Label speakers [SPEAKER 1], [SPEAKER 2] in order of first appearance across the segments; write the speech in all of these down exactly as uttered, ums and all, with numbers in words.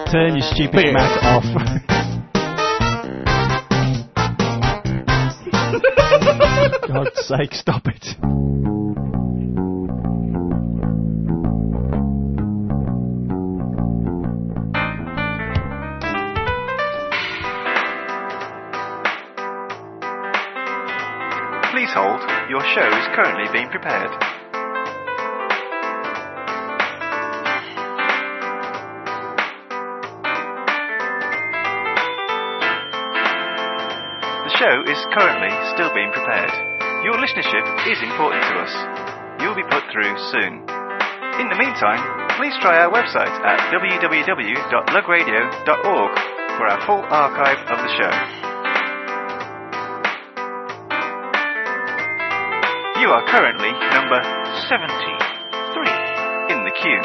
[SPEAKER 1] Turn your stupid Mac off. God's sake, stop it.
[SPEAKER 2] Please hold. Your show is currently being prepared. The show is currently still being prepared. Your listenership is important to us. You'll be put through soon. In the meantime, please try our website at w w w dot lug radio dot org for our full archive of the show. You are currently number seventy-three in the queue.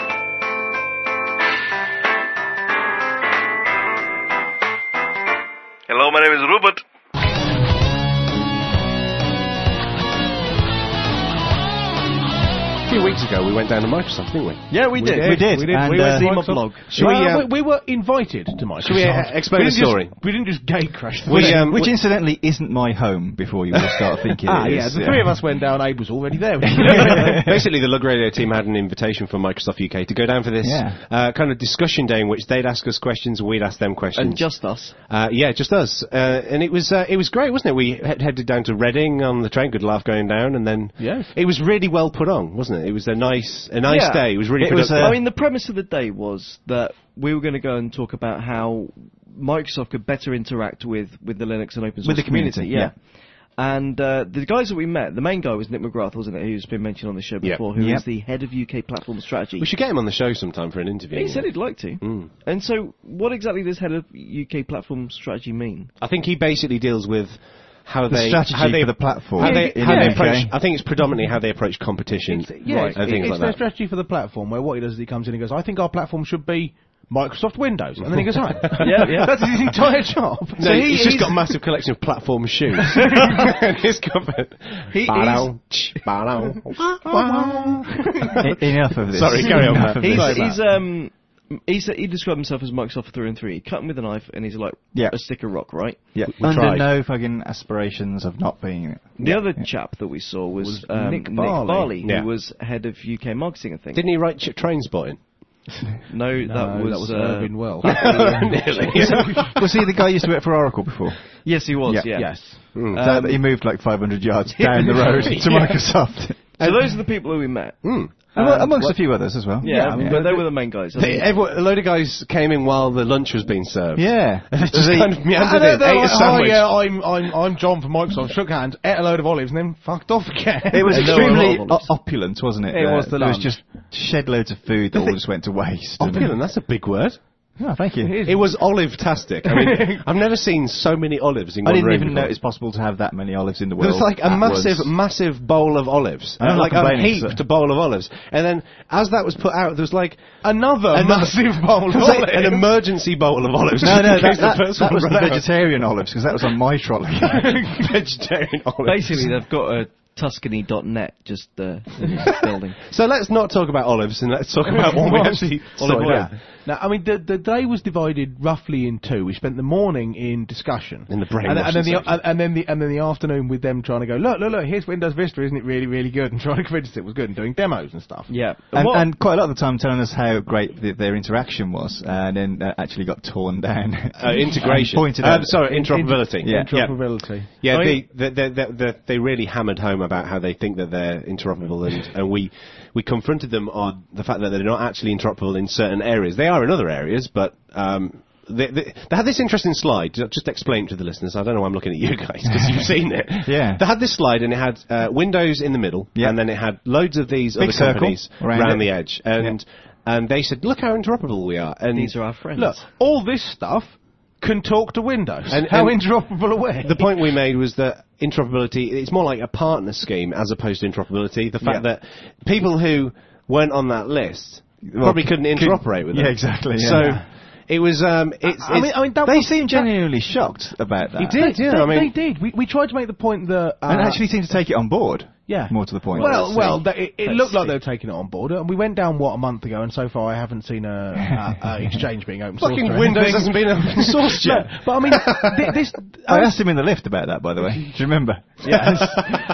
[SPEAKER 2] Hello, my name is Robert.
[SPEAKER 3] A few weeks ago, we went down to Microsoft, didn't we?
[SPEAKER 4] Yeah, we,
[SPEAKER 1] We
[SPEAKER 4] did.
[SPEAKER 1] did. We did.
[SPEAKER 4] We did.
[SPEAKER 1] And,
[SPEAKER 4] we went
[SPEAKER 1] uh,
[SPEAKER 4] to
[SPEAKER 1] Microsoft-
[SPEAKER 4] blog.
[SPEAKER 3] Should we,
[SPEAKER 5] Well,
[SPEAKER 3] uh,
[SPEAKER 5] we, we were invited to Microsoft.
[SPEAKER 3] Should we uh, explain
[SPEAKER 5] we
[SPEAKER 3] the
[SPEAKER 5] didn't
[SPEAKER 3] story?
[SPEAKER 5] Just, we didn't just gate crash. The
[SPEAKER 3] We,
[SPEAKER 5] thing.
[SPEAKER 3] um,
[SPEAKER 1] Which,
[SPEAKER 3] we-
[SPEAKER 1] incidentally, isn't my home before you all start thinking
[SPEAKER 5] ah,
[SPEAKER 1] it
[SPEAKER 5] yeah,
[SPEAKER 1] is.
[SPEAKER 5] the three of us went down. Abe was already there.
[SPEAKER 3] Basically, the Lug Radio team had an invitation from Microsoft U K to go down for this
[SPEAKER 1] Yeah.
[SPEAKER 3] uh, kind of discussion day in which they'd ask us questions and we'd ask them questions.
[SPEAKER 4] And just us.
[SPEAKER 3] Uh, yeah, just us. Uh, and it was uh, it was great, wasn't it? We he- headed down to Reading on the train, good laugh going down, and then
[SPEAKER 5] Yes.
[SPEAKER 3] it was really well put on, wasn't it? It was a nice a nice
[SPEAKER 4] Yeah.
[SPEAKER 3] day. It was really
[SPEAKER 1] It was,
[SPEAKER 3] productive.
[SPEAKER 1] uh,
[SPEAKER 4] I mean, the premise of the day was that we were going to go and talk about how Microsoft could better interact with, with the Linux and open source
[SPEAKER 1] With the community,
[SPEAKER 4] yeah. And uh, the guys that we met, the main guy was Nick McGrath, wasn't it? Who's been mentioned on the show
[SPEAKER 3] Yeah.
[SPEAKER 4] before, who is
[SPEAKER 1] Yep.
[SPEAKER 4] the head of U K platform strategy.
[SPEAKER 3] we should get him on the show sometime for an interview.
[SPEAKER 4] He said he'd like to.
[SPEAKER 3] Mm.
[SPEAKER 4] And so, what exactly does head of U K platform strategy mean?
[SPEAKER 3] I think he basically deals with how
[SPEAKER 1] The
[SPEAKER 3] they
[SPEAKER 1] strategy
[SPEAKER 3] how they,
[SPEAKER 1] for the platform.
[SPEAKER 3] how they,
[SPEAKER 1] in
[SPEAKER 3] how
[SPEAKER 1] the
[SPEAKER 3] they
[SPEAKER 1] U K.
[SPEAKER 3] approach. I think it's predominantly how they approach competition.
[SPEAKER 5] It's, yeah, it's,
[SPEAKER 3] and things
[SPEAKER 5] it's
[SPEAKER 3] like
[SPEAKER 5] their
[SPEAKER 3] that.
[SPEAKER 5] strategy for the platform, where what he does is he comes in and goes, I think our platform should be Microsoft Windows. And then he goes, right.
[SPEAKER 4] Yeah, yeah.
[SPEAKER 5] That's his entire job.
[SPEAKER 3] No,
[SPEAKER 5] So
[SPEAKER 3] he's,
[SPEAKER 5] he-
[SPEAKER 3] just got a massive collection of platform shoes. And he's covered.
[SPEAKER 4] He-
[SPEAKER 3] Ba-dow, ch, ba-dow.
[SPEAKER 1] E- Enough of this.
[SPEAKER 3] Sorry, carry on,
[SPEAKER 1] Enough
[SPEAKER 3] Matt.
[SPEAKER 1] of
[SPEAKER 4] He's,
[SPEAKER 1] this.
[SPEAKER 4] he's um he's, he described himself as Microsoft through and through. He cut him with a knife, and he's like
[SPEAKER 1] Yeah.
[SPEAKER 4] a stick of rock, right?
[SPEAKER 1] Yeah,
[SPEAKER 3] We
[SPEAKER 1] under
[SPEAKER 3] tried.
[SPEAKER 1] no fucking aspirations of not being.
[SPEAKER 4] The other chap that we saw was,
[SPEAKER 5] Was
[SPEAKER 4] um,
[SPEAKER 5] Nick
[SPEAKER 4] Nick
[SPEAKER 5] Barley.
[SPEAKER 4] Barley,
[SPEAKER 3] Yeah.
[SPEAKER 4] who was head of U K marketing, I think.
[SPEAKER 3] Didn't he write ch- train spotting?
[SPEAKER 4] no,
[SPEAKER 5] No,
[SPEAKER 4] that was,
[SPEAKER 5] that was
[SPEAKER 4] uh,
[SPEAKER 5] Irvin Wells.
[SPEAKER 3] Nearly.
[SPEAKER 1] Was he the guy who used to work for Oracle before?
[SPEAKER 4] Yes, he was.
[SPEAKER 1] Yeah.
[SPEAKER 4] Yeah.
[SPEAKER 5] Yes.
[SPEAKER 3] Mm.
[SPEAKER 1] So
[SPEAKER 4] Um,
[SPEAKER 1] he moved like five hundred yards down the road to
[SPEAKER 3] Yeah.
[SPEAKER 1] Microsoft.
[SPEAKER 4] So those are the people who we met.
[SPEAKER 3] Mm.
[SPEAKER 1] Amo-
[SPEAKER 4] Um,
[SPEAKER 1] amongst
[SPEAKER 4] what-
[SPEAKER 1] a few others as well.
[SPEAKER 4] Yeah,
[SPEAKER 5] I mean,
[SPEAKER 4] but
[SPEAKER 5] the-
[SPEAKER 4] they were the main guys. I
[SPEAKER 3] They,
[SPEAKER 4] think.
[SPEAKER 3] everyone, a load of guys came in while the lunch was being served.
[SPEAKER 1] Yeah.
[SPEAKER 3] And they just
[SPEAKER 1] They-
[SPEAKER 3] kind of meandered
[SPEAKER 5] And
[SPEAKER 3] in,
[SPEAKER 5] they're
[SPEAKER 3] ate a
[SPEAKER 5] like, oh
[SPEAKER 3] sandwich.
[SPEAKER 5] yeah, I'm, I'm, I'm John from Microsoft. Shook hands, ate a load of olives, and then fucked off again.
[SPEAKER 1] It was
[SPEAKER 4] And there were a lot
[SPEAKER 1] extremely
[SPEAKER 4] of
[SPEAKER 1] o-
[SPEAKER 4] olives.
[SPEAKER 1] opulent, wasn't it?
[SPEAKER 5] It
[SPEAKER 1] Uh,
[SPEAKER 5] was the
[SPEAKER 1] There was
[SPEAKER 5] lunch.
[SPEAKER 1] just shed loads of food that all just went to waste. and-
[SPEAKER 3] Opulent, that's a big word.
[SPEAKER 1] Oh, thank you.
[SPEAKER 3] It was olive-tastic. I mean, I've never seen so many olives in
[SPEAKER 1] I
[SPEAKER 3] one
[SPEAKER 1] didn't
[SPEAKER 3] room
[SPEAKER 1] even know
[SPEAKER 3] before.
[SPEAKER 1] it's possible to have that many olives in the
[SPEAKER 3] There
[SPEAKER 1] world.
[SPEAKER 3] was like a
[SPEAKER 1] That
[SPEAKER 3] massive,
[SPEAKER 1] was-
[SPEAKER 3] massive bowl of olives.
[SPEAKER 1] I'm not
[SPEAKER 3] like a
[SPEAKER 1] complaining,
[SPEAKER 3] heaped
[SPEAKER 1] sir.
[SPEAKER 3] bowl of olives. And then, as that was put out, there was like
[SPEAKER 5] Another,
[SPEAKER 3] Another-
[SPEAKER 5] massive bowl of
[SPEAKER 3] it was like
[SPEAKER 5] olives.
[SPEAKER 3] an emergency bowl of olives.
[SPEAKER 1] No,
[SPEAKER 3] just
[SPEAKER 1] no,
[SPEAKER 3] in
[SPEAKER 1] that,
[SPEAKER 3] case the
[SPEAKER 1] that,
[SPEAKER 3] first
[SPEAKER 1] that
[SPEAKER 3] one
[SPEAKER 1] was the
[SPEAKER 3] ran out.
[SPEAKER 1] vegetarian olives, because that was on my trolley.
[SPEAKER 3] Vegetarian olives.
[SPEAKER 4] Basically, they've got a Tuscany dot net just uh, in this building.
[SPEAKER 3] So let's not talk about olives and let's talk about what we actually
[SPEAKER 5] Olive
[SPEAKER 3] sorted
[SPEAKER 5] oil.
[SPEAKER 3] out.
[SPEAKER 5] Now, I mean, the, the day was divided roughly in two. We spent the morning in discussion,
[SPEAKER 3] In the
[SPEAKER 5] and, and then
[SPEAKER 3] brainwashing
[SPEAKER 5] the
[SPEAKER 3] section.
[SPEAKER 5] and, and then the and then the afternoon with them trying to go, look, look, look, here's Windows Vista, isn't it really, really good? And trying to convince us it was good and doing demos and stuff.
[SPEAKER 4] Yeah.
[SPEAKER 1] And,
[SPEAKER 4] What-
[SPEAKER 1] and quite a lot of the time telling us how great the, their interaction was, and then uh, actually got torn down.
[SPEAKER 3] Uh, integration.
[SPEAKER 1] And pointed
[SPEAKER 3] Uh,
[SPEAKER 1] out.
[SPEAKER 3] sorry, interoperability.
[SPEAKER 1] Yeah.
[SPEAKER 5] Interoperability.
[SPEAKER 3] Yeah,
[SPEAKER 4] I
[SPEAKER 3] they,
[SPEAKER 4] mean-
[SPEAKER 3] they, they, they, they, they really hammered home about how they think that they're interoperable, and, and we we confronted them on the fact that they're not actually interoperable in certain areas. They are in other areas, but um, they, they, they had this interesting slide. Ju- Just explain to the listeners. I don't know why I'm looking at you guys, because you've seen it.
[SPEAKER 1] Yeah.
[SPEAKER 3] They had this slide, and it had uh, Windows in the middle,
[SPEAKER 1] Yeah.
[SPEAKER 3] and then it had loads of these
[SPEAKER 1] Big
[SPEAKER 3] other
[SPEAKER 1] circle
[SPEAKER 3] companies
[SPEAKER 1] around
[SPEAKER 3] around
[SPEAKER 1] it.
[SPEAKER 3] the edge. And, and they said, look how interoperable we are. And
[SPEAKER 4] These are our friends.
[SPEAKER 5] Look, all this stuff can talk to Windows.
[SPEAKER 3] And-
[SPEAKER 5] How
[SPEAKER 3] and
[SPEAKER 5] interoperable are we?
[SPEAKER 3] the point we made was that interoperability, it's more like a partner scheme as opposed to interoperability. The fact
[SPEAKER 1] Yeah.
[SPEAKER 3] that people who weren't on that list probably couldn't
[SPEAKER 1] could-
[SPEAKER 3] interoperate with them.
[SPEAKER 1] Yeah, exactly. Yeah.
[SPEAKER 3] So it was, um, it's,
[SPEAKER 5] I mean,
[SPEAKER 3] it's-
[SPEAKER 5] I mean, that
[SPEAKER 1] they
[SPEAKER 5] was,
[SPEAKER 1] seemed genuinely shocked about that.
[SPEAKER 3] He did, yeah.
[SPEAKER 5] They,
[SPEAKER 3] I mean,
[SPEAKER 5] they did. We, we tried to make the point that uh,
[SPEAKER 1] And actually seemed to take it on board.
[SPEAKER 5] Yeah.
[SPEAKER 1] More to the point.
[SPEAKER 5] Well,
[SPEAKER 4] Let's
[SPEAKER 5] well,
[SPEAKER 4] see.
[SPEAKER 5] th- it, it
[SPEAKER 4] Let's
[SPEAKER 5] looked like
[SPEAKER 4] see.
[SPEAKER 5] they were taking it on board. And we went down, what, a month ago, and so far I haven't seen a, a, a Exchange being open sourced.
[SPEAKER 3] Fucking
[SPEAKER 5] or
[SPEAKER 3] Windows
[SPEAKER 5] anything.
[SPEAKER 3] hasn't been open sourced
[SPEAKER 5] No,
[SPEAKER 3] yet.
[SPEAKER 5] but I mean, th- this...
[SPEAKER 1] I
[SPEAKER 5] as-
[SPEAKER 1] asked him in the lift about that, by the way. Do you remember?
[SPEAKER 5] Yes.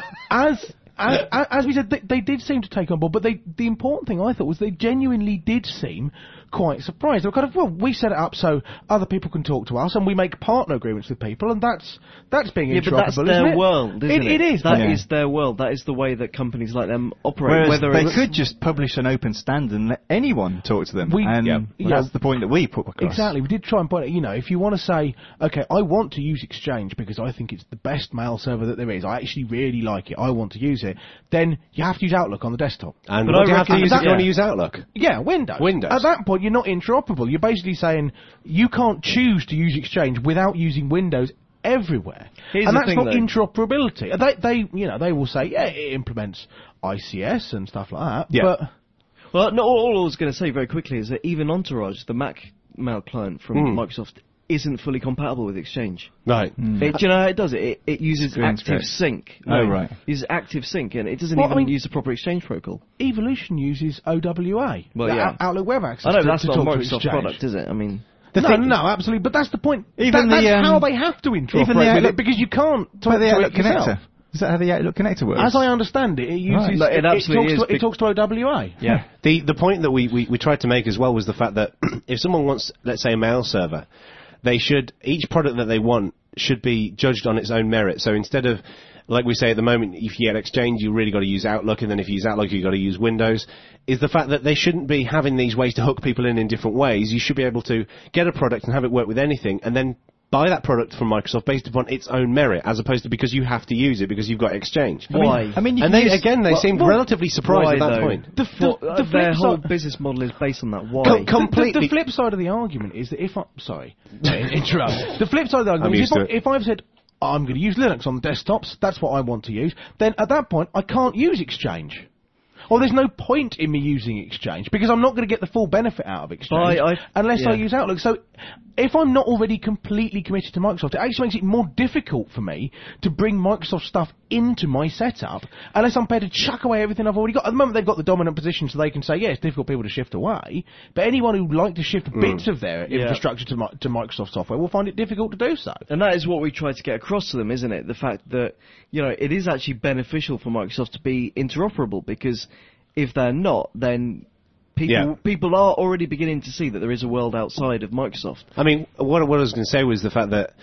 [SPEAKER 5] as, as as we said, they, they did seem to take on board, but they the important thing I thought was they genuinely did seem quite surprised. They were kind of, well, we set it up so other people can talk to us, and we make partner agreements with people, and that's that's being
[SPEAKER 4] Yeah,
[SPEAKER 5] interoperable,
[SPEAKER 4] but that's
[SPEAKER 5] isn't
[SPEAKER 4] their
[SPEAKER 5] it?
[SPEAKER 4] world, isn't it?
[SPEAKER 5] It, it is.
[SPEAKER 4] That
[SPEAKER 1] Yeah.
[SPEAKER 4] is their world. That is the way that companies like them operate.
[SPEAKER 1] Whereas
[SPEAKER 4] Whether
[SPEAKER 1] they
[SPEAKER 4] it's
[SPEAKER 1] could just publish an open standard and let anyone talk to them.
[SPEAKER 5] We-
[SPEAKER 1] and
[SPEAKER 5] yeah,
[SPEAKER 1] well,
[SPEAKER 5] yeah.
[SPEAKER 1] that's the point that we put across.
[SPEAKER 5] Exactly. We did try and point out, you know, if you want to say, okay, I want to use Exchange because I think it's the best mail server that there is, I actually really like it, I want to use it, then you have to use Outlook on the desktop.
[SPEAKER 3] And
[SPEAKER 4] But
[SPEAKER 3] what
[SPEAKER 4] I
[SPEAKER 3] do you have to
[SPEAKER 4] reckon-
[SPEAKER 3] use if you
[SPEAKER 4] yeah.
[SPEAKER 3] want to use Outlook?
[SPEAKER 5] Yeah, Windows.
[SPEAKER 3] Windows.
[SPEAKER 5] At that point, you're not interoperable. You're basically saying you can't choose to use Exchange without using Windows everywhere.
[SPEAKER 4] Here's
[SPEAKER 5] and
[SPEAKER 4] the
[SPEAKER 5] that's
[SPEAKER 4] thing,
[SPEAKER 5] not
[SPEAKER 4] though.
[SPEAKER 5] interoperability. They, they, you know, they will say, yeah, it implements I C S and stuff like that.
[SPEAKER 1] Yeah.
[SPEAKER 5] But
[SPEAKER 4] Well, no, all, all I was going to say very quickly is that even Entourage, the Mac mail client from
[SPEAKER 3] Mm.
[SPEAKER 4] Microsoft, isn't fully compatible with Exchange.
[SPEAKER 3] Right.
[SPEAKER 4] It, do you know how it does it? It, it uses
[SPEAKER 1] Screen
[SPEAKER 4] Active
[SPEAKER 1] scrape.
[SPEAKER 4] Sync.
[SPEAKER 1] Oh, right.
[SPEAKER 4] It uses Active Sync, and it doesn't
[SPEAKER 5] Well,
[SPEAKER 4] even
[SPEAKER 5] I mean-
[SPEAKER 4] use the proper Exchange protocol.
[SPEAKER 5] Evolution uses O W A.
[SPEAKER 4] Well,
[SPEAKER 5] the
[SPEAKER 4] yeah.
[SPEAKER 5] Out- Outlook Web Access.
[SPEAKER 4] I know,
[SPEAKER 5] to,
[SPEAKER 4] but that's
[SPEAKER 5] to
[SPEAKER 4] not a
[SPEAKER 5] talk to
[SPEAKER 4] Microsoft
[SPEAKER 5] Exchange.
[SPEAKER 4] product, is it? I mean,
[SPEAKER 1] The
[SPEAKER 5] no,
[SPEAKER 1] thing-
[SPEAKER 5] no, absolutely. But that's the point.
[SPEAKER 1] Even
[SPEAKER 5] That-
[SPEAKER 1] the,
[SPEAKER 5] that's
[SPEAKER 1] um,
[SPEAKER 5] how they have to interoperate
[SPEAKER 1] even the
[SPEAKER 5] with
[SPEAKER 1] Outlook-
[SPEAKER 5] it, because you can't talk
[SPEAKER 1] But the
[SPEAKER 5] to
[SPEAKER 1] Outlook
[SPEAKER 5] it yourself.
[SPEAKER 1] connector. Is that how the Outlook connector works?
[SPEAKER 5] As I understand it, it uses
[SPEAKER 1] Right.
[SPEAKER 4] No, it
[SPEAKER 5] it,
[SPEAKER 4] absolutely
[SPEAKER 5] talks
[SPEAKER 4] is
[SPEAKER 5] to, it
[SPEAKER 4] bec-
[SPEAKER 5] talks to O W A.
[SPEAKER 4] yeah.
[SPEAKER 3] The the point that we, we, we tried to make as well was the fact that if someone wants, let's say, a mail server, they should, each product that they want should be judged on its own merit. So instead of, like we say at the moment, if you get Exchange, you really got to use Outlook, and then if you use Outlook, you've got to use Windows, is the fact that they shouldn't be having these ways to hook people in in different ways. You should be able to get a product and have it work with anything, and then buy that product from Microsoft based upon its own merit, as opposed to because you have to use it because you've got Exchange.
[SPEAKER 4] Why?
[SPEAKER 1] I mean, you
[SPEAKER 3] And
[SPEAKER 1] can
[SPEAKER 3] they,
[SPEAKER 1] use-
[SPEAKER 3] again, they
[SPEAKER 5] well,
[SPEAKER 3] seemed
[SPEAKER 5] well,
[SPEAKER 3] relatively surprised
[SPEAKER 4] Why,
[SPEAKER 3] at that
[SPEAKER 4] though?
[SPEAKER 3] point.
[SPEAKER 5] The,
[SPEAKER 4] For,
[SPEAKER 5] the,
[SPEAKER 4] uh,
[SPEAKER 5] the
[SPEAKER 4] their
[SPEAKER 5] flip
[SPEAKER 4] whole
[SPEAKER 5] side-
[SPEAKER 4] business model is based on that. Why?
[SPEAKER 3] Com-
[SPEAKER 5] The, the,
[SPEAKER 3] completely.
[SPEAKER 5] the flip side of the argument is that if I... Sorry. interrupt. The flip side of the
[SPEAKER 3] I'm
[SPEAKER 5] argument is
[SPEAKER 3] used
[SPEAKER 5] if,
[SPEAKER 3] to
[SPEAKER 5] I,
[SPEAKER 3] it.
[SPEAKER 5] if I've said, I'm going to use Linux on the desktops, that's what I want to use, then at that point, I can't use Exchange. Or there's no point in me using Exchange, because I'm not going to get the full benefit out of Exchange
[SPEAKER 4] I- I-
[SPEAKER 5] unless I
[SPEAKER 4] yeah.
[SPEAKER 5] use Outlook. So if I'm not already completely committed to Microsoft, it actually makes it more difficult for me to bring Microsoft stuff into my setup, unless I'm prepared to chuck away everything I've already got. At the moment, they've got the dominant position, so they can say, yeah, it's difficult for people to shift away, but anyone who'd like to shift bits of their
[SPEAKER 4] Yeah.
[SPEAKER 5] infrastructure to, Mi- to Microsoft software will find it difficult to do so.
[SPEAKER 4] And that is what we try to get across to them, isn't it? The fact that, you know, it is actually beneficial for Microsoft to be interoperable, because if they're not, then people
[SPEAKER 3] Yeah.
[SPEAKER 4] people are already beginning to see that there is a world outside of Microsoft.
[SPEAKER 3] I mean, what, what I was going to say was the fact that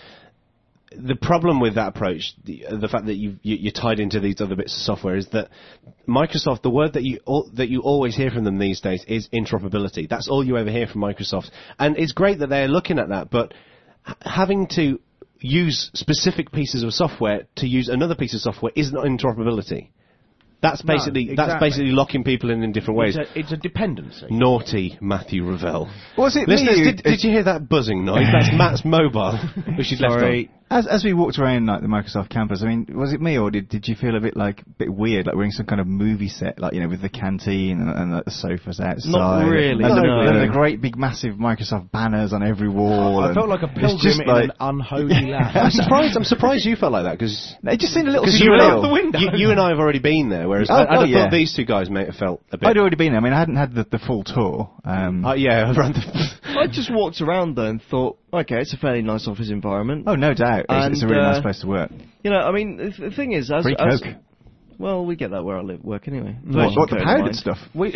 [SPEAKER 3] the problem with that approach, the, uh, the fact that you, you, you're tied into these other bits of software, is that Microsoft, the word that you al- that you always hear from them these days is interoperability. That's all you ever hear from Microsoft, and it's great that they're looking at that, but h- having to use specific pieces of software to use another piece of software is not interoperability. That's
[SPEAKER 5] No,
[SPEAKER 3] basically that's
[SPEAKER 5] exactly.
[SPEAKER 3] basically locking people in in different ways.
[SPEAKER 5] It's a, it's a dependency.
[SPEAKER 3] Naughty Matthew Revell.
[SPEAKER 1] Was it
[SPEAKER 3] Listeners,
[SPEAKER 1] me?
[SPEAKER 3] did, did you hear that buzzing noise? That's Matt's mobile, which is left on.
[SPEAKER 4] Sorry.
[SPEAKER 1] As as we walked around like the Microsoft campus, I mean, was it me or did did you feel a bit like a bit weird, like we're in some kind of movie set, like you know, with the canteen and, and like, the sofas outside?
[SPEAKER 4] Not really,
[SPEAKER 1] And, the,
[SPEAKER 4] no.
[SPEAKER 1] and the great big massive Microsoft banners on every wall.
[SPEAKER 5] I
[SPEAKER 1] and
[SPEAKER 5] felt like a
[SPEAKER 1] it's
[SPEAKER 5] pilgrim
[SPEAKER 1] just
[SPEAKER 5] in
[SPEAKER 1] like,
[SPEAKER 5] an unholy land.
[SPEAKER 3] I'm surprised. I'm surprised you felt like that because
[SPEAKER 1] It just seemed a little
[SPEAKER 3] you, and
[SPEAKER 1] surreal.
[SPEAKER 3] I-
[SPEAKER 5] the window.
[SPEAKER 3] you, you and I have already been there, whereas
[SPEAKER 1] Oh,
[SPEAKER 3] I, I'd
[SPEAKER 1] oh,
[SPEAKER 3] have
[SPEAKER 1] yeah.
[SPEAKER 3] thought these two guys may have felt a bit.
[SPEAKER 1] I'd already been there. I mean, I hadn't had the, the full tour. Um,
[SPEAKER 3] Uh, yeah, around the.
[SPEAKER 4] I just walked around there and thought, okay, it's a fairly nice office environment.
[SPEAKER 1] oh, no doubt. It's, it's a
[SPEAKER 4] And,
[SPEAKER 1] really
[SPEAKER 4] uh,
[SPEAKER 1] nice place to work.
[SPEAKER 4] You know, I mean, the, the thing is, as,
[SPEAKER 1] Free
[SPEAKER 4] as
[SPEAKER 1] Coke.
[SPEAKER 4] well, we get that where I live, work anyway.
[SPEAKER 1] What,
[SPEAKER 4] Virgin
[SPEAKER 1] what the
[SPEAKER 4] Coke,
[SPEAKER 1] powdered
[SPEAKER 4] mind.
[SPEAKER 1] stuff?
[SPEAKER 5] We,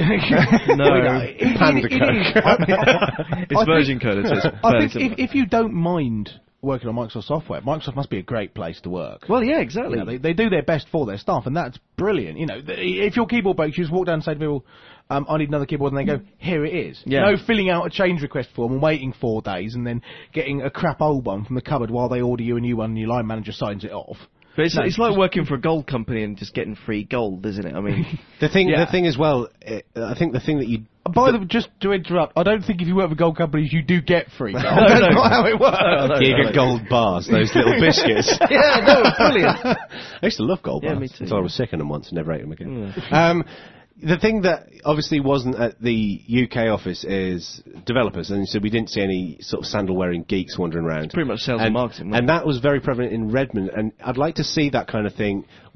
[SPEAKER 4] No.
[SPEAKER 5] it-
[SPEAKER 3] Panda
[SPEAKER 5] it- it is- I-
[SPEAKER 4] It's
[SPEAKER 5] I
[SPEAKER 4] Virgin
[SPEAKER 5] think-
[SPEAKER 4] Coke. It's
[SPEAKER 5] I
[SPEAKER 4] fairly
[SPEAKER 5] think
[SPEAKER 4] similar.
[SPEAKER 5] if, if you don't mind working on Microsoft software, Microsoft must be a great place to work.
[SPEAKER 4] Well, yeah,
[SPEAKER 5] You
[SPEAKER 4] exactly.
[SPEAKER 5] know, they, they do their best for their staff, and that's brilliant. You know, th- if your keyboard breaks, you just walk down and say to people, um, I need another keyboard, and they go, here it is.
[SPEAKER 4] Yeah.
[SPEAKER 5] No filling out a change request form and waiting four days and then getting a crap old one from the cupboard while they order you a new one and your line manager signs it off.
[SPEAKER 4] But it's,
[SPEAKER 5] No,
[SPEAKER 4] it's like working for a gold company and just getting free gold, isn't it? I mean,
[SPEAKER 3] The thing,
[SPEAKER 5] Yeah.
[SPEAKER 3] the thing as well. It, I think the thing that you.
[SPEAKER 5] By the way, just to interrupt, I don't think if you work for gold companies, you do get free gold.
[SPEAKER 4] No,
[SPEAKER 5] That's
[SPEAKER 4] no.
[SPEAKER 5] not how it works.
[SPEAKER 4] No, no.
[SPEAKER 3] You get gold bars, those little biscuits.
[SPEAKER 4] yeah, no, it's brilliant.
[SPEAKER 3] I used to love gold
[SPEAKER 4] Yeah,
[SPEAKER 3] bars
[SPEAKER 4] me too.
[SPEAKER 3] until I was sick of them once and never ate them again. Um, the thing that obviously wasn't at the U K office is developers, and so we didn't see any sort of sandal-wearing geeks wandering around.
[SPEAKER 4] pretty much sales and marketing, wasn't
[SPEAKER 3] and that was very prevalent in Redmond. And I'd like to see that kind of thing. What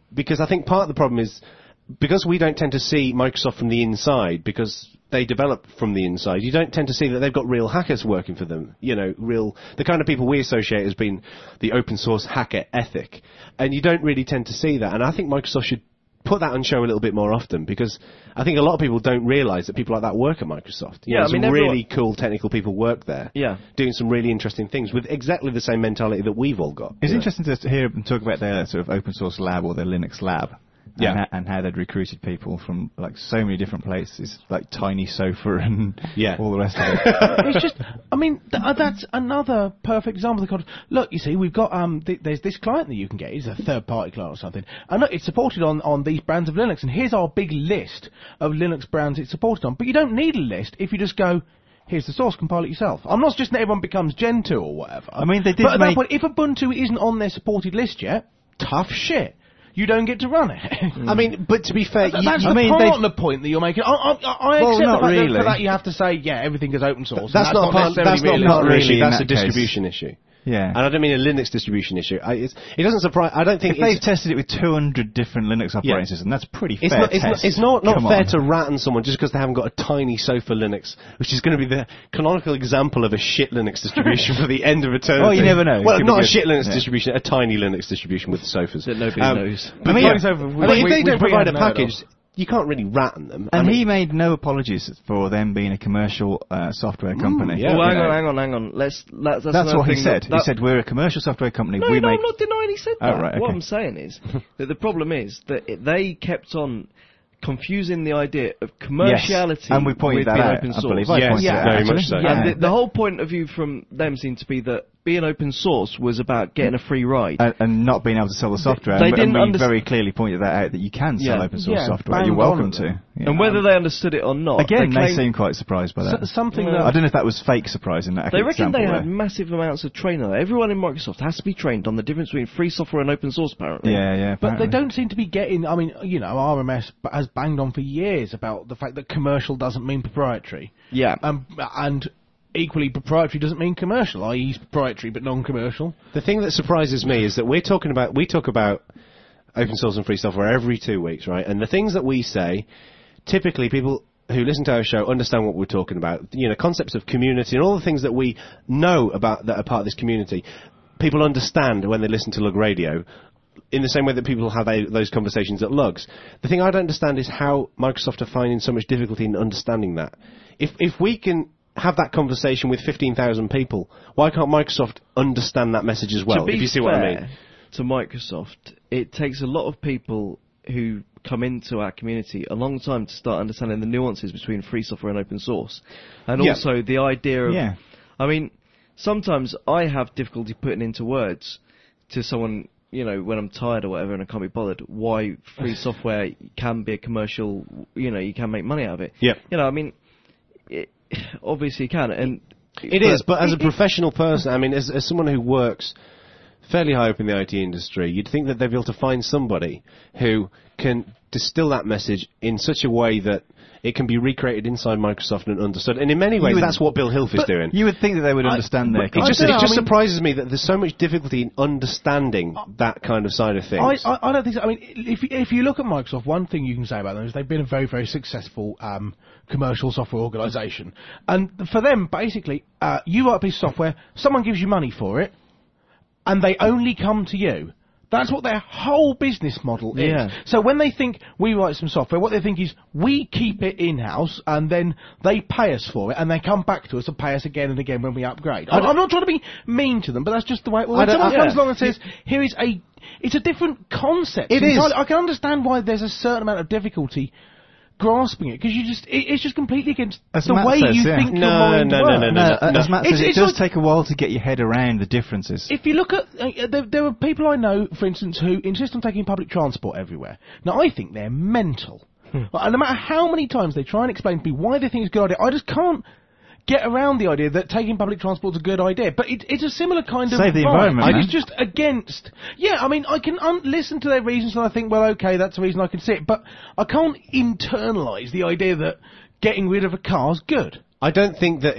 [SPEAKER 3] because I think part of the problem is because we don't tend to see Microsoft from the inside because they develop from the inside. You don't tend to see that they've got real hackers working for them. You know, real the kind of people we associate as being the open source hacker ethic, and you don't really tend to see that. And I think Microsoft should put that on show a little bit more often because I think a lot of people don't realise that people like that work at Microsoft. You
[SPEAKER 4] Yeah,
[SPEAKER 3] know,
[SPEAKER 4] I mean,
[SPEAKER 3] some
[SPEAKER 4] everyone-
[SPEAKER 3] really cool technical people work there.
[SPEAKER 4] Yeah.
[SPEAKER 3] Doing some really interesting things with exactly the same mentality that we've all got.
[SPEAKER 1] It's
[SPEAKER 3] you know.
[SPEAKER 1] interesting to hear them talk about their sort of open source lab or their Linux lab.
[SPEAKER 3] Yeah.
[SPEAKER 1] And, ha- and how they'd recruited people from like so many different places, like Tiny Sofa and
[SPEAKER 3] Yeah.
[SPEAKER 1] all the rest of it.
[SPEAKER 5] It's just, I mean, th- uh, that's another perfect example of the kind of, look, you see, we've got, um, th- there's this client that you can get, it's a third-party client or something, and look, it's supported on, on these brands of Linux, and here's our big list of Linux brands it's supported on. But you don't need a list if you just go, here's the source, compile it yourself. I'm not suggesting that everyone becomes Gentoo or whatever.
[SPEAKER 1] I mean, they did
[SPEAKER 5] But at that
[SPEAKER 1] make-
[SPEAKER 5] point, if Ubuntu isn't on their supported list yet, tough shit. You don't get to run it.
[SPEAKER 3] I mean, but to be fair,
[SPEAKER 5] Th-
[SPEAKER 3] you,
[SPEAKER 5] That's
[SPEAKER 1] I
[SPEAKER 5] the
[SPEAKER 1] mean, they-
[SPEAKER 5] partner point that you're making. I, I, I
[SPEAKER 1] Well,
[SPEAKER 5] accept
[SPEAKER 1] not
[SPEAKER 5] the fact that
[SPEAKER 1] really.
[SPEAKER 5] for that you have to say, yeah, everything is open source. and
[SPEAKER 3] that's, not, part,
[SPEAKER 5] necessarily
[SPEAKER 3] that's not
[SPEAKER 5] really-
[SPEAKER 3] a partner
[SPEAKER 1] really
[SPEAKER 3] issue.
[SPEAKER 1] in
[SPEAKER 3] That's
[SPEAKER 1] that
[SPEAKER 3] a
[SPEAKER 1] case.
[SPEAKER 3] distribution issue.
[SPEAKER 1] Yeah.
[SPEAKER 3] And I don't mean a Linux distribution issue. I, it's, it doesn't surprise. I don't think
[SPEAKER 1] If they've
[SPEAKER 3] it's,
[SPEAKER 1] tested it with two hundred different Linux operating
[SPEAKER 3] Yeah.
[SPEAKER 1] systems, that's pretty
[SPEAKER 3] it's
[SPEAKER 1] fair
[SPEAKER 3] not. It's not,
[SPEAKER 1] test.
[SPEAKER 3] it's not, not
[SPEAKER 1] Come
[SPEAKER 3] fair
[SPEAKER 1] on.
[SPEAKER 3] to rat on someone just because they haven't got a tiny sofa Linux, which is going to be the canonical example of a shit Linux distribution for the end of eternity.
[SPEAKER 1] Oh, you never know. It
[SPEAKER 3] Well,
[SPEAKER 1] could
[SPEAKER 3] not
[SPEAKER 1] be
[SPEAKER 3] a
[SPEAKER 1] good.
[SPEAKER 3] shit Linux
[SPEAKER 1] Yeah.
[SPEAKER 3] distribution, a tiny Linux distribution with sofas
[SPEAKER 4] That nobody
[SPEAKER 3] Um,
[SPEAKER 4] knows.
[SPEAKER 3] But
[SPEAKER 1] I mean,
[SPEAKER 3] yeah,
[SPEAKER 1] yeah.
[SPEAKER 5] over- we-
[SPEAKER 3] but if
[SPEAKER 5] we-
[SPEAKER 3] they
[SPEAKER 5] we-
[SPEAKER 3] don't
[SPEAKER 5] we
[SPEAKER 3] provide a
[SPEAKER 5] haven't heard
[SPEAKER 3] package,
[SPEAKER 5] of.
[SPEAKER 3] you can't really rat on them. I
[SPEAKER 1] And
[SPEAKER 3] mean,
[SPEAKER 1] he made no apologies for them being a commercial uh, software company.
[SPEAKER 3] yeah.
[SPEAKER 4] Well,
[SPEAKER 1] You
[SPEAKER 4] hang on,
[SPEAKER 1] know.
[SPEAKER 4] hang on, hang on. Let's. That's, that's,
[SPEAKER 1] That's
[SPEAKER 4] another
[SPEAKER 1] what he
[SPEAKER 4] thing
[SPEAKER 1] said.
[SPEAKER 4] that-
[SPEAKER 1] He
[SPEAKER 4] that-
[SPEAKER 1] said we're a commercial software company.
[SPEAKER 4] No,
[SPEAKER 1] we
[SPEAKER 4] no,
[SPEAKER 1] make
[SPEAKER 4] I'm not denying he said
[SPEAKER 1] Oh,
[SPEAKER 4] that.
[SPEAKER 1] right,
[SPEAKER 4] What
[SPEAKER 1] okay.
[SPEAKER 4] I'm saying is that the problem is that it, they kept on confusing the idea of commerciality
[SPEAKER 1] Yes, and we pointed
[SPEAKER 4] with
[SPEAKER 1] that
[SPEAKER 4] being
[SPEAKER 1] out,
[SPEAKER 4] open
[SPEAKER 1] I
[SPEAKER 4] source.
[SPEAKER 1] believe. I
[SPEAKER 3] Yes,
[SPEAKER 1] pointed
[SPEAKER 3] yeah,
[SPEAKER 1] it out,
[SPEAKER 3] very
[SPEAKER 1] actually.
[SPEAKER 3] much so.
[SPEAKER 4] And
[SPEAKER 1] Yeah.
[SPEAKER 4] the, the whole point of view from them seemed to be that being open source was about getting a free ride.
[SPEAKER 1] and, and not being able to sell the software.
[SPEAKER 4] They
[SPEAKER 1] and,
[SPEAKER 4] didn't
[SPEAKER 1] and we
[SPEAKER 4] underst-
[SPEAKER 1] very clearly pointed that out that you can sell
[SPEAKER 4] Yeah.
[SPEAKER 1] open source
[SPEAKER 5] Yeah,
[SPEAKER 1] software.
[SPEAKER 5] bang
[SPEAKER 1] You're welcome
[SPEAKER 5] on
[SPEAKER 1] to.
[SPEAKER 5] at them.
[SPEAKER 1] Yeah.
[SPEAKER 4] and whether they understood it or not,
[SPEAKER 1] Again,
[SPEAKER 4] they,
[SPEAKER 1] they
[SPEAKER 4] claim-
[SPEAKER 1] seem quite surprised by that.
[SPEAKER 5] S- something
[SPEAKER 4] Yeah.
[SPEAKER 5] that
[SPEAKER 1] I don't know if that was fake surprise in that
[SPEAKER 4] They reckon
[SPEAKER 1] example
[SPEAKER 4] they
[SPEAKER 1] there.
[SPEAKER 4] had massive amounts of training. Everyone in Microsoft has to be trained on the difference between free software and open source, apparently.
[SPEAKER 1] Yeah, yeah.
[SPEAKER 5] But they
[SPEAKER 1] apparently.
[SPEAKER 5] don't seem to be getting. I mean, you know, R M S b- has banged on for years about the fact that commercial doesn't mean proprietary,
[SPEAKER 4] Yeah.
[SPEAKER 5] um, and equally proprietary doesn't mean commercial. that is, proprietary but non-commercial.
[SPEAKER 3] The thing that surprises me is that we're talking about we talk about open source and free software every two weeks, right? And the things that we say, typically people who listen to our show understand what we're talking about. You know, concepts of community and all the things that we know about that are part of this community. People understand when they listen to Lug Radio. In the same way that people have a, those conversations at Lugs. The thing I don't understand is how Microsoft are finding so much difficulty in understanding that. If if we can have that conversation with fifteen thousand people, why can't Microsoft understand that message as well,
[SPEAKER 4] to be
[SPEAKER 3] if you see
[SPEAKER 4] fair
[SPEAKER 3] what I mean?
[SPEAKER 4] to Microsoft, it takes a lot of people who come into our community a long time to start understanding the nuances between free software and open source. And
[SPEAKER 3] Yeah.
[SPEAKER 4] also the idea of...
[SPEAKER 1] Yeah.
[SPEAKER 4] I mean, sometimes I have difficulty putting into words to someone, you know, when I'm tired or whatever and I can't be bothered, why free software can be a commercial, you know, you can make money out of it.
[SPEAKER 3] Yeah.
[SPEAKER 4] You know, I mean, it, obviously you can. And
[SPEAKER 3] It is, but as a professional person, I mean, as, as someone who works fairly high up in the I T industry, you'd think that they'd be able to find somebody who can distill that message in such a way that it can be recreated inside Microsoft and understood. And in many ways,
[SPEAKER 1] would-
[SPEAKER 3] that's what Bill Hilf is
[SPEAKER 1] But
[SPEAKER 3] doing.
[SPEAKER 1] You would think that they would
[SPEAKER 5] I-
[SPEAKER 1] understand their
[SPEAKER 3] It just,
[SPEAKER 5] don't
[SPEAKER 3] it
[SPEAKER 5] know,
[SPEAKER 3] just
[SPEAKER 5] I mean-
[SPEAKER 3] surprises me that there's so much difficulty in understanding that kind of side of
[SPEAKER 5] I,
[SPEAKER 3] things.
[SPEAKER 5] I, I don't think so. I mean, if you- if you look at Microsoft, one thing you can say about them is they've been a very, very successful um, commercial software organisation. And for them, basically, uh, you write a piece of software, someone gives you money for it, and they only come to you. That's what their whole business model is.
[SPEAKER 4] Yeah.
[SPEAKER 5] So when they think we write some software, what they think is we keep it in-house and then they pay us for it and they come back to us and pay us again and again when we upgrade. I'm, I'm not trying to be mean to them, but that's just the way it works.
[SPEAKER 3] I
[SPEAKER 5] When
[SPEAKER 3] don't-
[SPEAKER 5] someone
[SPEAKER 3] I-
[SPEAKER 5] comes
[SPEAKER 3] yeah.
[SPEAKER 5] along and says, here is a... It's a different concept.
[SPEAKER 3] It is.
[SPEAKER 5] entirely. I can understand why there's a certain amount of difficulty grasping it, because you just it, it's just completely against
[SPEAKER 1] As
[SPEAKER 5] the
[SPEAKER 1] Matt
[SPEAKER 5] way
[SPEAKER 1] says,
[SPEAKER 5] you
[SPEAKER 1] yeah.
[SPEAKER 5] think
[SPEAKER 3] No,
[SPEAKER 5] your mind
[SPEAKER 3] no, no,
[SPEAKER 5] works.
[SPEAKER 3] no, no,
[SPEAKER 1] No,
[SPEAKER 3] no, no.
[SPEAKER 1] as Matt
[SPEAKER 5] It's-
[SPEAKER 1] says, it
[SPEAKER 5] it's
[SPEAKER 1] does
[SPEAKER 5] like-
[SPEAKER 1] take a while to get your head around the differences.
[SPEAKER 5] If you look at, uh, there, there are people I know, for instance, who insist on taking public transport everywhere. Now, I think they're mental. And no matter how many times they try and explain to me why they think it's a good idea, I just can't get around the idea that taking public transport is a good idea. But it, it's a similar kind of
[SPEAKER 1] Save the
[SPEAKER 5] vibe.
[SPEAKER 1] environment,
[SPEAKER 5] I
[SPEAKER 1] man.
[SPEAKER 5] It's just against... Yeah, I mean, I can un- listen to their reasons and I think, well, okay, that's a reason I can see it. But I can't internalise the idea that getting rid of a car's good.
[SPEAKER 3] I don't think that it's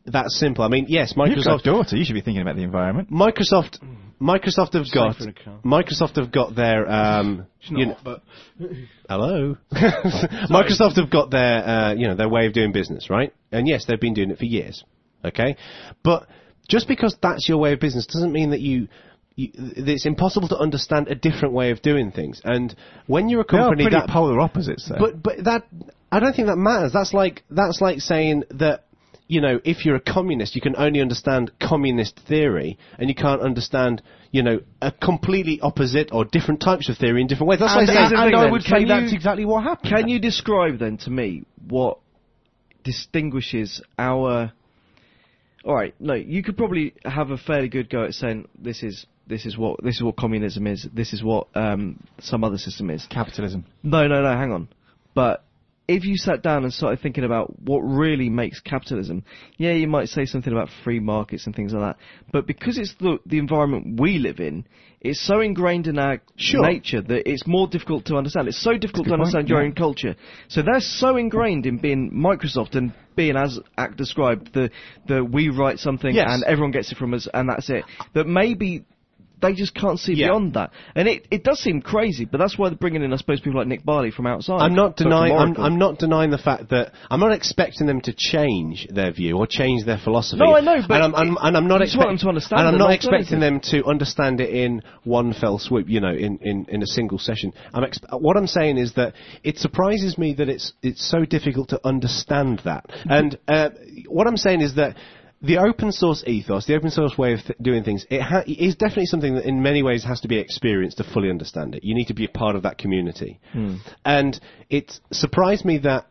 [SPEAKER 3] that simple. I mean, yes,
[SPEAKER 1] You've got
[SPEAKER 3] Microsoft.
[SPEAKER 1] a daughter. You should be thinking about the environment.
[SPEAKER 3] Microsoft. Microsoft have got.
[SPEAKER 5] for the car.
[SPEAKER 3] Microsoft have got their. Um,
[SPEAKER 5] It's not,
[SPEAKER 3] you know,
[SPEAKER 5] but
[SPEAKER 3] hello. Microsoft have got their, uh, you know, their way of doing business, right? And yes, they've been doing it for years. Okay, but just because that's your way of business doesn't mean that you. You, it's impossible to understand a different way of doing things. And when you're a
[SPEAKER 1] They are
[SPEAKER 3] company
[SPEAKER 1] pretty
[SPEAKER 3] that,
[SPEAKER 1] polar opposites, though.
[SPEAKER 3] but but that I don't think that matters. That's like that's like saying that, you know, if you're a communist, you can only understand communist theory, and you can't understand, you know, a completely opposite or different types of theory in different ways. That's
[SPEAKER 5] and,
[SPEAKER 3] like saying,
[SPEAKER 4] here's the
[SPEAKER 5] and
[SPEAKER 4] thing
[SPEAKER 5] I
[SPEAKER 4] then,
[SPEAKER 5] would
[SPEAKER 4] can
[SPEAKER 5] say that's
[SPEAKER 4] you-
[SPEAKER 5] exactly what happened.
[SPEAKER 4] Can you describe then to me what distinguishes our? All right, no, you could probably have a fairly good go at saying this is this is what this is what communism is. This is what um, some other system is.
[SPEAKER 1] Capitalism.
[SPEAKER 4] No, no, no, hang on. But if you sat down and started thinking about what really makes capitalism, yeah, you might say something about free markets and things like that. But because it's the, the environment we live in, it's so ingrained in our
[SPEAKER 3] Sure.
[SPEAKER 4] nature that it's more difficult to understand. It's so difficult to
[SPEAKER 1] good point,
[SPEAKER 4] understand your
[SPEAKER 1] yeah.
[SPEAKER 4] own culture. So they're so ingrained in being Microsoft and being, as Act described, the, the we write something
[SPEAKER 3] Yes.
[SPEAKER 4] and everyone gets it from us and that's it. That maybe they just can't see
[SPEAKER 3] Yeah.
[SPEAKER 4] beyond that. And it, it does seem crazy, but that's why they're bringing in, I suppose, people like Nick Barley from outside.
[SPEAKER 3] I'm not
[SPEAKER 4] So from
[SPEAKER 3] denying. I'm,
[SPEAKER 4] Oracle.
[SPEAKER 3] I'm not denying the fact that I'm not expecting them to change their view or change their philosophy.
[SPEAKER 4] No, I know, but
[SPEAKER 3] and I'm, I'm, and I'm not
[SPEAKER 4] you just want
[SPEAKER 3] expect-
[SPEAKER 4] them to understand
[SPEAKER 3] And I'm
[SPEAKER 4] an
[SPEAKER 3] not
[SPEAKER 4] alternative.
[SPEAKER 3] expecting them to understand it in one fell swoop. You know, in, in, in a single session. I'm exp- what I'm saying is that it surprises me that it's it's so difficult to understand that. And uh, what I'm saying is that. The open source ethos, the open source way of th- doing things, it ha- is definitely something that in many ways has to be experienced to fully understand it. You need to be a part of that community.
[SPEAKER 4] Hmm.
[SPEAKER 3] And it surprised me that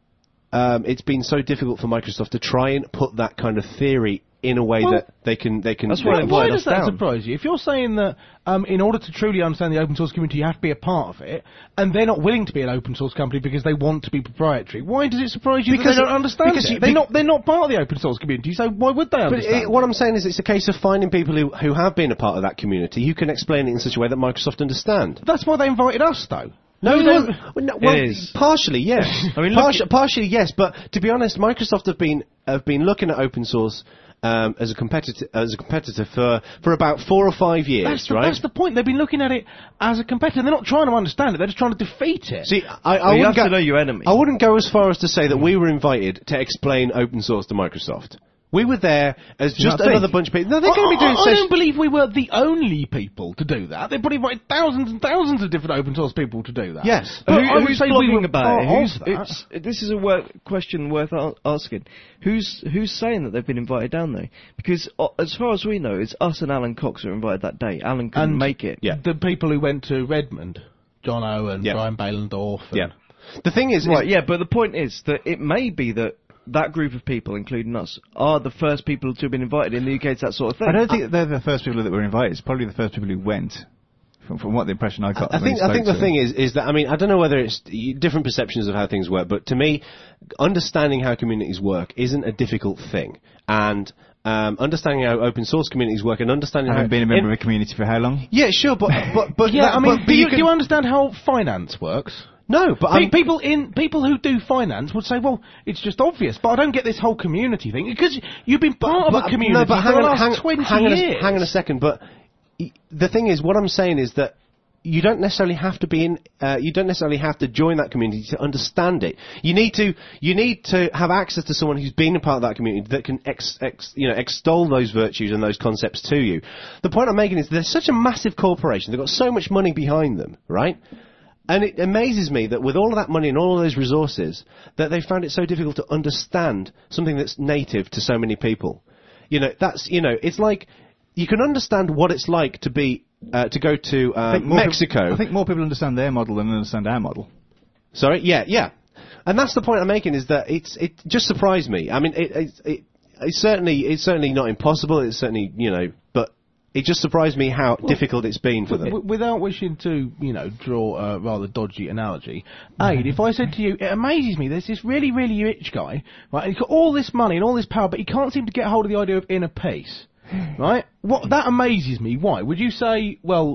[SPEAKER 3] um, it's been so difficult for Microsoft to try and put that kind of theory in a way
[SPEAKER 5] Well,
[SPEAKER 3] that they can they can.
[SPEAKER 4] that's
[SPEAKER 3] they
[SPEAKER 4] why
[SPEAKER 3] can-
[SPEAKER 4] they
[SPEAKER 5] Why
[SPEAKER 4] invited
[SPEAKER 5] does
[SPEAKER 4] us
[SPEAKER 5] that
[SPEAKER 4] down.
[SPEAKER 5] surprise you? If you're saying that um, in order to truly understand the open source community, you have to be a part of it, and they're not willing to be an open source company because they want to be proprietary, why does it surprise you
[SPEAKER 3] Because
[SPEAKER 5] that they
[SPEAKER 3] it-
[SPEAKER 5] don't understand
[SPEAKER 3] because
[SPEAKER 5] it?
[SPEAKER 3] you-
[SPEAKER 5] they're
[SPEAKER 3] be-
[SPEAKER 5] not. They're not part of the open source community. So why would they
[SPEAKER 3] But
[SPEAKER 5] understand?
[SPEAKER 3] it, what I'm saying is, it's a case of finding people who, who have been a part of that community who can explain it in such a way that Microsoft understand.
[SPEAKER 5] That's why they invited us, though.
[SPEAKER 3] No,
[SPEAKER 5] We
[SPEAKER 3] no,
[SPEAKER 5] don't-
[SPEAKER 3] well, no, well,
[SPEAKER 4] It is.
[SPEAKER 3] partially, yes.
[SPEAKER 4] I mean, look
[SPEAKER 3] Parti-
[SPEAKER 4] at-
[SPEAKER 3] partially, yes. But to be honest, Microsoft have been have been looking at open source um, as a competitor as a competitor for for about four or five years,
[SPEAKER 5] That's the,
[SPEAKER 3] right?
[SPEAKER 5] that's the point. They've been looking at it as a competitor. They're not trying to understand it. They're just trying to defeat it.
[SPEAKER 3] See, I, I
[SPEAKER 4] Well, you
[SPEAKER 3] wouldn't
[SPEAKER 4] have
[SPEAKER 3] go,
[SPEAKER 4] to know your enemy.
[SPEAKER 3] I wouldn't go as far as to say that we were invited to explain open source to Microsoft. We were there as just
[SPEAKER 1] not think?
[SPEAKER 3] another bunch of people. No, they're
[SPEAKER 5] I,
[SPEAKER 3] going to be doing
[SPEAKER 5] I, I
[SPEAKER 3] sessions.
[SPEAKER 5] don't believe we were the only people to do that. They probably invited thousands and thousands of different open source people to do that.
[SPEAKER 3] Yes.
[SPEAKER 5] But
[SPEAKER 4] Who-
[SPEAKER 5] I would
[SPEAKER 4] who's
[SPEAKER 5] say we
[SPEAKER 4] blogging
[SPEAKER 5] were
[SPEAKER 4] about
[SPEAKER 5] part
[SPEAKER 4] it? Who's,
[SPEAKER 5] of that.
[SPEAKER 4] it's, this is a wor- question worth a- asking. Who's who's saying that they've been invited down there? Because uh, as far as we know, it's us and Alan Cox who were invited that day. Alan couldn't
[SPEAKER 5] And
[SPEAKER 4] make it.
[SPEAKER 3] Yeah.
[SPEAKER 5] The people who went to Redmond, John O and
[SPEAKER 3] Yeah.
[SPEAKER 5] Brian Balendorf. And
[SPEAKER 3] Yeah. The thing is,
[SPEAKER 4] Right,
[SPEAKER 3] is
[SPEAKER 4] yeah, but the point is that it may be that that group of people, including us, are the first people to have been invited in the U K to that sort of thing.
[SPEAKER 1] I don't think that they're the first people that were invited. It's probably the first people who went. From, from what the impression I got.
[SPEAKER 3] I
[SPEAKER 1] when
[SPEAKER 3] think
[SPEAKER 1] we
[SPEAKER 3] I think
[SPEAKER 1] spoke
[SPEAKER 3] the
[SPEAKER 1] to
[SPEAKER 3] thing
[SPEAKER 1] them.
[SPEAKER 3] is is that I mean I don't know whether it's y- different perceptions of how things work, but to me, understanding how communities work isn't a difficult thing, and um, understanding how open source communities work and understanding
[SPEAKER 1] Having
[SPEAKER 3] how
[SPEAKER 1] been a member
[SPEAKER 3] in-
[SPEAKER 1] of a community for how long?
[SPEAKER 3] yeah, sure, but but but
[SPEAKER 5] Yeah,
[SPEAKER 3] that-
[SPEAKER 5] I mean,
[SPEAKER 3] but, but
[SPEAKER 5] do, you,
[SPEAKER 3] can,
[SPEAKER 5] do you understand how finance works?
[SPEAKER 3] no, but
[SPEAKER 5] Pe-
[SPEAKER 3] I'm,
[SPEAKER 5] people in people who do finance would say, "Well, it's just obvious," but I don't get this whole community thing because you've been part
[SPEAKER 3] but-
[SPEAKER 5] of a community
[SPEAKER 3] no, but
[SPEAKER 5] for
[SPEAKER 3] hang
[SPEAKER 5] the
[SPEAKER 3] on,
[SPEAKER 5] last
[SPEAKER 3] hang,
[SPEAKER 5] twenty
[SPEAKER 3] hang on a,
[SPEAKER 5] years.
[SPEAKER 3] hang on a second, but y- the thing is, what I'm saying is that. You don't necessarily have to be in. Uh, you don't necessarily have to join that community to understand it. You need to. You need to have access to someone who's been a part of that community that can, ex, ex, you know, extol those virtues and those concepts to you. The point I'm making is they're such a massive corporation. They've got so much money behind them, right? And it amazes me that with all of that money and all of those resources, that they found it so difficult to understand something that's native to so many people. You know, that's you know, it's like you can understand what it's like to be. Uh, to go to
[SPEAKER 1] I
[SPEAKER 3] uh,
[SPEAKER 1] think more
[SPEAKER 3] Mexico.
[SPEAKER 1] People, I think more people understand their model than understand our model.
[SPEAKER 3] Sorry, yeah, yeah, and that's the point I'm making is that it's it just surprised me. I mean, it, it, it it's certainly it's certainly not impossible. It's certainly you know, but it just surprised me how difficult it's been for them.
[SPEAKER 5] W- without wishing to, you know, draw a rather dodgy analogy, Aid, if I said to you, it amazes me, there's this really, really rich guy, right, and he's got all this money and all this power, but he can't seem to get hold of the idea of inner peace, right? What that amazes me. Why? Would you say, well,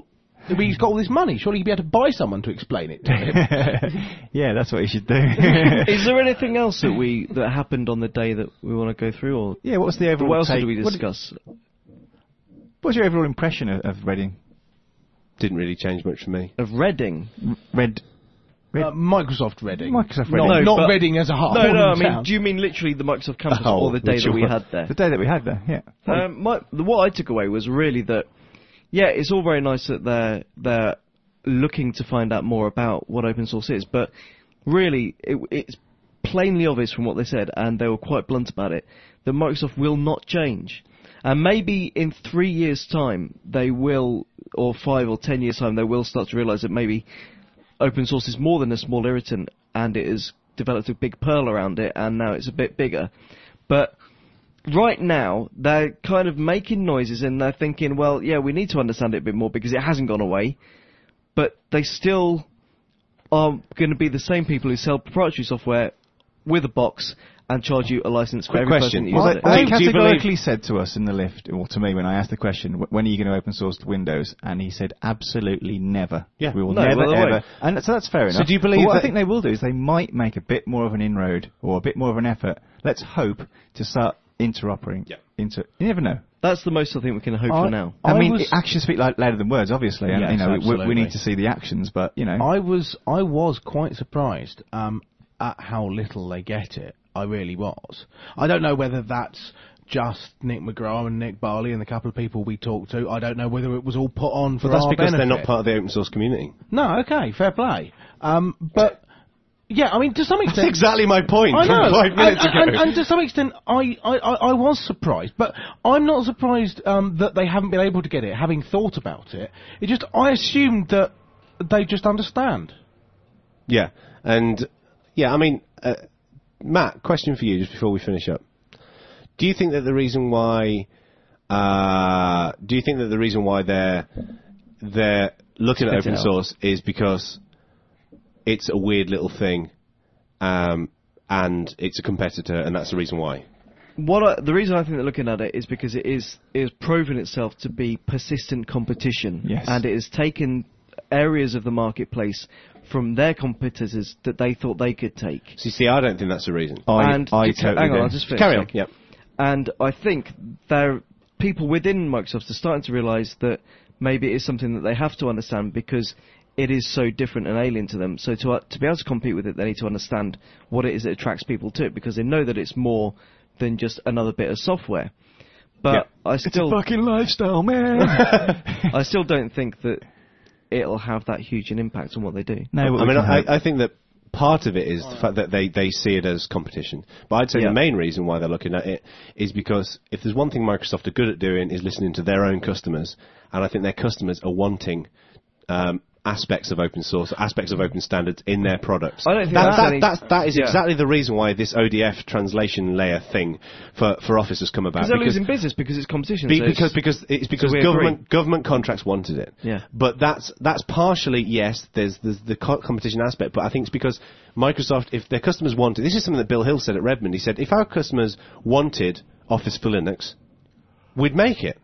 [SPEAKER 5] I mean, he's got all this money. Surely he'd be able to buy someone to explain it to him.
[SPEAKER 1] Yeah, that's what you should do.
[SPEAKER 4] Is there anything else that we that happened on the day that we want to go through, or
[SPEAKER 1] Yeah, what was the overall
[SPEAKER 4] what else
[SPEAKER 1] take?
[SPEAKER 4] did we
[SPEAKER 1] what,
[SPEAKER 4] discuss?
[SPEAKER 1] what was your overall impression of, of Reading?
[SPEAKER 3] Didn't really change much for me.
[SPEAKER 4] Of Reading?
[SPEAKER 1] Red. Red
[SPEAKER 5] Uh, Microsoft Reading.
[SPEAKER 1] Microsoft
[SPEAKER 5] Not,
[SPEAKER 1] Reading.
[SPEAKER 4] No,
[SPEAKER 5] not
[SPEAKER 4] but-
[SPEAKER 5] Reading as a whole.
[SPEAKER 4] No, no. I
[SPEAKER 5] in
[SPEAKER 4] mean,
[SPEAKER 5] town.
[SPEAKER 4] do you mean literally the Microsoft campus,
[SPEAKER 3] Oh,
[SPEAKER 4] or the day
[SPEAKER 3] which
[SPEAKER 4] that we
[SPEAKER 3] one?
[SPEAKER 4] had there?
[SPEAKER 1] The day that we had there, yeah.
[SPEAKER 4] Um, my, the, what I took away was really that, yeah, it's all very nice that they're they're looking to find out more about what open source is, but really, it, it's plainly obvious from what they said, and they were quite blunt about it, that Microsoft will not change. And maybe in three years' time, they will, or five or ten years' time, they will start to realise that maybe open source is more than a small irritant, and it has developed a big pearl around it, and now it's a bit bigger. But right now, they're kind of making noises, and they're thinking, well, yeah, we need to understand it a bit more because it hasn't gone away. But they still are going to be the same people who sell proprietary software with a box and charge you a license for
[SPEAKER 3] Quick
[SPEAKER 4] every
[SPEAKER 3] question.
[SPEAKER 4] person that
[SPEAKER 1] Well,
[SPEAKER 4] uses
[SPEAKER 1] they,
[SPEAKER 4] it.
[SPEAKER 1] they
[SPEAKER 3] Do- do you
[SPEAKER 1] categorically
[SPEAKER 3] believe-
[SPEAKER 1] said to us in the lift, or to me when I asked the question, "Wh- when are you going to open source Windows? And he said, absolutely never.
[SPEAKER 3] Yeah.
[SPEAKER 1] We will
[SPEAKER 4] No,
[SPEAKER 1] never,
[SPEAKER 4] well, they
[SPEAKER 1] ever.
[SPEAKER 4] won't.
[SPEAKER 1] And so that's fair enough.
[SPEAKER 3] do you believe
[SPEAKER 1] But what I
[SPEAKER 3] that-
[SPEAKER 1] think they will do is they might make a bit more of an inroad, or a bit more of an effort, let's hope, to start interoperating.
[SPEAKER 3] Yeah.
[SPEAKER 1] Inter- you never know.
[SPEAKER 4] That's the most I think we can hope
[SPEAKER 5] I-
[SPEAKER 4] for now.
[SPEAKER 1] I,
[SPEAKER 5] I
[SPEAKER 1] mean,
[SPEAKER 5] was-
[SPEAKER 1] actions speak like, louder than words, obviously, and
[SPEAKER 5] Yes,
[SPEAKER 1] you know, we, we
[SPEAKER 5] absolutely.
[SPEAKER 1] need to see the actions, but, you know.
[SPEAKER 5] I was I was quite surprised um, at how little they get it. I really was. I don't know whether that's just Nick McGrath and Nick Barley and the couple of people we talked to. I don't know whether it was all put on for
[SPEAKER 3] But that's
[SPEAKER 5] our
[SPEAKER 3] because
[SPEAKER 5] benefit.
[SPEAKER 3] they're not part of the open source community.
[SPEAKER 5] No, okay, fair play. Um, but yeah, I mean, to some
[SPEAKER 3] That's
[SPEAKER 5] extent,
[SPEAKER 3] exactly my point
[SPEAKER 5] I
[SPEAKER 3] from
[SPEAKER 5] know,
[SPEAKER 3] five minutes
[SPEAKER 5] and,
[SPEAKER 3] ago.
[SPEAKER 5] and, and to some extent, I, I, I I was surprised, but I'm not surprised um, that they haven't been able to get it, having thought about it. It just, I assumed that they just understand.
[SPEAKER 3] Yeah, and yeah, I mean, uh, Matt, question for you just before we finish up. Do you think that the reason why, uh, do you think that the reason why they're they're looking at
[SPEAKER 4] Spit it
[SPEAKER 3] open
[SPEAKER 4] out.
[SPEAKER 3] source is because it's a weird little thing, um, and it's a competitor, and that's the reason why?
[SPEAKER 4] What I, the reason I think they're looking at it is because it is it has proven itself to be persistent competition,
[SPEAKER 1] Yes.
[SPEAKER 4] and it has taken areas of the marketplace from their competitors that they thought they could take.
[SPEAKER 3] See, see, I don't think that's the reason.
[SPEAKER 1] I,
[SPEAKER 4] and
[SPEAKER 1] I
[SPEAKER 4] to-
[SPEAKER 1] totally
[SPEAKER 4] hang on,
[SPEAKER 1] do.
[SPEAKER 4] I'll just finish.
[SPEAKER 3] Carry on.
[SPEAKER 4] Nick.
[SPEAKER 3] Yep.
[SPEAKER 4] And I think there people within Microsoft are starting to realise that maybe it is something that they have to understand because it is so different and alien to them. So to uh, to be able to compete with it, they need to understand what it is that attracts people to it, because they know that it's more than just another bit of software. But
[SPEAKER 3] Yeah.
[SPEAKER 4] I
[SPEAKER 1] It's a
[SPEAKER 4] still
[SPEAKER 1] fucking lifestyle, man.
[SPEAKER 4] I still don't think that it'll have that huge an impact on what they do.
[SPEAKER 1] No, but
[SPEAKER 3] I
[SPEAKER 1] we
[SPEAKER 3] mean,
[SPEAKER 1] can
[SPEAKER 3] I,
[SPEAKER 1] hope.
[SPEAKER 3] I think that part of it is the fact that they, they see it as competition. But I'd say
[SPEAKER 4] Yeah.
[SPEAKER 3] the main reason why they're looking at it is because if there's one thing Microsoft are good at doing is listening to their own customers, and I think their customers are wanting um, aspects of open source, aspects of open standards in their products.
[SPEAKER 4] I don't think
[SPEAKER 3] that,
[SPEAKER 4] that's
[SPEAKER 3] that,
[SPEAKER 4] any-
[SPEAKER 3] that's, that is
[SPEAKER 4] yeah.
[SPEAKER 3] exactly the reason why this O D F translation layer thing for, for Office has come about.
[SPEAKER 4] Because they're
[SPEAKER 3] Because-
[SPEAKER 4] losing business because it's competition.
[SPEAKER 3] be,
[SPEAKER 4] so it's-
[SPEAKER 3] because because it's because
[SPEAKER 4] we
[SPEAKER 3] government government contracts wanted it.
[SPEAKER 4] Yeah.
[SPEAKER 3] But that's that's partially yes. There's there's the co- competition aspect, but I think it's because Microsoft, if their customers wanted, this is something that Bill Hill said at Redmond. He said if our customers wanted Office for Linux, we'd make it.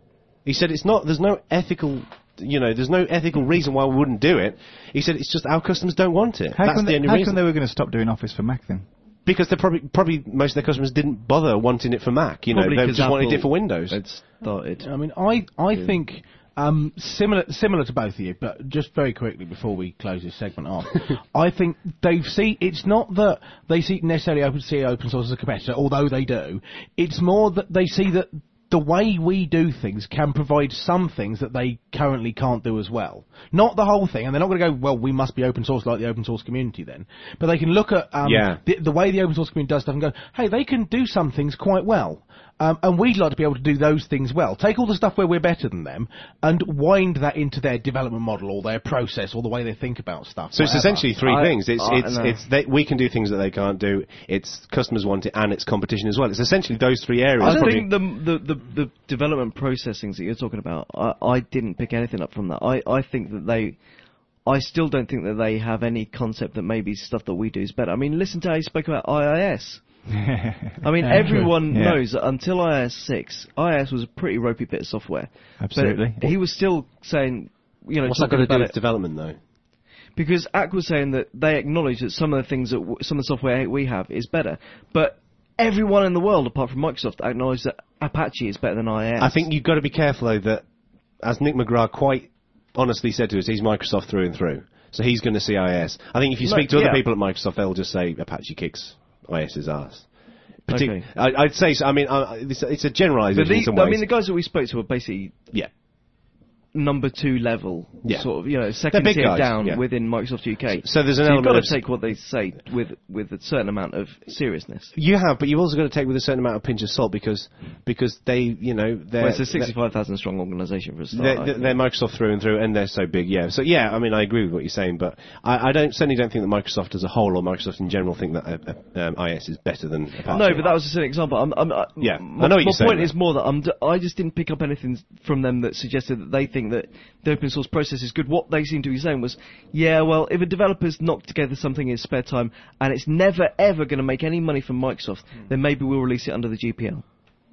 [SPEAKER 3] He said it's not. There's no ethical. You know, there's no ethical reason why we wouldn't do it. He said it's just our customers don't want it.
[SPEAKER 1] How,
[SPEAKER 3] That's
[SPEAKER 1] come
[SPEAKER 3] the
[SPEAKER 1] they,
[SPEAKER 3] only
[SPEAKER 1] how
[SPEAKER 3] reason.
[SPEAKER 1] come they were going to stop doing Office for Mac then?
[SPEAKER 3] Because they probably probably most of their customers didn't bother wanting it for Mac. You know,
[SPEAKER 4] Probably
[SPEAKER 3] they
[SPEAKER 4] 'cause
[SPEAKER 3] just wanted
[SPEAKER 4] Apple
[SPEAKER 3] it for Windows.
[SPEAKER 4] had started.
[SPEAKER 5] I mean, I I think um, similar similar to both of you, but just very quickly before we close this segment off, I think they see it's not that they see necessarily open see open source as a competitor, although they do. It's more that they see that the way we do things can provide some things that they currently can't do as well. Not the whole thing, and they're not going to go, well, we must be open source like the open source community then. But they can look at um,
[SPEAKER 3] Yeah.
[SPEAKER 5] the, the way the open source community does stuff and go, hey, they can do some things quite well. Um, and we'd like to be able to do those things well. Take all the stuff where we're better than them and wind that into their development model or their process or the way they think about stuff.
[SPEAKER 3] So it's
[SPEAKER 5] whatever.
[SPEAKER 3] essentially three
[SPEAKER 4] I-
[SPEAKER 3] things. It's
[SPEAKER 4] I
[SPEAKER 3] it's
[SPEAKER 4] know.
[SPEAKER 3] it's they, we can do things that they can't do. It's customers want it, and it's competition as well. It's essentially those three areas.
[SPEAKER 4] I
[SPEAKER 3] probably.
[SPEAKER 4] think the, the the the development process things that you're talking about, I, I didn't pick anything up from that. I, I think that they, I still don't think that they have any concept that maybe stuff that we do is better. I mean, listen to how he spoke about I I S. I mean,
[SPEAKER 5] Yeah,
[SPEAKER 4] everyone
[SPEAKER 1] true. Yeah.
[SPEAKER 4] knows that until I I S six, I I S was a pretty ropey bit of software.
[SPEAKER 1] Absolutely.
[SPEAKER 4] But he was still saying you know,
[SPEAKER 3] What's that got
[SPEAKER 4] talking
[SPEAKER 3] to do
[SPEAKER 4] about
[SPEAKER 3] with
[SPEAKER 4] it,
[SPEAKER 3] development, though?
[SPEAKER 4] because A C was saying that they acknowledge that some of the things that w- some of the software we have is better, but everyone in the world apart from Microsoft acknowledge that Apache is better than I I S.
[SPEAKER 3] I think you've got to be careful, though, that, as Nick McGrath quite honestly said to us, he's Microsoft through and through. So he's going to see I S. I think if you
[SPEAKER 4] No,
[SPEAKER 3] speak to other
[SPEAKER 4] yeah.
[SPEAKER 3] people at Microsoft, they'll just say Apache kicks IS's ass. Partic-
[SPEAKER 4] Okay.
[SPEAKER 3] I, I'd say so. I mean, I, it's, it's a
[SPEAKER 4] But
[SPEAKER 3] generalisation
[SPEAKER 4] the,
[SPEAKER 3] in some
[SPEAKER 4] I
[SPEAKER 3] ways.
[SPEAKER 4] mean, the guys that we spoke to are basically
[SPEAKER 3] yeah.
[SPEAKER 4] number two level,
[SPEAKER 3] Yeah.
[SPEAKER 4] sort of, you know, second
[SPEAKER 3] big
[SPEAKER 4] tier
[SPEAKER 3] guys,
[SPEAKER 4] down
[SPEAKER 3] yeah.
[SPEAKER 4] within Microsoft U K.
[SPEAKER 3] So there's an
[SPEAKER 4] so you've got
[SPEAKER 3] element
[SPEAKER 4] to
[SPEAKER 3] of-
[SPEAKER 4] take what they say with with a certain amount of seriousness.
[SPEAKER 3] You have, but you've also got to take with a certain amount of pinch of salt because because they, you know, they're
[SPEAKER 4] Well, it's a sixty-five thousand strong organisation for a start.
[SPEAKER 3] They're,
[SPEAKER 4] I
[SPEAKER 3] they're,
[SPEAKER 4] think.
[SPEAKER 3] they're Microsoft through and through, and they're so big, yeah. So yeah, I mean, I agree with what you're saying, but I, I don't certainly don't think that Microsoft as a whole or Microsoft in general think that uh, uh, um, I S is better than Apache.
[SPEAKER 4] No, but that was just an example. I'm, I'm, I,
[SPEAKER 3] Yeah,
[SPEAKER 4] my,
[SPEAKER 3] I know what you're
[SPEAKER 4] my
[SPEAKER 3] saying
[SPEAKER 4] point
[SPEAKER 3] there.
[SPEAKER 4] is more that I'm, d- I just didn't pick up anything from them that suggested that they think that the open source process is good. What they seemed to be saying was, yeah, well, if a developer's knocked together something in his spare time and it's never ever going to make any money from Microsoft,
[SPEAKER 3] Hmm.
[SPEAKER 4] then maybe we'll release it under the G P L.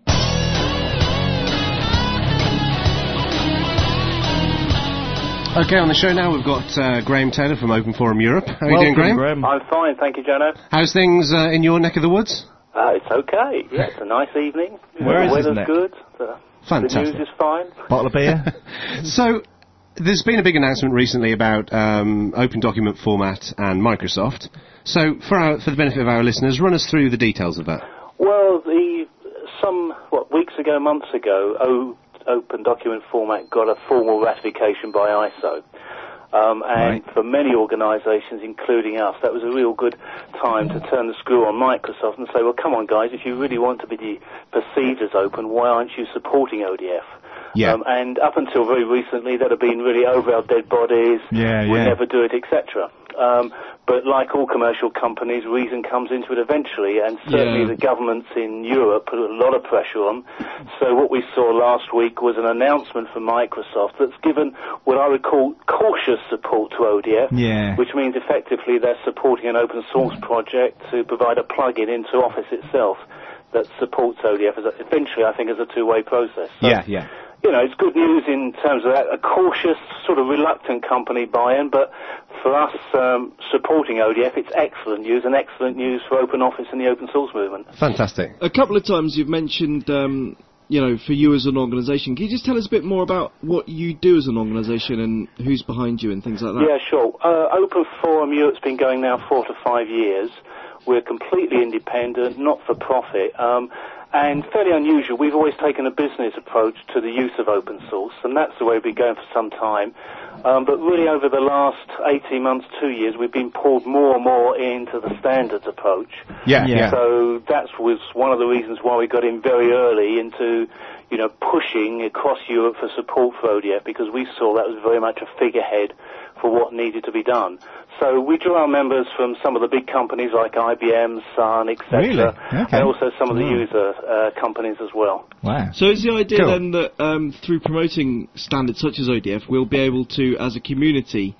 [SPEAKER 3] Okay, on the show now we've got uh, Graham Taylor from Open Forum Europe. How are you
[SPEAKER 4] Welcome,
[SPEAKER 3] doing, Graham?
[SPEAKER 6] I'm fine, thank you, Jono.
[SPEAKER 3] How's things uh, in your neck of the woods?
[SPEAKER 6] Uh, it's okay. Yeah, it's a nice evening.
[SPEAKER 4] Where
[SPEAKER 6] the
[SPEAKER 4] is his
[SPEAKER 6] weather's
[SPEAKER 4] neck?
[SPEAKER 6] good. The,
[SPEAKER 3] Fantastic.
[SPEAKER 6] the news is fine.
[SPEAKER 1] Bottle of beer.
[SPEAKER 3] So, there's been a big announcement recently about um, open document format and Microsoft. So, for our, for the benefit of our listeners, run us through the details of that.
[SPEAKER 6] Well, the some what weeks ago, months ago, o, Open Document Format got a formal ratification by I S O. Um, and
[SPEAKER 1] Right.
[SPEAKER 6] for many organisations, including us, that was a real good time to turn the screw on Microsoft and say, well, come on, guys, if you really want to be perceived as open, why aren't you supporting O D F?
[SPEAKER 3] Yeah.
[SPEAKER 6] Um, and up until very recently, that had been really over our dead bodies,
[SPEAKER 1] Yeah,
[SPEAKER 6] we'll
[SPEAKER 1] yeah.
[SPEAKER 6] never do it, et cetera. Um, but like all commercial companies, reason comes into it eventually, and certainly
[SPEAKER 4] Yeah.
[SPEAKER 6] the governments in Europe put a lot of pressure on. So what we saw last week was an announcement from Microsoft that's given what I would call cautious support to O D F,
[SPEAKER 1] Yeah.
[SPEAKER 6] which means effectively they're supporting an open source project to provide a plug-in into Office itself that supports O D F, as a, eventually I think as a two-way process. So,
[SPEAKER 3] Yeah, yeah.
[SPEAKER 6] you know, it's good news in terms of that. A cautious, sort of reluctant company buy-in, but for us um, supporting O D F, it's excellent news, and excellent news for Open Office and the open source movement.
[SPEAKER 3] Fantastic.
[SPEAKER 4] A couple of times you've mentioned, um, you know, for you as an organisation. Can you just tell us a bit more about what you do as an organisation and who's behind you and things like that?
[SPEAKER 6] Yeah, sure. Uh, Open Forum Europe's been going now four to five years. We're completely independent, not for profit. Um, And fairly unusual, we've always taken a business approach to the use of open source, and that's the way we've been going for some time. Um, but really over the last eighteen months, two years, we've been pulled more and more into the standards approach.
[SPEAKER 3] Yeah,
[SPEAKER 1] Yeah.
[SPEAKER 3] yeah.
[SPEAKER 6] So that was one of the reasons why we got in very early into, you know, pushing across Europe for support for O D F, because we saw that was very much a figurehead for what needed to be done. So we drew our members from some of the big companies like I B M, Sun, et cetera,
[SPEAKER 1] Really? Okay.
[SPEAKER 6] and also some of the
[SPEAKER 1] Oh.
[SPEAKER 6] user uh, companies as well.
[SPEAKER 1] Wow.
[SPEAKER 4] So is the idea
[SPEAKER 3] Cool.
[SPEAKER 4] then that um, through promoting standards such as O D F, we'll be able to, as a community,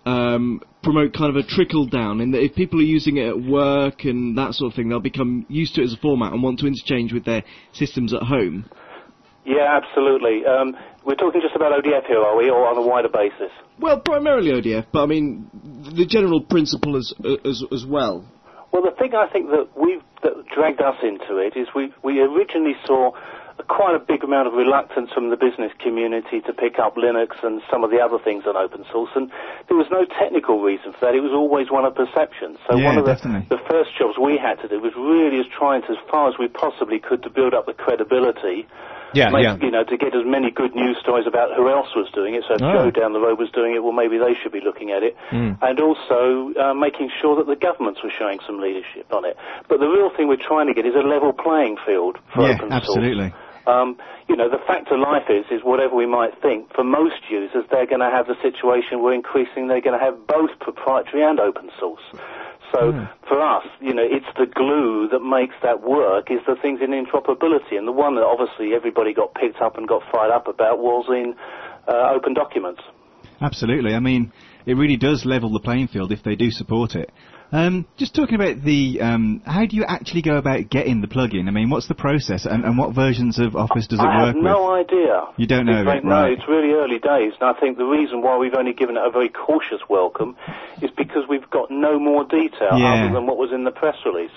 [SPEAKER 4] um, promote kind of a trickle down, in that if people are using it at work and that sort of thing, they'll become used to it as a format and want to interchange with their systems at home?
[SPEAKER 6] Yeah, absolutely. Um, we're talking just about O D F here, are we, or on a wider basis?
[SPEAKER 4] Well, primarily O D F, but I mean the general principle as as as well.
[SPEAKER 6] Well, the thing I think that we've that dragged us into it is we we originally saw a, quite a big amount of reluctance from the business community to pick up Linux and some of the other things on open source, and there was no technical reason for that. It was always one of perception. So
[SPEAKER 1] Yeah,
[SPEAKER 6] one of the,
[SPEAKER 1] definitely.
[SPEAKER 6] the first jobs we had to do was really as trying to, as far as we possibly could, to build up the credibility.
[SPEAKER 3] Yeah,
[SPEAKER 6] Make,
[SPEAKER 3] yeah.
[SPEAKER 6] you know, to get as many good news stories about who else was doing it. So if
[SPEAKER 1] Oh.
[SPEAKER 6] Joe down the road was doing it, well, maybe they should be looking at it.
[SPEAKER 1] Mm.
[SPEAKER 6] And also uh, making sure that the governments were showing some leadership on it. But the real thing we're trying to get is a level playing field for
[SPEAKER 1] Yeah,
[SPEAKER 6] open source.
[SPEAKER 1] absolutely.
[SPEAKER 6] Um, you know, the fact of life is, is whatever we might think, for most users, they're going to have the situation where increasingly they're going to have both proprietary and open source. So for us, you know, it's the glue that makes that work, is the things in interoperability. And the one that obviously everybody got picked up and got fired up about was in uh, open documents.
[SPEAKER 1] Absolutely. I mean, it really does level the playing field if they do support it. Um, just talking about the, um, how do you actually go about getting the plug-in? I mean, what's the process, and, and what versions of Office does it
[SPEAKER 6] I
[SPEAKER 1] work
[SPEAKER 6] have no
[SPEAKER 1] with?
[SPEAKER 6] idea.
[SPEAKER 1] You don't know,
[SPEAKER 6] It's
[SPEAKER 1] it, right?
[SPEAKER 6] No, it's really early days, and I think the reason why we've only given it a very cautious welcome is because we've got no more detail
[SPEAKER 1] Yeah.
[SPEAKER 6] other than what was in the press release.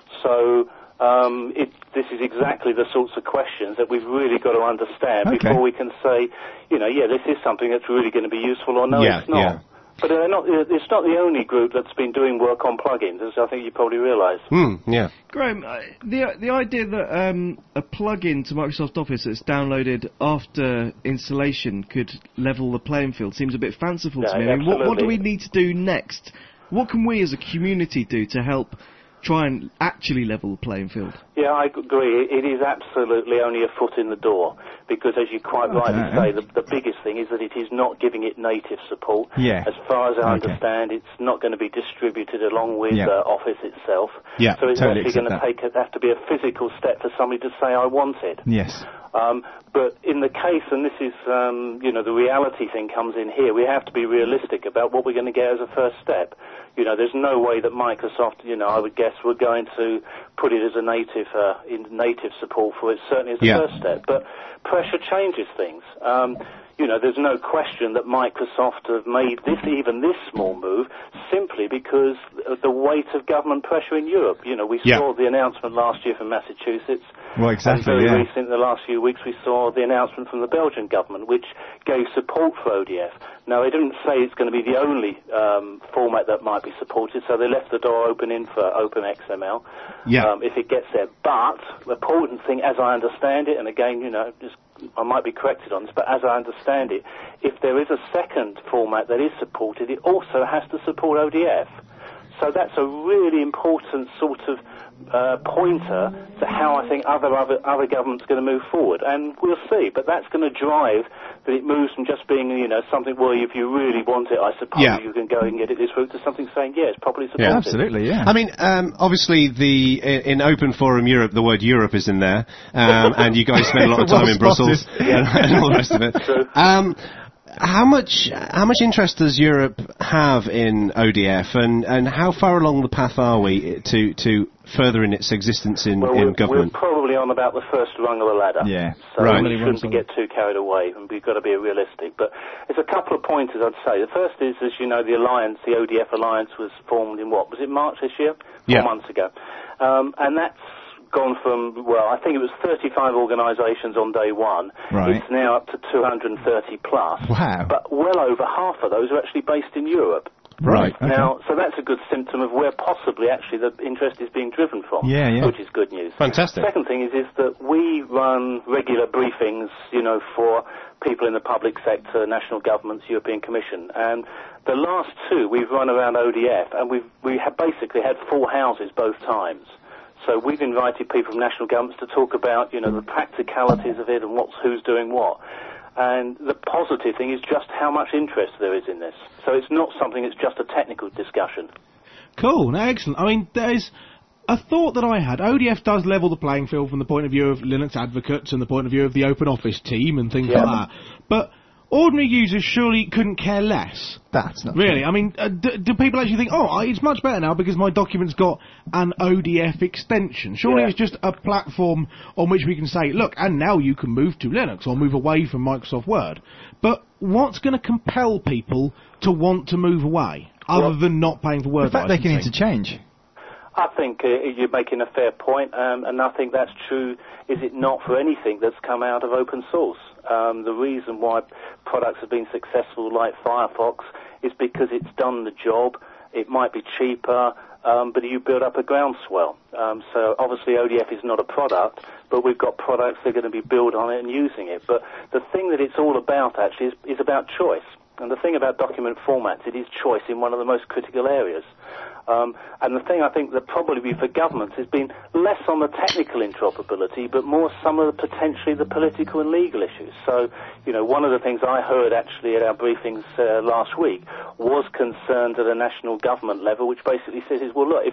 [SPEAKER 6] So um, it, this is exactly the sorts of questions that we've really got to understand
[SPEAKER 1] Okay.
[SPEAKER 6] before we can say, you know, yeah, this is something that's really going to be useful, or no,
[SPEAKER 3] Yeah,
[SPEAKER 6] it's not.
[SPEAKER 3] yeah.
[SPEAKER 6] But they're not, it's not the only group that's been doing work on plugins, as I think you probably realise.
[SPEAKER 3] Hmm, yeah.
[SPEAKER 4] Graham, uh, the the idea that um, a plug-in to Microsoft Office that's downloaded after installation could level the playing field seems a bit fanciful
[SPEAKER 6] Yeah,
[SPEAKER 4] to me. I mean, what, what do we
[SPEAKER 6] absolutely.
[SPEAKER 4] need to do next? What can we as a community do to help try and actually level the playing field?
[SPEAKER 6] Yeah, I agree. It is absolutely only a foot in the door, because as you quite
[SPEAKER 1] I
[SPEAKER 6] rightly
[SPEAKER 1] don't know.
[SPEAKER 6] say, the, the biggest thing is that it is not giving it native support.
[SPEAKER 1] Yeah.
[SPEAKER 6] As far as I
[SPEAKER 1] Okay.
[SPEAKER 6] understand, it's not going to be distributed along with
[SPEAKER 1] Yeah.
[SPEAKER 6] uh, Office itself.
[SPEAKER 3] Yeah,
[SPEAKER 6] so it's
[SPEAKER 1] totally
[SPEAKER 6] actually going to
[SPEAKER 1] accept
[SPEAKER 6] take a, have to be a physical step for somebody to say, I want it.
[SPEAKER 1] Yes.
[SPEAKER 6] Um, but in the case, and this is, um, you know, the reality thing comes in here, we have to be realistic about what we're going to get as a first step. You know, there's no way that Microsoft, you know, I would guess we're going to put it as a native, uh, in native support for it, certainly as a
[SPEAKER 3] Yeah.
[SPEAKER 6] first step. But pressure changes things. Um, you know, there's no question that Microsoft have made this, even this small move, simply because of the weight of government pressure in Europe. You know, we
[SPEAKER 3] Yeah.
[SPEAKER 6] saw the announcement last year from Massachusetts.
[SPEAKER 1] Well, exactly,
[SPEAKER 6] And very
[SPEAKER 1] yeah.
[SPEAKER 6] recent, in the last few weeks, we saw the announcement from the Belgian government, which gave support for O D F. Now, they didn't say it's going to be the only um, format that might be supported, so they left the door open in for OpenXML
[SPEAKER 3] Yeah.
[SPEAKER 6] um, if it gets there. But the important thing, as I understand it, and again, you know, just I might be corrected on this, but as I understand it, if there is a second format that is supported, it also has to support O D F. So that's a really important sort of uh, pointer to how I think other other, other governments are going to move forward, and we'll see. But that's going to drive that it moves from just being, you know, something where if you really want it, I suppose
[SPEAKER 3] Yeah.
[SPEAKER 6] you can go and get it this route, to something saying, yeah, it's properly supported.
[SPEAKER 3] Yeah,
[SPEAKER 1] Absolutely, yeah.
[SPEAKER 3] I mean, um, obviously, the in, in Open Forum Europe, the word Europe is in there, um, and you guys spend a lot of time
[SPEAKER 1] Well
[SPEAKER 3] in Brussels
[SPEAKER 1] spotted.
[SPEAKER 3] and, and all the rest of it.
[SPEAKER 6] True.
[SPEAKER 3] Um, how much how much interest does Europe have in O D F, and, and how far along the path are we to to furthering its existence in,
[SPEAKER 6] Well,
[SPEAKER 3] in
[SPEAKER 6] we're,
[SPEAKER 3] government?
[SPEAKER 6] we're probably on about the first rung of the ladder.
[SPEAKER 1] Yeah.
[SPEAKER 6] So
[SPEAKER 3] Right.
[SPEAKER 6] we
[SPEAKER 4] Many
[SPEAKER 6] shouldn't
[SPEAKER 4] rungs on
[SPEAKER 6] get too carried away, and we've got to be realistic. But there's a couple of pointers I'd say. The first is, as you know, the alliance, the O D F alliance, was formed in what? Was it March this year?
[SPEAKER 3] Yeah.
[SPEAKER 6] Four months ago. Um, and that's gone from, well, I think it was thirty-five organisations on day one.
[SPEAKER 1] Right.
[SPEAKER 6] It's now up to two hundred thirty plus.
[SPEAKER 1] Wow.
[SPEAKER 6] But well over half of those are actually based in Europe.
[SPEAKER 1] Right. Okay.
[SPEAKER 6] Now, so that's a good symptom of where possibly actually the interest is being driven from,
[SPEAKER 1] Yeah, yeah.
[SPEAKER 6] which is good news.
[SPEAKER 3] Fantastic.
[SPEAKER 6] Second thing is, is that we run regular briefings, you know, for people in the public sector, national governments, European Commission, and the last two we've run around O D F, and we've we have basically had full houses both times. So we've invited people from national governments to talk about, you know, the practicalities of it and what's who's doing what. And the positive thing is just how much interest there is in this. So it's not something that's just a technical discussion.
[SPEAKER 5] Cool, no, excellent. I mean, there's a thought that I had. O D F does level the playing field from the point of view of Linux advocates and the point of view of the Open Office team and things
[SPEAKER 6] Yeah.
[SPEAKER 5] like that. But ordinary users surely couldn't care less.
[SPEAKER 1] That's not
[SPEAKER 5] Really,
[SPEAKER 1] true.
[SPEAKER 5] I mean, uh, do, do people actually think, oh, I- it's much better now because my document's got an O D F extension? Surely
[SPEAKER 6] Yeah.
[SPEAKER 5] it's just a platform on which we can say, look, and now you can move to Linux or move away from Microsoft Word. But what's going to compel people to want to move away, other
[SPEAKER 6] Well,
[SPEAKER 5] than not paying for Word
[SPEAKER 1] In fact, they can
[SPEAKER 5] licensing?
[SPEAKER 1] interchange.
[SPEAKER 6] I think uh, you're making a fair point, um, and I think that's true, is it not, for anything that's come out of open source. Um, the reason why products have been successful like Firefox is because it's done the job. It might be cheaper, um, but you build up a groundswell. Um, so obviously O D F is not a product, but we've got products that are going to be built on it and using it. But the thing that it's all about, actually, is, is about choice. And the thing about document formats, it is choice in one of the most critical areas. Um, and the thing I think that probably for governments has been less on the technical interoperability, but more some of the potentially the political and legal issues. So, you know, one of the things I heard actually at our briefings uh, last week was concerned at a national government level, which basically says, is, well, look, if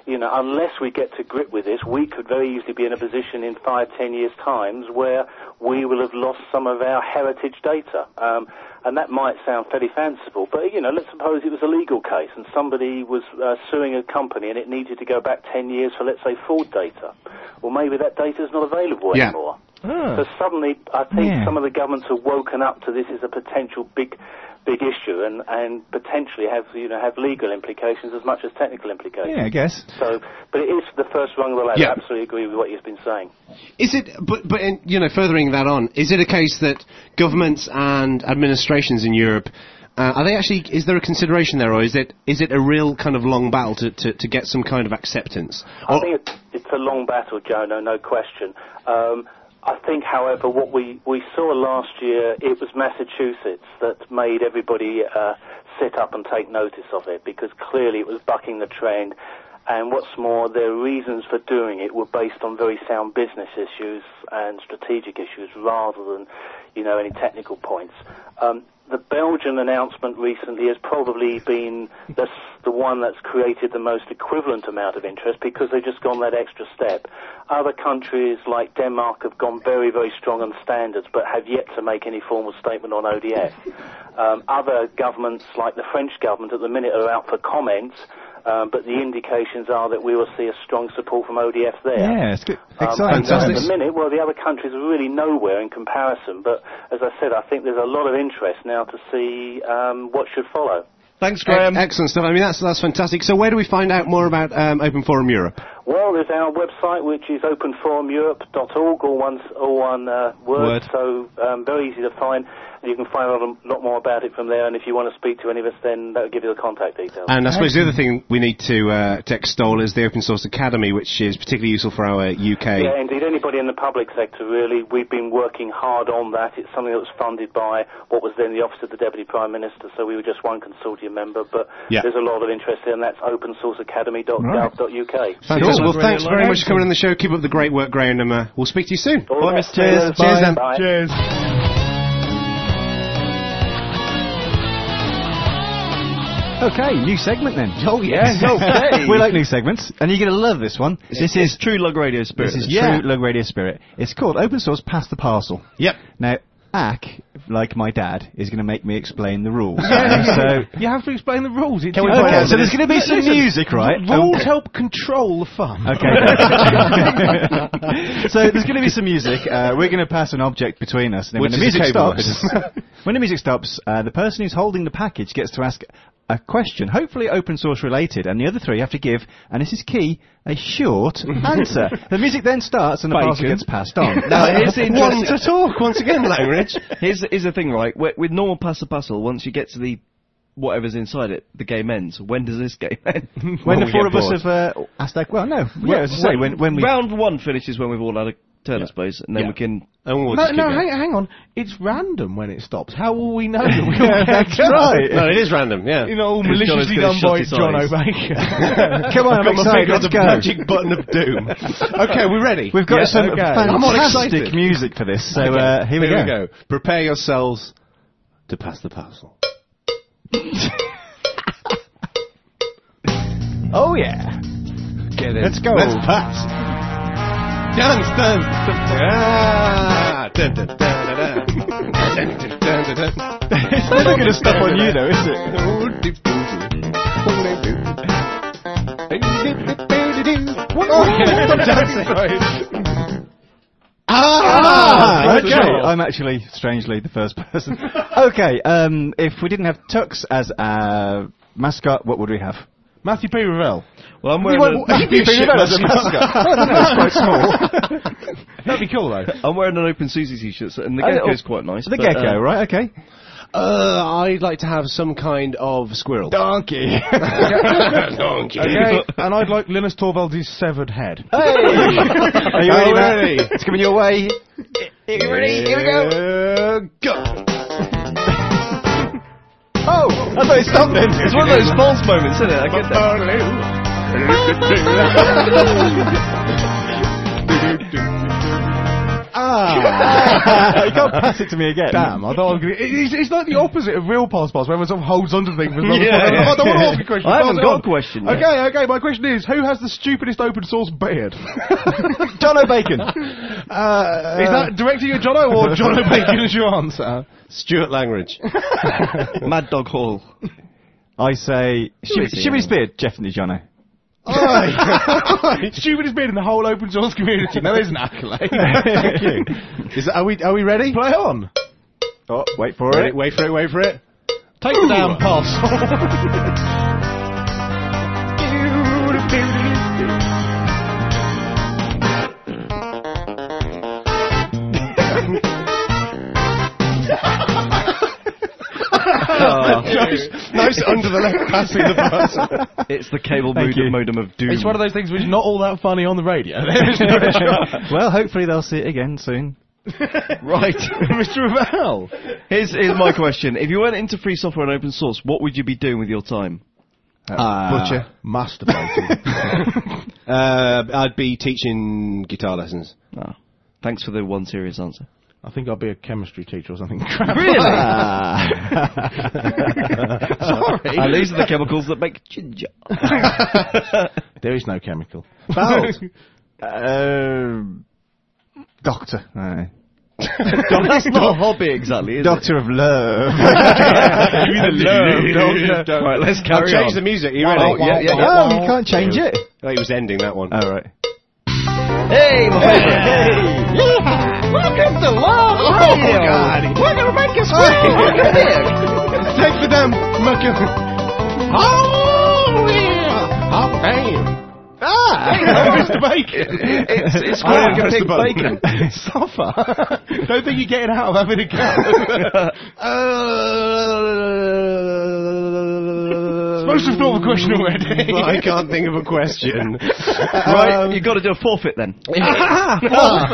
[SPEAKER 6] you know, unless we get to grip with this, we could very easily be in a position in five, ten years' times where we will have lost some of our heritage data. Um, and that might sound fairly fanciful, but, you know, let's suppose it was a legal case and somebody was uh, suing a company and it needed to go back ten years for, let's say, fraud data. Well, maybe that data is not available
[SPEAKER 3] Yeah.
[SPEAKER 6] anymore.
[SPEAKER 4] Ah.
[SPEAKER 6] So suddenly, I think
[SPEAKER 1] Yeah.
[SPEAKER 6] some of the governments have woken up to this as a potential big, big issue, and, and potentially have you know have legal implications as much as technical implications.
[SPEAKER 1] Yeah, I guess.
[SPEAKER 6] So, but it is the first rung of the ladder.
[SPEAKER 3] Yeah.
[SPEAKER 6] I absolutely agree with what you've been saying.
[SPEAKER 3] Is it, but, but in, you know, furthering that on, is it a case that governments and administrations in Europe, uh, are they actually, is there a consideration there, or is it is it a real kind of long battle to, to, to get some kind of acceptance?
[SPEAKER 6] I
[SPEAKER 3] Or,
[SPEAKER 6] think it's, it's a long battle, Jono, no question. Um, I think, however, what we, we saw last year, it was Massachusetts that made everybody uh, sit up and take notice of it, because clearly it was bucking the trend. And what's more, their reasons for doing it were based on very sound business issues and strategic issues rather than, you know, any technical points. Um, the Belgian announcement recently has probably been the, the one that's created the most equivalent amount of interest because they've just gone that extra step. Other countries like Denmark have gone very, very strong on standards but have yet to make any formal statement on O D F. Um, other governments, like the French government, at the minute are out for comment. Um, but the indications are that we will see a strong support from O D F there.
[SPEAKER 1] Yeah, it's good.
[SPEAKER 6] Um,
[SPEAKER 1] Exciting
[SPEAKER 6] and uh, at
[SPEAKER 1] times.
[SPEAKER 6] the minute, well, the other countries are really nowhere in comparison. But as I said, I think there's a lot of interest now to see um, what should follow.
[SPEAKER 4] Thanks, Graham.
[SPEAKER 3] Ex- excellent stuff. I mean, that's that's fantastic. So where do we find out more about um, Open Forum Europe?
[SPEAKER 6] Well, there's our website, which is open forum europe dot org, all one, all one uh, word,
[SPEAKER 3] Word.
[SPEAKER 6] so um, very easy to find. You can find out a lot more about it from there, and if you want to speak to any of us, then that'll give you the contact details.
[SPEAKER 3] And I suppose the other thing we need to, uh, to extol is the Open Source Academy, which is particularly useful for our U K.
[SPEAKER 6] Yeah, indeed. Anybody in the public sector, really. We've been working hard on that. It's something that was funded by what was then the Office of the Deputy Prime Minister, so we were just one consortium member, but
[SPEAKER 3] Yeah.
[SPEAKER 6] there's a lot of interest there, and that's open source academy dot gov dot U K.
[SPEAKER 3] Fantastic. Well,
[SPEAKER 4] Really
[SPEAKER 3] thanks
[SPEAKER 4] like
[SPEAKER 3] very
[SPEAKER 4] it.
[SPEAKER 3] much for coming on the show. Keep up the great work, Graham, and uh, we'll speak to you soon.
[SPEAKER 6] All
[SPEAKER 4] Bye,
[SPEAKER 6] the best.
[SPEAKER 4] Mister
[SPEAKER 6] Cheers.
[SPEAKER 3] Cheers then.
[SPEAKER 6] Bye.
[SPEAKER 5] Cheers.
[SPEAKER 1] Okay, new segment then.
[SPEAKER 3] Oh, yes.
[SPEAKER 1] Okay. We like new segments, and you're going to love this one. This is
[SPEAKER 4] True Lug Radio Spirit.
[SPEAKER 1] This is
[SPEAKER 3] Yeah.
[SPEAKER 1] true Lug Radio Spirit. It's called Open Source Pass the Parcel.
[SPEAKER 3] Yep.
[SPEAKER 1] Now, A C, like my dad, is going to make me explain the rules. so,
[SPEAKER 5] You have to explain the rules. It's
[SPEAKER 1] okay,
[SPEAKER 5] important.
[SPEAKER 1] so there's going to be some
[SPEAKER 5] Listen,
[SPEAKER 1] music, right?
[SPEAKER 5] Rules
[SPEAKER 1] Um,
[SPEAKER 5] help control the fun.
[SPEAKER 1] Okay. so there's going to be some music. Uh, we're going to pass an object between us, and then
[SPEAKER 3] Which
[SPEAKER 1] when the
[SPEAKER 3] is a
[SPEAKER 1] music
[SPEAKER 3] cable.
[SPEAKER 1] stops, when the music stops, uh, the person who's holding the package gets to ask a question, hopefully open source related, and the other three have to give, and this is key, a short answer. The music then starts, and the parcel
[SPEAKER 4] Bacon.
[SPEAKER 1] gets passed on.
[SPEAKER 4] Now, here's the
[SPEAKER 3] One
[SPEAKER 4] interesting...
[SPEAKER 3] to talk once again, Langridge.
[SPEAKER 4] Here's the, here's the thing, right? With, with normal pass the parcel, once you get to the whatever's inside it, the game ends. When does this game end?
[SPEAKER 1] when
[SPEAKER 3] Well,
[SPEAKER 1] the
[SPEAKER 3] we
[SPEAKER 1] four
[SPEAKER 3] get
[SPEAKER 1] of us
[SPEAKER 3] bored.
[SPEAKER 1] have uh, asked that, well, no, yeah, as I say, when, when we
[SPEAKER 4] Round one finishes when we've all had a turn, I suppose, and then
[SPEAKER 3] Yeah.
[SPEAKER 4] we can...
[SPEAKER 3] And we'll
[SPEAKER 5] No,
[SPEAKER 3] just keep
[SPEAKER 5] no,
[SPEAKER 3] going.
[SPEAKER 5] hang, hang on. It's random when it stops. How will we know that we all
[SPEAKER 1] That's
[SPEAKER 5] get
[SPEAKER 1] right.
[SPEAKER 3] No, it is random, yeah.
[SPEAKER 5] You know, all
[SPEAKER 4] John's
[SPEAKER 5] maliciously
[SPEAKER 4] gonna
[SPEAKER 5] done
[SPEAKER 4] shut
[SPEAKER 5] by
[SPEAKER 4] his
[SPEAKER 5] John
[SPEAKER 4] eyes.
[SPEAKER 5] O'Baker.
[SPEAKER 1] Come on, I'm
[SPEAKER 3] Got my
[SPEAKER 1] excited,
[SPEAKER 3] finger on
[SPEAKER 1] let's
[SPEAKER 3] the
[SPEAKER 1] go.
[SPEAKER 3] magic button of doom. Okay, we're ready.
[SPEAKER 1] We've got
[SPEAKER 3] Yeah,
[SPEAKER 1] some
[SPEAKER 3] okay.
[SPEAKER 1] fantastic
[SPEAKER 3] I'm all excited.
[SPEAKER 1] music for this, so
[SPEAKER 3] Okay,
[SPEAKER 1] uh, here we
[SPEAKER 3] here
[SPEAKER 1] go.
[SPEAKER 3] we go. Prepare yourselves to pass the parcel.
[SPEAKER 1] Oh yeah.
[SPEAKER 3] Get in.
[SPEAKER 1] Let's go.
[SPEAKER 3] Let's pass. Dance, dance, dance. Ah, dun, dun, dun, dun, dun. Dun, dun, dun, dun, dun.
[SPEAKER 1] It's never going to stop on you though, is it?
[SPEAKER 3] Ah,
[SPEAKER 1] okay. I'm actually, strangely, the first person. Okay, um, if we didn't have Tux as a mascot, what would we have?
[SPEAKER 5] Matthew P. Ravel.
[SPEAKER 4] Well, I'm
[SPEAKER 1] You
[SPEAKER 4] wearing,
[SPEAKER 1] won't-
[SPEAKER 4] a,
[SPEAKER 1] Matthew P. Ravel as a mascot. I don't know, it's quite small.
[SPEAKER 5] That'd be cool, though.
[SPEAKER 4] I'm wearing an Open Susie t-shirt, so- and the
[SPEAKER 1] Oh,
[SPEAKER 4] gecko's quite nice.
[SPEAKER 1] The
[SPEAKER 4] but,
[SPEAKER 1] gecko,
[SPEAKER 4] uh,
[SPEAKER 1] right? Okay.
[SPEAKER 3] Uh, I'd like to have some kind of squirrel.
[SPEAKER 1] Donkey.
[SPEAKER 3] Donkey.
[SPEAKER 5] Okay, and I'd like Linus Torvalds' severed head.
[SPEAKER 1] Hey! Are you ready,
[SPEAKER 3] Are
[SPEAKER 1] Matt?
[SPEAKER 3] ready?
[SPEAKER 1] It's coming your way. Are you ready? Here we go.
[SPEAKER 3] Uh, go.
[SPEAKER 1] Oh, I thought it stopped then.
[SPEAKER 4] It's one of those false moments, isn't it? I get that.
[SPEAKER 3] Ah,
[SPEAKER 1] Ah! You can't pass it to me again.
[SPEAKER 5] Damn, I thought I was gonna, it's, it's like the opposite of real pass pass, where everyone sort of holds onto things. For
[SPEAKER 4] Yeah,
[SPEAKER 5] I
[SPEAKER 4] yeah.
[SPEAKER 5] don't want to ask a question.
[SPEAKER 4] I haven't
[SPEAKER 5] Pass it
[SPEAKER 4] got
[SPEAKER 5] on.
[SPEAKER 4] a question yet.
[SPEAKER 5] Okay, okay, my question is, who has the stupidest open source beard?
[SPEAKER 1] John O'Bacon.
[SPEAKER 5] Uh, is that directing at John O or John O'Bacon as your answer?
[SPEAKER 3] Stuart Langridge.
[SPEAKER 4] Mad Dog Hall.
[SPEAKER 1] I say Shimmy,
[SPEAKER 4] is he,
[SPEAKER 1] Shimmy
[SPEAKER 4] anyway?
[SPEAKER 1] Spear, definitely Jono.
[SPEAKER 5] Oi. Stupidest beard in the whole open source community. Now there's an accolade.
[SPEAKER 3] Thank you. Is that, are we are we ready?
[SPEAKER 5] Play on.
[SPEAKER 1] Oh, wait for
[SPEAKER 3] Ready?
[SPEAKER 1] it.
[SPEAKER 3] Wait for it. Wait for it.
[SPEAKER 5] Take the damn pass.
[SPEAKER 3] nice, nice under the left passing the pass.
[SPEAKER 4] It's the cable
[SPEAKER 1] Thank
[SPEAKER 4] modem,
[SPEAKER 1] you.
[SPEAKER 4] modem of doom.
[SPEAKER 5] It's one of those things which is not all that funny on the radio.
[SPEAKER 1] Well, hopefully they'll see it again soon.
[SPEAKER 4] Right.
[SPEAKER 5] Mister Ravel.
[SPEAKER 4] Here's, here's my question. If you went into free software and open source, what would you be doing with your time?
[SPEAKER 3] Butcher.
[SPEAKER 5] Masturbating.
[SPEAKER 3] Uh, I'd be teaching guitar lessons.
[SPEAKER 4] Ah, thanks for the one serious answer.
[SPEAKER 5] I think I'll be a chemistry teacher or something.
[SPEAKER 4] Really?
[SPEAKER 5] Sorry.
[SPEAKER 4] And these are the chemicals that make ginger.
[SPEAKER 5] There is no chemical.
[SPEAKER 1] Bald. Um, doctor. Uh,
[SPEAKER 4] That's not a hobby exactly, is
[SPEAKER 1] doctor of love.
[SPEAKER 4] it? Right, let's
[SPEAKER 3] I'll
[SPEAKER 4] carry
[SPEAKER 3] change
[SPEAKER 4] on.
[SPEAKER 3] the music. Are you ready?
[SPEAKER 4] Oh, yeah, yeah, yeah.
[SPEAKER 1] Oh, you can't change it.
[SPEAKER 3] Oh, he was ending that one.
[SPEAKER 1] Oh, right.
[SPEAKER 4] Hey, my favourite. Welcome to Love Radio.
[SPEAKER 3] God.
[SPEAKER 4] We're going to make you scream.
[SPEAKER 3] Take the damn mercury. Oh yeah. Oh damn.
[SPEAKER 5] Ah! Mister Bacon!
[SPEAKER 4] It's, it's
[SPEAKER 3] I
[SPEAKER 4] quite
[SPEAKER 3] press
[SPEAKER 4] a
[SPEAKER 3] the
[SPEAKER 4] big
[SPEAKER 3] button.
[SPEAKER 4] bacon.
[SPEAKER 5] Suffer. Don't think you're getting out of having a go. Supposed to have thought of a question already.
[SPEAKER 3] I can't think of a question.
[SPEAKER 4] Right, you've got to do a forfeit then. And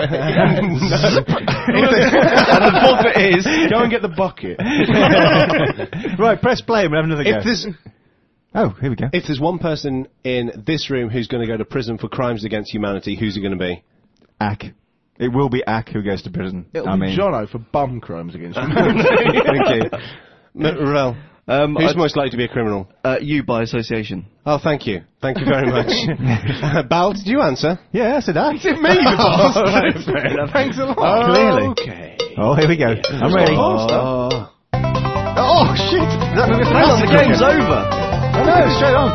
[SPEAKER 4] the forfeit is...
[SPEAKER 5] Go and get the bucket.
[SPEAKER 1] Right, press play and we'll have another go.
[SPEAKER 3] If there's
[SPEAKER 1] Oh, here we go.
[SPEAKER 3] if there's one person in this room who's going to go to prison for crimes against humanity, who's it going to be?
[SPEAKER 1] Ack. It will be Ack who goes to prison.
[SPEAKER 5] It'll
[SPEAKER 1] I
[SPEAKER 5] be
[SPEAKER 1] mean,
[SPEAKER 5] Jono for bum crimes against him.
[SPEAKER 3] Thank you. M- Ravel,
[SPEAKER 4] Um,
[SPEAKER 3] who's
[SPEAKER 4] I'd-
[SPEAKER 3] most likely to be a criminal?
[SPEAKER 4] uh, you by association.
[SPEAKER 3] Oh, thank you. Thank you very much. uh, Bal, did you answer?
[SPEAKER 1] yeah, I said Ack.
[SPEAKER 5] Is it me, the boss?
[SPEAKER 3] Oh, right, fair enough.
[SPEAKER 5] Thanks a lot.
[SPEAKER 1] Clearly.
[SPEAKER 5] Okay.
[SPEAKER 1] Oh, here we go. I'm ready.
[SPEAKER 3] Oh.
[SPEAKER 1] Oh, shit! Does that mean we have to
[SPEAKER 4] Hang on,
[SPEAKER 1] answer
[SPEAKER 4] the game's
[SPEAKER 1] quicker?
[SPEAKER 4] over.
[SPEAKER 1] Oh, no, straight on.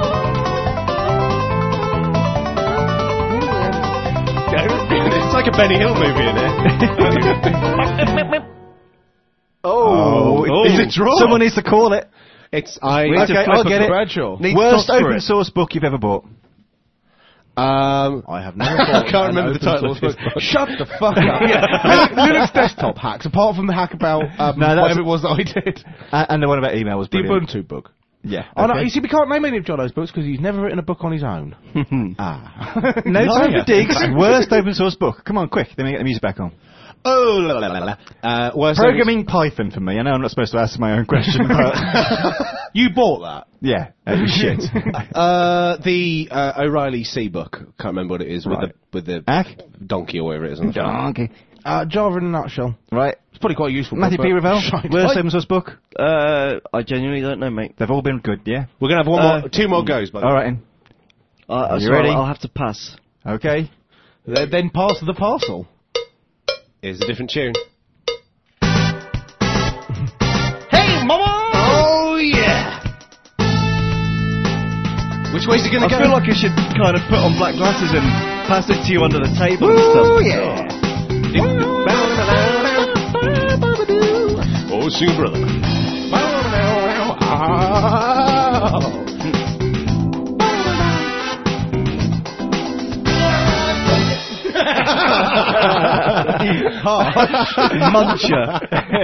[SPEAKER 3] It's like a Benny Hill movie in it.
[SPEAKER 1] Oh,
[SPEAKER 3] Oh.
[SPEAKER 1] is
[SPEAKER 3] Is
[SPEAKER 1] it
[SPEAKER 3] it draw?
[SPEAKER 1] Someone needs to call it.
[SPEAKER 3] It's I.
[SPEAKER 4] We need to
[SPEAKER 1] Okay,
[SPEAKER 4] flip
[SPEAKER 1] I'll
[SPEAKER 4] a
[SPEAKER 1] get it.
[SPEAKER 5] Bradshaw.
[SPEAKER 4] Need
[SPEAKER 1] Worst
[SPEAKER 4] to toss for
[SPEAKER 1] open
[SPEAKER 4] it.
[SPEAKER 1] source book you've ever bought.
[SPEAKER 3] Um,
[SPEAKER 5] I have never
[SPEAKER 3] I
[SPEAKER 5] thought
[SPEAKER 3] can't
[SPEAKER 5] an
[SPEAKER 3] remember the
[SPEAKER 5] open
[SPEAKER 3] title of
[SPEAKER 5] source
[SPEAKER 3] this
[SPEAKER 5] book.
[SPEAKER 3] book.
[SPEAKER 5] Shut the fuck up. Linux, Linux desktop hacks, apart from the hack about um,
[SPEAKER 1] No, that's-
[SPEAKER 5] whatever it was that I did.
[SPEAKER 1] And, and the one about email was
[SPEAKER 5] The
[SPEAKER 1] brilliant.
[SPEAKER 5] Ubuntu book.
[SPEAKER 1] Yeah.
[SPEAKER 5] Oh, no,
[SPEAKER 1] okay.
[SPEAKER 5] you see, we can't name any of Jono's books because he's never written a book on his own.
[SPEAKER 1] Ah. No time for digs. Worst open source book. Come on, quick. Then we get the music back on.
[SPEAKER 3] oh, la, la, la, la. Uh, worst
[SPEAKER 1] Programming Python for me. I know I'm not supposed to ask my own question, but
[SPEAKER 5] You bought that?
[SPEAKER 1] yeah, that was shit.
[SPEAKER 3] Uh, the uh, O'Reilly C book. Can't remember what it is
[SPEAKER 1] Right.
[SPEAKER 3] with the with the
[SPEAKER 1] Ack?
[SPEAKER 3] donkey or whatever it is on the front.
[SPEAKER 1] Donkey.
[SPEAKER 5] Uh, Java in a nutshell.
[SPEAKER 1] Right.
[SPEAKER 5] It's probably quite a useful.
[SPEAKER 1] Matthew
[SPEAKER 5] book,
[SPEAKER 1] P.
[SPEAKER 5] but-
[SPEAKER 1] Ravel.
[SPEAKER 5] Shite.
[SPEAKER 1] Worst
[SPEAKER 5] I-
[SPEAKER 1] open source book.
[SPEAKER 4] Uh, I genuinely don't know, mate.
[SPEAKER 1] They've all been good. Yeah.
[SPEAKER 3] We're gonna have one
[SPEAKER 4] Uh,
[SPEAKER 3] more, two more goes. By the
[SPEAKER 1] All
[SPEAKER 3] way.
[SPEAKER 1] right. Then.
[SPEAKER 4] Uh,
[SPEAKER 1] you
[SPEAKER 4] sorry,
[SPEAKER 1] ready?
[SPEAKER 4] I'll have to pass.
[SPEAKER 1] Okay.
[SPEAKER 5] Then then pass the parcel.
[SPEAKER 3] Here's a different tune.
[SPEAKER 4] Hey, mama!
[SPEAKER 3] Oh yeah. Which way's it gonna
[SPEAKER 4] I
[SPEAKER 3] go?
[SPEAKER 4] feel like I should kind of put on black glasses and pass it to you under the table and stuff.
[SPEAKER 1] Oh yeah.
[SPEAKER 3] Oh, sing brother.
[SPEAKER 4] Muncher.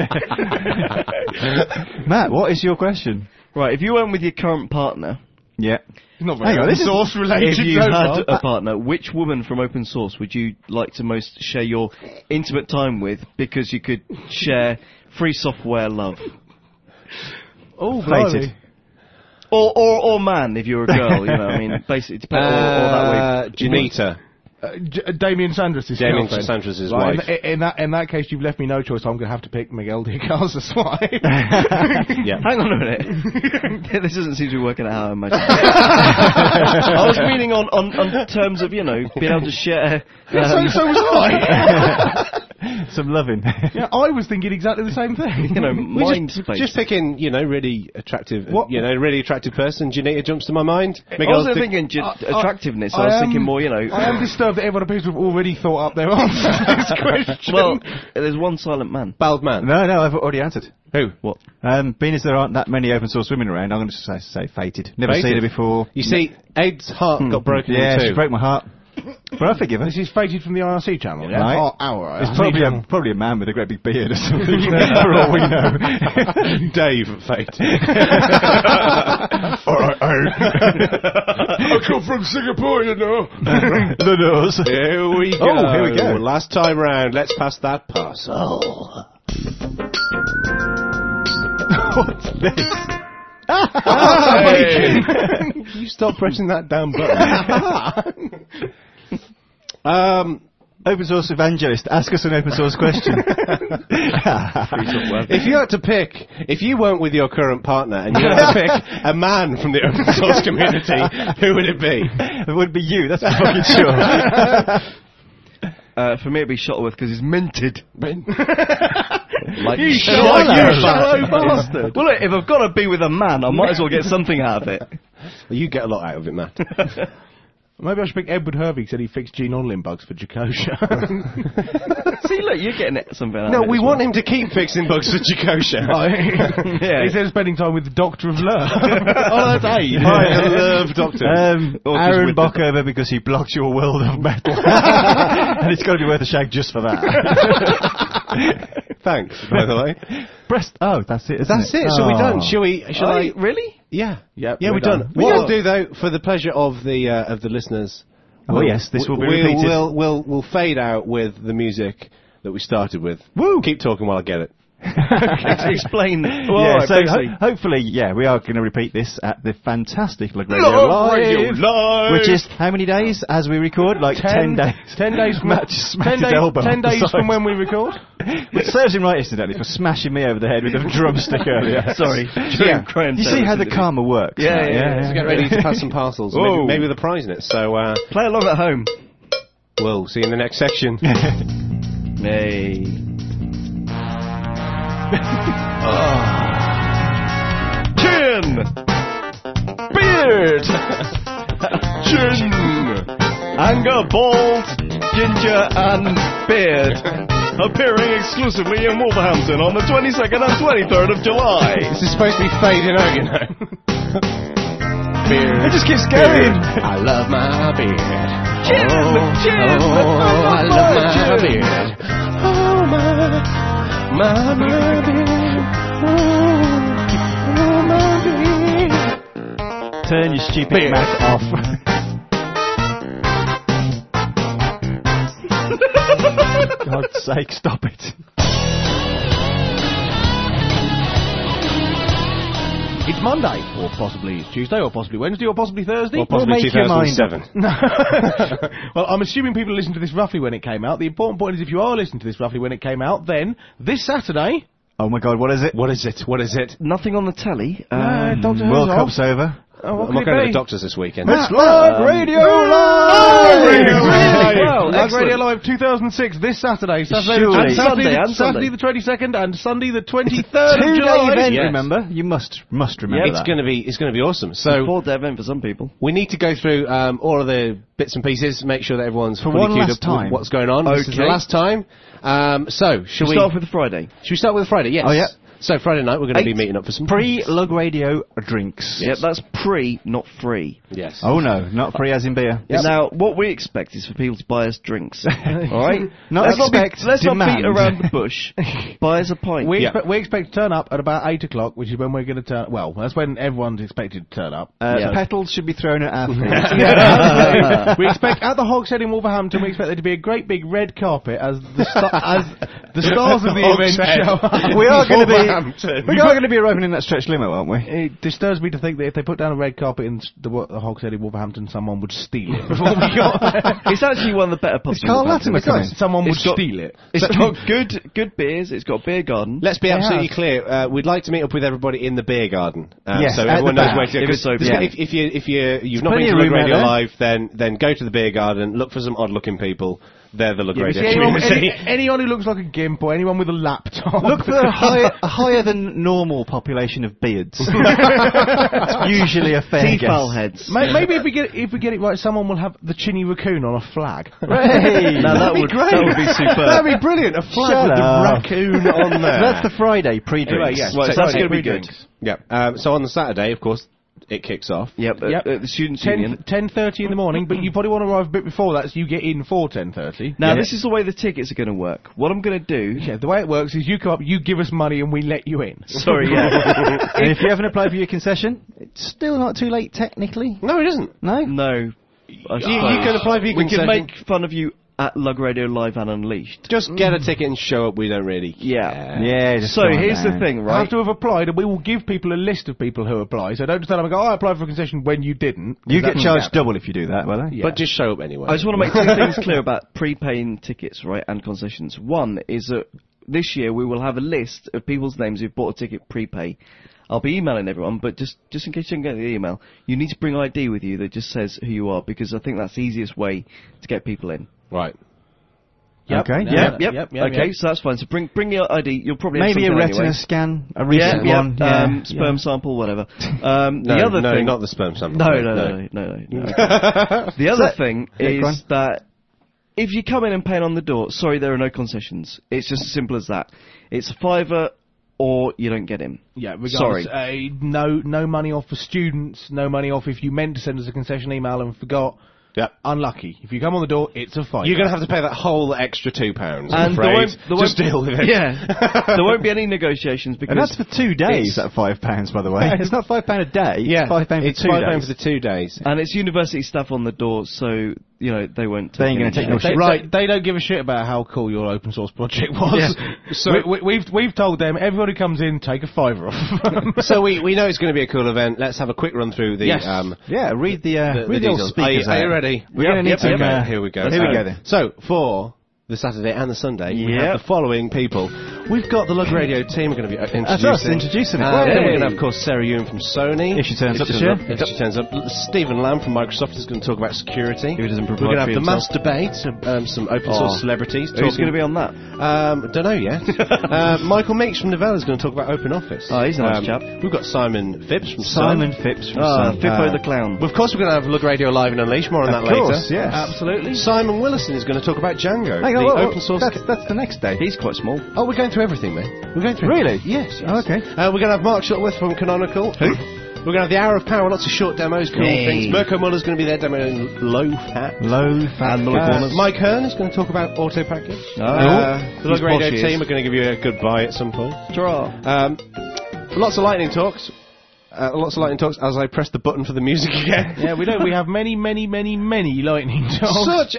[SPEAKER 1] Matt, what is your question?
[SPEAKER 4] Right, if you went with your current partner,
[SPEAKER 1] Yeah.
[SPEAKER 5] It's not very
[SPEAKER 1] Hang on,
[SPEAKER 5] open
[SPEAKER 1] this is-
[SPEAKER 5] source related.
[SPEAKER 4] if you
[SPEAKER 5] so
[SPEAKER 4] had
[SPEAKER 5] far.
[SPEAKER 4] a partner, which woman from open source would you like to most share your intimate time with because you could share free software love?
[SPEAKER 5] Oh,
[SPEAKER 1] Fated.
[SPEAKER 5] blimey.
[SPEAKER 4] Or, or, or man, if you're a girl, you know, I mean, basically, depends, or, or that way.
[SPEAKER 3] Uh, Janita.
[SPEAKER 5] Uh, J- Damien Sanders'
[SPEAKER 3] Damien
[SPEAKER 5] girlfriend.
[SPEAKER 3] Sanders'
[SPEAKER 5] Right,
[SPEAKER 3] wife.
[SPEAKER 5] in, in that in that case, you've left me no choice. I'm going to have to pick Miguel Diaz-Can's wife.
[SPEAKER 3] Yeah.
[SPEAKER 4] Hang on a minute. This doesn't seem to be working out how I imagined. I was meaning on, on, on terms of, you know, being able to share.
[SPEAKER 5] so,
[SPEAKER 4] Um,
[SPEAKER 5] so was I.
[SPEAKER 1] Some loving.
[SPEAKER 5] Yeah, I was thinking exactly the same thing.
[SPEAKER 4] you know,
[SPEAKER 3] We
[SPEAKER 4] mind
[SPEAKER 3] just,
[SPEAKER 4] space.
[SPEAKER 3] just picking, you know, really attractive,
[SPEAKER 5] What-
[SPEAKER 3] you know, really attractive person. Janita jumps to my mind.
[SPEAKER 4] I
[SPEAKER 3] Miguel's
[SPEAKER 4] wasn't
[SPEAKER 3] the-
[SPEAKER 4] thinking j-
[SPEAKER 5] I-
[SPEAKER 4] attractiveness. I,
[SPEAKER 5] I
[SPEAKER 4] was
[SPEAKER 5] am-
[SPEAKER 4] thinking more, you know.
[SPEAKER 5] I am disturbed that everyone appears to have already thought up their answer to this question.
[SPEAKER 4] Well, there's one silent man.
[SPEAKER 3] bald man.
[SPEAKER 1] No, no, I've already answered.
[SPEAKER 3] Who?
[SPEAKER 4] What?
[SPEAKER 1] Um, being as there aren't that many open source women around, I'm going to say, say Fated. Never
[SPEAKER 3] Fated.
[SPEAKER 1] seen her before.
[SPEAKER 3] You see, Abe's heart got broken
[SPEAKER 1] Yeah,
[SPEAKER 3] in
[SPEAKER 1] she
[SPEAKER 3] two.
[SPEAKER 1] broke my heart. But I forgive her.
[SPEAKER 5] This is Fated from the I R C channel, yeah?
[SPEAKER 1] Right.
[SPEAKER 5] Oh, our
[SPEAKER 1] It's
[SPEAKER 5] I R C
[SPEAKER 1] probably a,
[SPEAKER 5] channel.
[SPEAKER 1] probably a man with a great big beard or something, for all we know.
[SPEAKER 3] Dave Fate.
[SPEAKER 1] Alright,
[SPEAKER 5] I come from Singapore, you know.
[SPEAKER 1] the nose.
[SPEAKER 3] Here we go.
[SPEAKER 1] Oh, here we go.
[SPEAKER 3] Last time round, let's pass that parcel.
[SPEAKER 1] What's this?
[SPEAKER 3] You stop pressing that damn button. um,
[SPEAKER 1] Open source evangelist, ask us an open source question.
[SPEAKER 3] if you had to pick, if you weren't with your current partner and you had to pick a man from the open source community, who would it be?
[SPEAKER 1] It would be you, that's for fucking sure.
[SPEAKER 4] Uh, for me, it'd be Shuttleworth because he's minted. Like
[SPEAKER 5] You
[SPEAKER 4] shallow,
[SPEAKER 5] shallow
[SPEAKER 4] you
[SPEAKER 5] bastard.
[SPEAKER 4] shallow bastard. Well, look, if I've got to be with a man, I might as well get something out of it.
[SPEAKER 3] Well, you get a lot out of it, Matt.
[SPEAKER 5] Maybe I should pick Edward Hervey, said he fixed gene onlin bugs for Jakosha.
[SPEAKER 4] See, look, you're getting it, something out
[SPEAKER 3] No,
[SPEAKER 4] of it.
[SPEAKER 3] we
[SPEAKER 4] as
[SPEAKER 3] want
[SPEAKER 4] well.
[SPEAKER 3] him to keep fixing bugs for Jakosha.
[SPEAKER 4] Yeah.
[SPEAKER 5] He said spending time with the Doctor of Love. Oh, that's eight.
[SPEAKER 3] I love Doctor.
[SPEAKER 1] Um,
[SPEAKER 4] Or just
[SPEAKER 1] Aaron
[SPEAKER 4] with the-
[SPEAKER 1] Bockover because he blocks your world of metal. And it's got to be worth a shag just for that.
[SPEAKER 3] Thanks, by the way.
[SPEAKER 1] Breast. Oh, that's it. isn't
[SPEAKER 3] That's it. Shall we
[SPEAKER 1] Oh.
[SPEAKER 3] done? Shall we? Shall
[SPEAKER 4] Oh,
[SPEAKER 3] I?
[SPEAKER 4] really?
[SPEAKER 3] Yeah.
[SPEAKER 5] Yep,
[SPEAKER 3] Yeah,
[SPEAKER 5] we're
[SPEAKER 3] we're done.
[SPEAKER 5] done.
[SPEAKER 3] What
[SPEAKER 5] We're
[SPEAKER 3] we'll
[SPEAKER 5] done.
[SPEAKER 3] do though, for the pleasure of the uh, of the listeners.
[SPEAKER 1] Oh,
[SPEAKER 3] we'll-
[SPEAKER 1] yes, this will be
[SPEAKER 3] we'll,
[SPEAKER 1] repeated.
[SPEAKER 3] We'll, we'll we'll fade out with the music that we started with.
[SPEAKER 1] Woo!
[SPEAKER 3] Keep talking while I get it.
[SPEAKER 4] Explain. Well,
[SPEAKER 1] Yeah,
[SPEAKER 4] alright,
[SPEAKER 1] so
[SPEAKER 4] basically.
[SPEAKER 1] ho- hopefully, yeah, we are going to repeat this at the fantastic Lug Radio
[SPEAKER 3] Lug
[SPEAKER 1] Live,
[SPEAKER 3] Radio Live.
[SPEAKER 1] which is how many days as we record? Like ten, days.
[SPEAKER 5] Ten days from
[SPEAKER 1] Matt just smacked
[SPEAKER 5] ten
[SPEAKER 1] his
[SPEAKER 5] days,
[SPEAKER 1] elbow
[SPEAKER 5] ten
[SPEAKER 1] on the
[SPEAKER 5] days
[SPEAKER 1] side.
[SPEAKER 5] from when we record.
[SPEAKER 1] Which serves him right, incidentally, for smashing me over the head with a drumstick earlier.
[SPEAKER 4] Sorry.
[SPEAKER 1] Yeah.
[SPEAKER 4] Crime
[SPEAKER 1] You see how the
[SPEAKER 4] terrorism.
[SPEAKER 1] karma works?
[SPEAKER 4] Yeah,
[SPEAKER 1] right?
[SPEAKER 4] yeah, yeah.
[SPEAKER 3] So get ready to pass some parcels. Maybe,
[SPEAKER 4] Whoa.
[SPEAKER 3] maybe with a prize in it. So uh,
[SPEAKER 4] Play along at home.
[SPEAKER 3] we'll see you in the next section.
[SPEAKER 4] Hey. Chin! Beard! Chin! Anger, balls, ginger, and beard. Appearing exclusively in Wolverhampton on the twenty-second and twenty-third of July.
[SPEAKER 3] This is supposed to be fading out, you know. Beard.
[SPEAKER 1] It just keeps going.
[SPEAKER 3] I love my beard.
[SPEAKER 4] Chin! Chin!
[SPEAKER 3] Oh, I love my beard. Oh, my, my, my beard. Oh, oh, my beard.
[SPEAKER 1] Turn your stupid Mac off. God's sake, stop it.
[SPEAKER 5] It's Monday, or possibly it's Tuesday, or possibly Wednesday, or possibly Thursday.
[SPEAKER 3] Or possibly
[SPEAKER 1] make your mind
[SPEAKER 3] two thousand seven.
[SPEAKER 5] Well, I'm assuming people listen to this roughly when it came out. The important point is if you are listening to this roughly when it came out, then this Saturday...
[SPEAKER 1] Oh my God, what is it?
[SPEAKER 3] What is it? What is it?
[SPEAKER 4] Nothing on the telly.
[SPEAKER 5] Uh,
[SPEAKER 4] Um,
[SPEAKER 5] Doctor Who's
[SPEAKER 1] World
[SPEAKER 5] off.
[SPEAKER 1] Cup's over.
[SPEAKER 5] Oh, what
[SPEAKER 3] I'm
[SPEAKER 5] could
[SPEAKER 3] not
[SPEAKER 5] it
[SPEAKER 3] going to
[SPEAKER 5] be?
[SPEAKER 3] the doctors this weekend.
[SPEAKER 1] It's Lug Radio Live!
[SPEAKER 5] Really?
[SPEAKER 4] Live.
[SPEAKER 5] Lug
[SPEAKER 4] Well, excellent.
[SPEAKER 5] Radio Live two thousand six this Saturday. Saturday,
[SPEAKER 1] Surely.
[SPEAKER 5] the,
[SPEAKER 4] And
[SPEAKER 5] Saturday,
[SPEAKER 4] Sunday,
[SPEAKER 5] the,
[SPEAKER 4] and
[SPEAKER 5] Saturday
[SPEAKER 4] Sunday.
[SPEAKER 5] the twenty-second and Sunday the twenty-third of
[SPEAKER 1] Two-day
[SPEAKER 5] July.
[SPEAKER 1] event,
[SPEAKER 3] Yes.
[SPEAKER 1] remember? You must must remember
[SPEAKER 3] It's
[SPEAKER 1] that.
[SPEAKER 3] going to be it's going to be awesome. So
[SPEAKER 4] Four day event for some people.
[SPEAKER 3] we need to go through um, all of the bits and pieces, make sure that everyone's
[SPEAKER 1] For
[SPEAKER 3] fully
[SPEAKER 1] one
[SPEAKER 3] queued
[SPEAKER 1] last
[SPEAKER 3] up with
[SPEAKER 1] time.
[SPEAKER 3] what's going on. This is the
[SPEAKER 4] Okay.
[SPEAKER 3] last time. Um, so should
[SPEAKER 4] We
[SPEAKER 3] we?
[SPEAKER 4] start off with Friday.
[SPEAKER 3] Should we start with Friday? Yes.
[SPEAKER 1] Oh, yeah.
[SPEAKER 3] So Friday night we're going to be
[SPEAKER 1] Eight
[SPEAKER 3] meeting up for some
[SPEAKER 1] Pre-Lug Radio drinks.
[SPEAKER 4] Yep, that's pre, not free.
[SPEAKER 3] Yes.
[SPEAKER 1] Oh no, not free as in beer.
[SPEAKER 4] Now, what we expect is for people to buy us drinks. All right?
[SPEAKER 1] Not
[SPEAKER 4] let's
[SPEAKER 1] expect,
[SPEAKER 4] not, be, let's not
[SPEAKER 1] demand.
[SPEAKER 4] beat around the bush. Buy us a pint.
[SPEAKER 5] We,
[SPEAKER 3] Yeah.
[SPEAKER 5] expect, we expect to turn up at about eight o'clock, which is when we're going to turn... Well, that's when everyone's expected to turn up.
[SPEAKER 1] Uh,
[SPEAKER 4] Yeah.
[SPEAKER 1] Petals should be thrown at our feet.
[SPEAKER 5] We expect at the Hogshead in Wolverhampton. We expect there to be a great big red carpet as the sta- as the stars of the event
[SPEAKER 3] Hogshead.
[SPEAKER 5] show up.
[SPEAKER 1] We are going to be
[SPEAKER 3] Wolverhampton.
[SPEAKER 1] We are going to be arriving in that stretch limo, aren't we?
[SPEAKER 5] It disturbs me to think that if they put down a red carpet in the, the Hogshead in Wolverhampton, someone would steal it before we got there.
[SPEAKER 4] It's actually one of the better pubs.
[SPEAKER 1] It's
[SPEAKER 4] in
[SPEAKER 1] Carl
[SPEAKER 4] Wolverhampton.
[SPEAKER 1] Latimer coming.
[SPEAKER 5] Someone would
[SPEAKER 4] It's got-
[SPEAKER 5] steal it.
[SPEAKER 4] It's got good good beers. It's got a beer garden.
[SPEAKER 3] Let's be
[SPEAKER 5] They
[SPEAKER 3] absolutely
[SPEAKER 5] have.
[SPEAKER 3] clear. Uh, we'd like to meet up with everybody in the beer garden, uh,
[SPEAKER 1] Yes,
[SPEAKER 3] so
[SPEAKER 1] at
[SPEAKER 3] everyone
[SPEAKER 1] the
[SPEAKER 3] knows
[SPEAKER 1] back.
[SPEAKER 3] where to go.
[SPEAKER 4] If
[SPEAKER 3] 'Cause
[SPEAKER 4] it's open.
[SPEAKER 3] there's-
[SPEAKER 1] Yeah.
[SPEAKER 3] If, if you if you you've not
[SPEAKER 1] plenty
[SPEAKER 3] been to
[SPEAKER 1] of
[SPEAKER 3] Lug
[SPEAKER 1] room out
[SPEAKER 3] Radio
[SPEAKER 1] there.
[SPEAKER 3] Live, then then go to the beer garden. Look for some odd-looking people. They're the Lug
[SPEAKER 5] Yeah,
[SPEAKER 3] Radio
[SPEAKER 5] see, anyone,
[SPEAKER 3] community.
[SPEAKER 5] any, anyone who looks like a gimp or anyone with a laptop.
[SPEAKER 1] Look for a higher, a higher than normal population of beards. It's usually a fair guess.
[SPEAKER 4] T-foul heads.
[SPEAKER 5] May- Maybe if we get if we get it right, someone will have the Chinny Raccoon on a flag.
[SPEAKER 1] Hey!
[SPEAKER 4] Now that
[SPEAKER 3] That'd be
[SPEAKER 4] would
[SPEAKER 3] great.
[SPEAKER 4] that would be superb.
[SPEAKER 3] That'd be brilliant. A flag
[SPEAKER 1] Shut
[SPEAKER 3] with the
[SPEAKER 1] up.
[SPEAKER 3] raccoon on there.
[SPEAKER 1] So that's the Friday pre-drinks.
[SPEAKER 3] Anyway, yes.
[SPEAKER 4] Right,
[SPEAKER 3] so
[SPEAKER 4] so that's
[SPEAKER 3] Friday
[SPEAKER 4] going to be
[SPEAKER 3] pre-drinks.
[SPEAKER 4] good.
[SPEAKER 3] Yeah. Um, so on the Saturday, of course, it kicks off.
[SPEAKER 4] Yep.
[SPEAKER 5] Yep.
[SPEAKER 4] Uh, uh, the students' union.
[SPEAKER 5] ten thirty in the morning, but you probably want to arrive a bit before that, so you get in for ten thirty.
[SPEAKER 4] Now
[SPEAKER 5] Yeah.
[SPEAKER 4] this is the way the tickets are going to work. What I'm going to do.
[SPEAKER 5] Yeah, the way it works is you come up, you give us money, and we let you in.
[SPEAKER 4] Sorry, yeah.
[SPEAKER 1] And if you haven't applied for your concession, it's still not too late technically.
[SPEAKER 3] No, it isn't.
[SPEAKER 1] No?
[SPEAKER 4] No. I
[SPEAKER 3] You, you
[SPEAKER 4] suppose.
[SPEAKER 3] can apply for your
[SPEAKER 4] We can
[SPEAKER 3] concession.
[SPEAKER 4] make fun of you at Lug Radio Live and Unleashed.
[SPEAKER 3] Just get a ticket and show up. We don't really.
[SPEAKER 4] Yeah.
[SPEAKER 3] care.
[SPEAKER 1] Yeah, just
[SPEAKER 4] So
[SPEAKER 1] go on
[SPEAKER 4] here's the
[SPEAKER 1] down.
[SPEAKER 4] thing,
[SPEAKER 5] Right.
[SPEAKER 4] right?
[SPEAKER 5] Have to have applied, and we will give people a list of people who apply. So don't just tell them, "Oh, I applied for a concession" when you didn't.
[SPEAKER 1] You
[SPEAKER 5] That
[SPEAKER 1] get
[SPEAKER 5] doesn't
[SPEAKER 1] charged
[SPEAKER 5] happen.
[SPEAKER 1] double if you do that, by the way.
[SPEAKER 5] Yeah.
[SPEAKER 3] But just show up anyway.
[SPEAKER 4] I just want to make two things clear about prepaying tickets, right, and concessions. One is that this year we will have a list of people's names who've bought a ticket prepay. I'll be emailing everyone, but just, just in case you don't get the email, you need to bring I D with you that just says who you are, because I think that's the easiest way to get people in.
[SPEAKER 3] Right.
[SPEAKER 5] Yep.
[SPEAKER 1] Okay.
[SPEAKER 5] Yeah,
[SPEAKER 1] Yep,
[SPEAKER 5] yep,
[SPEAKER 4] Yep.
[SPEAKER 5] yep,
[SPEAKER 4] okay,
[SPEAKER 5] yep.
[SPEAKER 4] so that's fine. So bring bring your I D. You'll probably have
[SPEAKER 1] Maybe a
[SPEAKER 4] something
[SPEAKER 1] retina
[SPEAKER 4] anyway.
[SPEAKER 1] scan, a
[SPEAKER 4] Yeah,
[SPEAKER 1] recent
[SPEAKER 4] yeah,
[SPEAKER 1] one. Yeah,
[SPEAKER 4] um, sperm
[SPEAKER 1] yeah.
[SPEAKER 4] sample, whatever. Um,
[SPEAKER 3] No,
[SPEAKER 4] the other
[SPEAKER 3] no,
[SPEAKER 4] thing,
[SPEAKER 3] not the sperm sample.
[SPEAKER 4] No, no, no, no, no, no. no. The other thing
[SPEAKER 1] Yeah, go on.
[SPEAKER 4] is that if you come in and pay on the door, sorry, there are no concessions. It's just as simple as that. It's a fiver or you don't get in.
[SPEAKER 5] Yeah, regardless,
[SPEAKER 4] Sorry.
[SPEAKER 5] Uh, no, no money off for students. No money off if you meant to send us a concession email and forgot.
[SPEAKER 3] Yep.
[SPEAKER 5] Unlucky. If you come on the door, it's a fiver.
[SPEAKER 3] You're going to have to pay that whole extra two pounds. I'm
[SPEAKER 4] And there
[SPEAKER 3] afraid.
[SPEAKER 4] won't, there
[SPEAKER 3] Just
[SPEAKER 4] won't,
[SPEAKER 3] deal with it.
[SPEAKER 4] Yeah, there won't be any negotiations because
[SPEAKER 1] And that's for two days
[SPEAKER 4] it's-
[SPEAKER 1] at five pounds, by the way. It's not five pound a day.
[SPEAKER 3] Yeah.
[SPEAKER 1] It's five pound for
[SPEAKER 3] It's
[SPEAKER 1] two
[SPEAKER 3] five
[SPEAKER 1] days.
[SPEAKER 3] pounds for the two days.
[SPEAKER 4] and it's university staff on the door, so you know they won't.
[SPEAKER 1] They ain't
[SPEAKER 4] any
[SPEAKER 1] gonna take no
[SPEAKER 4] shit.
[SPEAKER 1] shit.
[SPEAKER 5] They,
[SPEAKER 3] Right.
[SPEAKER 5] they, they don't give a shit about how cool your open source project was.
[SPEAKER 3] Yeah.
[SPEAKER 5] So we, we, we've we've told them everybody comes in, take a fiver off.
[SPEAKER 3] So we, we know it's going to be a cool event. Let's have a quick run through the
[SPEAKER 5] Yes.
[SPEAKER 3] um,
[SPEAKER 1] Yeah, read the, uh,
[SPEAKER 3] the, the
[SPEAKER 1] read the old
[SPEAKER 3] details.
[SPEAKER 1] speakers
[SPEAKER 3] Are you, are you
[SPEAKER 1] out.
[SPEAKER 3] ready?
[SPEAKER 1] We're going to need
[SPEAKER 4] Yep,
[SPEAKER 1] some.
[SPEAKER 4] yep,
[SPEAKER 1] uh,
[SPEAKER 3] Here we go.
[SPEAKER 1] Here we go then.
[SPEAKER 3] So for the Saturday and the Sunday, we
[SPEAKER 4] Yep.
[SPEAKER 3] have the following people. We've got the Lug Radio team. We're going to be uh, introducing.
[SPEAKER 1] That's us, introducing it.
[SPEAKER 3] Uh, then
[SPEAKER 1] Hey.
[SPEAKER 3] we're going to have, of course, Sarah Ewan from Sony.
[SPEAKER 1] If she turns up
[SPEAKER 3] she
[SPEAKER 1] this
[SPEAKER 3] turns
[SPEAKER 1] year.
[SPEAKER 3] If she turns up. Stephen Lamb from Microsoft is going to talk about security.
[SPEAKER 4] Who doesn't provide
[SPEAKER 3] We're going to
[SPEAKER 4] for
[SPEAKER 3] have the mass
[SPEAKER 4] himself.
[SPEAKER 3] debate. Um, some open source
[SPEAKER 4] Oh.
[SPEAKER 3] celebrities.
[SPEAKER 4] Who's going to be on that?
[SPEAKER 3] Um, don't know yet. uh, Michael Meeks from Novell is going to talk about Open Office.
[SPEAKER 4] Oh, he's a nice
[SPEAKER 3] Um,
[SPEAKER 4] chap.
[SPEAKER 3] We've got Simon Phipps from
[SPEAKER 1] Simon
[SPEAKER 3] Sun.
[SPEAKER 1] Phipps from
[SPEAKER 4] Ah,
[SPEAKER 1] Sun.
[SPEAKER 4] Fippo
[SPEAKER 3] Uh,
[SPEAKER 4] the clown.
[SPEAKER 3] Of course, we're going to have Lug Radio Live and Unleash. More on
[SPEAKER 1] Of
[SPEAKER 3] that
[SPEAKER 1] course,
[SPEAKER 3] later.
[SPEAKER 1] yes.
[SPEAKER 5] Absolutely.
[SPEAKER 3] Simon Willison is going to talk about Django,
[SPEAKER 1] Hang
[SPEAKER 3] the
[SPEAKER 1] on, whoa, whoa,
[SPEAKER 3] open source.
[SPEAKER 1] That's, that's the next day.
[SPEAKER 4] He's quite small.
[SPEAKER 3] Oh, we're going through everything, mate. We're going through
[SPEAKER 1] Really?
[SPEAKER 3] everything. Yes.
[SPEAKER 1] Oh, okay.
[SPEAKER 3] Uh, we're going to have Mark Shuttleworth from Canonical. Who? We're going to have the Hour of Power, lots of short demos, cool
[SPEAKER 4] Hey.
[SPEAKER 3] things. Mirko Muller's going to be there demoing Low Fat.
[SPEAKER 1] Low fat.
[SPEAKER 4] And Mullet
[SPEAKER 3] Uh,
[SPEAKER 4] Corners.
[SPEAKER 3] Mike Hearn is going to talk about Auto Package.
[SPEAKER 4] Oh.
[SPEAKER 3] Uh, the Lug
[SPEAKER 4] He's
[SPEAKER 3] Radio
[SPEAKER 4] posh, he
[SPEAKER 3] team
[SPEAKER 4] is.
[SPEAKER 3] are going to give you a goodbye at some point.
[SPEAKER 4] Draw.
[SPEAKER 3] Um, lots of lightning talks. Uh, lots of lightning talks as I press the button for the music again.
[SPEAKER 5] Yeah, we don't. We have many, many, many, many lightning talks.
[SPEAKER 3] Such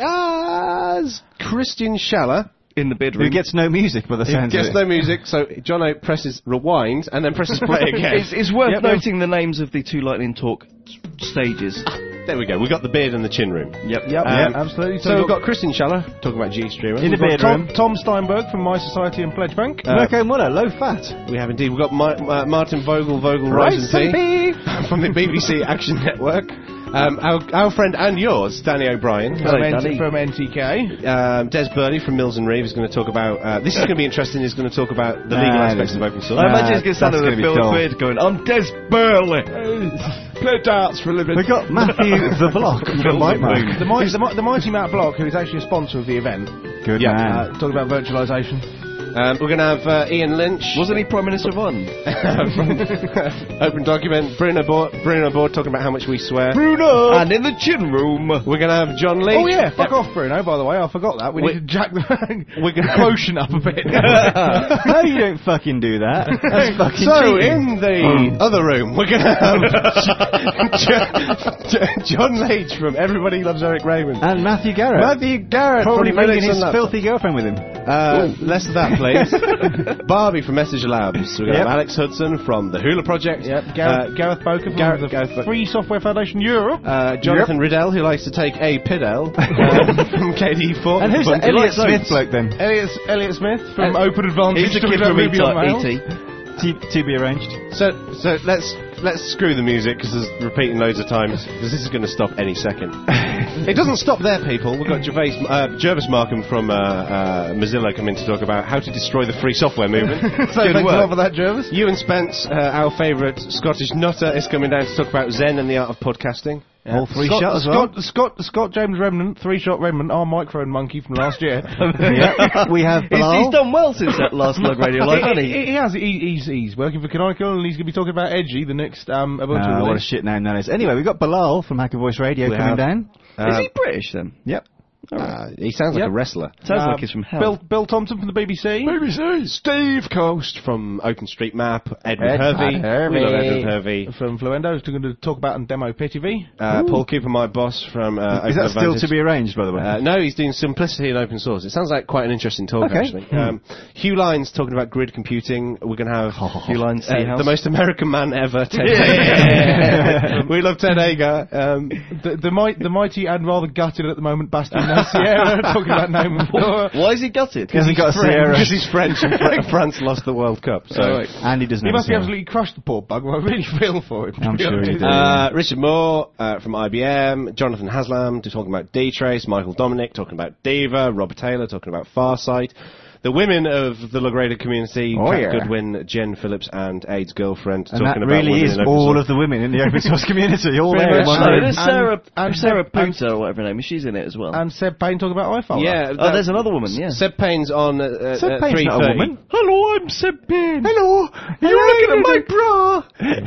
[SPEAKER 3] as Christian Schaller.
[SPEAKER 4] In the bedroom.
[SPEAKER 1] Who gets no music by the
[SPEAKER 3] He
[SPEAKER 1] sounds
[SPEAKER 3] gets
[SPEAKER 1] of it.
[SPEAKER 3] no music, so John O presses rewind and then presses play again.
[SPEAKER 4] It's, it's worth
[SPEAKER 5] Yep,
[SPEAKER 4] noting the names of the two Lightning Talk s- stages.
[SPEAKER 3] There we go. We've got the beard and the chin room.
[SPEAKER 4] Yep.
[SPEAKER 5] Yep,
[SPEAKER 3] Um,
[SPEAKER 5] yeah, absolutely.
[SPEAKER 3] So we've got Christian Schaller talking about GStreamer.
[SPEAKER 1] In the
[SPEAKER 5] We've got Tom,
[SPEAKER 1] bedroom.
[SPEAKER 5] Tom Steinberg from My Society and Pledge Bank.
[SPEAKER 3] Uh,
[SPEAKER 1] Mirko Muller, low fat.
[SPEAKER 3] We have indeed. We've got Ma- uh, Martin Vogel, Vogel
[SPEAKER 1] Right,
[SPEAKER 3] Rosenthal from the B B C Action Network. Um, our, our friend and yours, Danny O'Brien.
[SPEAKER 4] Hello,
[SPEAKER 5] from, N-
[SPEAKER 4] Danny.
[SPEAKER 5] from N T K.
[SPEAKER 3] Um, Des Burley from Mills and Reeve is going to talk about. Uh, this is going to be interesting. He's going to talk about the legal
[SPEAKER 1] Nah,
[SPEAKER 3] aspects
[SPEAKER 1] it
[SPEAKER 3] of open source.
[SPEAKER 4] I
[SPEAKER 1] Nah,
[SPEAKER 4] imagine it's going to sound
[SPEAKER 1] that's
[SPEAKER 4] like
[SPEAKER 1] gonna be
[SPEAKER 4] Bill
[SPEAKER 1] dull.
[SPEAKER 4] Quid going, I'm Des Burley.
[SPEAKER 5] Play darts for a living.
[SPEAKER 1] We've got Matthew the Block from Mike Moon.
[SPEAKER 5] The, Mi- the, Mi- the Mighty Matt Block, who is actually a sponsor of the event,
[SPEAKER 1] Good
[SPEAKER 3] Yeah.
[SPEAKER 1] man.
[SPEAKER 5] uh, talking about virtualisation.
[SPEAKER 3] Um, we're going to have uh, Ian Lynch.
[SPEAKER 4] Wasn't he Prime Minister of Ireland?
[SPEAKER 3] from Open Document. Bruno Board, Bruno Board talking about how much we swear.
[SPEAKER 4] Bruno! And in the chin room.
[SPEAKER 3] We're going to have John Lee.
[SPEAKER 5] Oh yeah, fuck off, Bruno. By the way, I forgot that. We,
[SPEAKER 3] We-
[SPEAKER 5] need to jack the
[SPEAKER 3] We're gonna-
[SPEAKER 5] quotient up a bit.
[SPEAKER 1] No, you don't fucking do that. That's fucking
[SPEAKER 3] So,
[SPEAKER 1] cheating.
[SPEAKER 3] in the other room, we're going to have J- J- John Leach from Everybody Loves Eric Raymond.
[SPEAKER 1] And Matthew Garrett.
[SPEAKER 3] Matthew Garrett
[SPEAKER 1] Probably
[SPEAKER 3] from
[SPEAKER 1] bringing
[SPEAKER 3] Linux
[SPEAKER 1] his
[SPEAKER 3] and Laptop.
[SPEAKER 1] filthy girlfriend with him.
[SPEAKER 3] Uh, less of that, please. Barbie from Messenger Labs. We're going to
[SPEAKER 1] Yep.
[SPEAKER 3] have Alex Hudson from the Hula Project.
[SPEAKER 5] Yep, Gareth,
[SPEAKER 3] Uh,
[SPEAKER 5] Gareth Boker from
[SPEAKER 3] Gareth-
[SPEAKER 5] the
[SPEAKER 3] Gareth Bo-
[SPEAKER 5] Free Software Foundation Europe.
[SPEAKER 3] Uh, Jonathan Riddell, who likes to take a Pidel uh, from K D four.
[SPEAKER 1] And who's that
[SPEAKER 3] Bunty.
[SPEAKER 1] Elliot
[SPEAKER 4] like
[SPEAKER 1] Smith
[SPEAKER 4] those.
[SPEAKER 1] bloke then?
[SPEAKER 5] Elliot, Elliot Smith from
[SPEAKER 4] Uh,
[SPEAKER 5] Open Advantage.
[SPEAKER 4] He's a
[SPEAKER 5] talking
[SPEAKER 4] kid
[SPEAKER 5] about
[SPEAKER 4] from
[SPEAKER 5] Ruby on Rails.
[SPEAKER 4] E T.
[SPEAKER 1] T- to be arranged.
[SPEAKER 3] So, so let's let's screw the music because there's repeating loads of times because this is going to stop any second. It doesn't stop there, people. We've got Gervais, uh, Jervis Markham from uh, uh, Mozilla coming to talk about how to destroy the free software movement.
[SPEAKER 5] So
[SPEAKER 3] Good
[SPEAKER 5] thanks a
[SPEAKER 3] work.
[SPEAKER 5] lot for that, Jervis.
[SPEAKER 3] Ewan Spence, uh, our favourite Scottish nutter, is coming down to talk about Zen and the art of podcasting.
[SPEAKER 1] All three
[SPEAKER 5] Scott,
[SPEAKER 1] shot as
[SPEAKER 5] Scott,
[SPEAKER 1] well.
[SPEAKER 5] Scott, Scott James Remnant, three shot Remnant, our microphone monkey from last year.
[SPEAKER 1] Yeah. We have
[SPEAKER 4] He's,
[SPEAKER 1] Bilal.
[SPEAKER 4] he's done well since that last Lug Radio Live, hasn't
[SPEAKER 5] he,
[SPEAKER 4] he?
[SPEAKER 5] he, he has. He, he's, he's working for Canonical, and he's going to be talking about Edgy, the next um, Ubuntu
[SPEAKER 1] Uh, what a
[SPEAKER 5] release.
[SPEAKER 1] shit name that is. Anyway, we've got Bilal from Hacker Voice Radio
[SPEAKER 3] We
[SPEAKER 1] coming
[SPEAKER 3] have.
[SPEAKER 1] down.
[SPEAKER 4] Is he British then?
[SPEAKER 1] Yep.
[SPEAKER 3] Uh, he sounds like
[SPEAKER 5] Yep.
[SPEAKER 3] a wrestler.
[SPEAKER 4] Sounds
[SPEAKER 5] Uh,
[SPEAKER 4] like he's from hell.
[SPEAKER 5] Bill, Bill Thompson from the B B C.
[SPEAKER 3] B B C. Steve Coast from OpenStreetMap. Edward
[SPEAKER 5] Ed
[SPEAKER 3] Hervey.
[SPEAKER 5] Hervey.
[SPEAKER 3] We love Edward Hervey.
[SPEAKER 5] From Fluendo, who's going to talk about and demo P T V.
[SPEAKER 3] Uh, Paul Cooper, my boss from uh,
[SPEAKER 1] Is
[SPEAKER 3] Open
[SPEAKER 1] that still
[SPEAKER 3] Advantage.
[SPEAKER 1] to be arranged, by the way?
[SPEAKER 3] Uh, no, he's doing simplicity and open source. It sounds like quite an interesting talk,
[SPEAKER 1] Okay.
[SPEAKER 3] actually. Um, Hugh Lyons talking about grid computing. We're going to have
[SPEAKER 4] Hugh Lyons,
[SPEAKER 3] uh,
[SPEAKER 4] Seahouse.
[SPEAKER 3] the most American man ever, Ted Hager. We love Ted Hager. Um,
[SPEAKER 5] The, the, might, the mighty and rather gutted at the moment, Bastien Sierra, talking about name and flora.
[SPEAKER 4] Why is he gutted?
[SPEAKER 1] He hasn't got a Sierra.
[SPEAKER 3] because he's French and Fr- France lost the World Cup. So.
[SPEAKER 4] Right.
[SPEAKER 1] And he doesn't
[SPEAKER 5] He
[SPEAKER 1] have a
[SPEAKER 5] must be
[SPEAKER 1] Sierra.
[SPEAKER 5] absolutely crushed the poor bug. Well, I really feel for him. to
[SPEAKER 1] I'm
[SPEAKER 5] be
[SPEAKER 1] sure he
[SPEAKER 5] honest.
[SPEAKER 1] did.
[SPEAKER 3] Uh, Richard Moore uh, from I B M, Jonathan Haslam talking about D-Trace, Michael Dominic talking about Diva, Robert Taylor talking about Farsight, the women of the Lugrader community,
[SPEAKER 1] Oh,
[SPEAKER 3] Kat
[SPEAKER 1] yeah.
[SPEAKER 3] Goodwin, Jen Phillips and Aids girlfriend
[SPEAKER 1] And
[SPEAKER 3] talking
[SPEAKER 1] that
[SPEAKER 3] about
[SPEAKER 1] really
[SPEAKER 3] women
[SPEAKER 1] is
[SPEAKER 3] in open
[SPEAKER 1] all
[SPEAKER 3] source.
[SPEAKER 1] of the women in the open source community, all
[SPEAKER 5] Pretty
[SPEAKER 1] there in
[SPEAKER 5] much
[SPEAKER 1] one
[SPEAKER 5] so.
[SPEAKER 1] room.
[SPEAKER 4] there's
[SPEAKER 5] And-
[SPEAKER 4] Sarah,
[SPEAKER 5] and-
[SPEAKER 4] Sarah
[SPEAKER 5] and-
[SPEAKER 4] Puta, or whatever her name is. She's in it as well.
[SPEAKER 5] And Seb Payne talking about iPhone.
[SPEAKER 3] Yeah,
[SPEAKER 4] oh, there's another woman, yeah.
[SPEAKER 3] Seb Payne's on uh, uh,
[SPEAKER 1] Seb Payne's
[SPEAKER 3] three
[SPEAKER 1] not a
[SPEAKER 3] thirty.
[SPEAKER 1] woman.
[SPEAKER 4] Hello, I'm Seb Payne.
[SPEAKER 1] Hello. You're looking at my bra.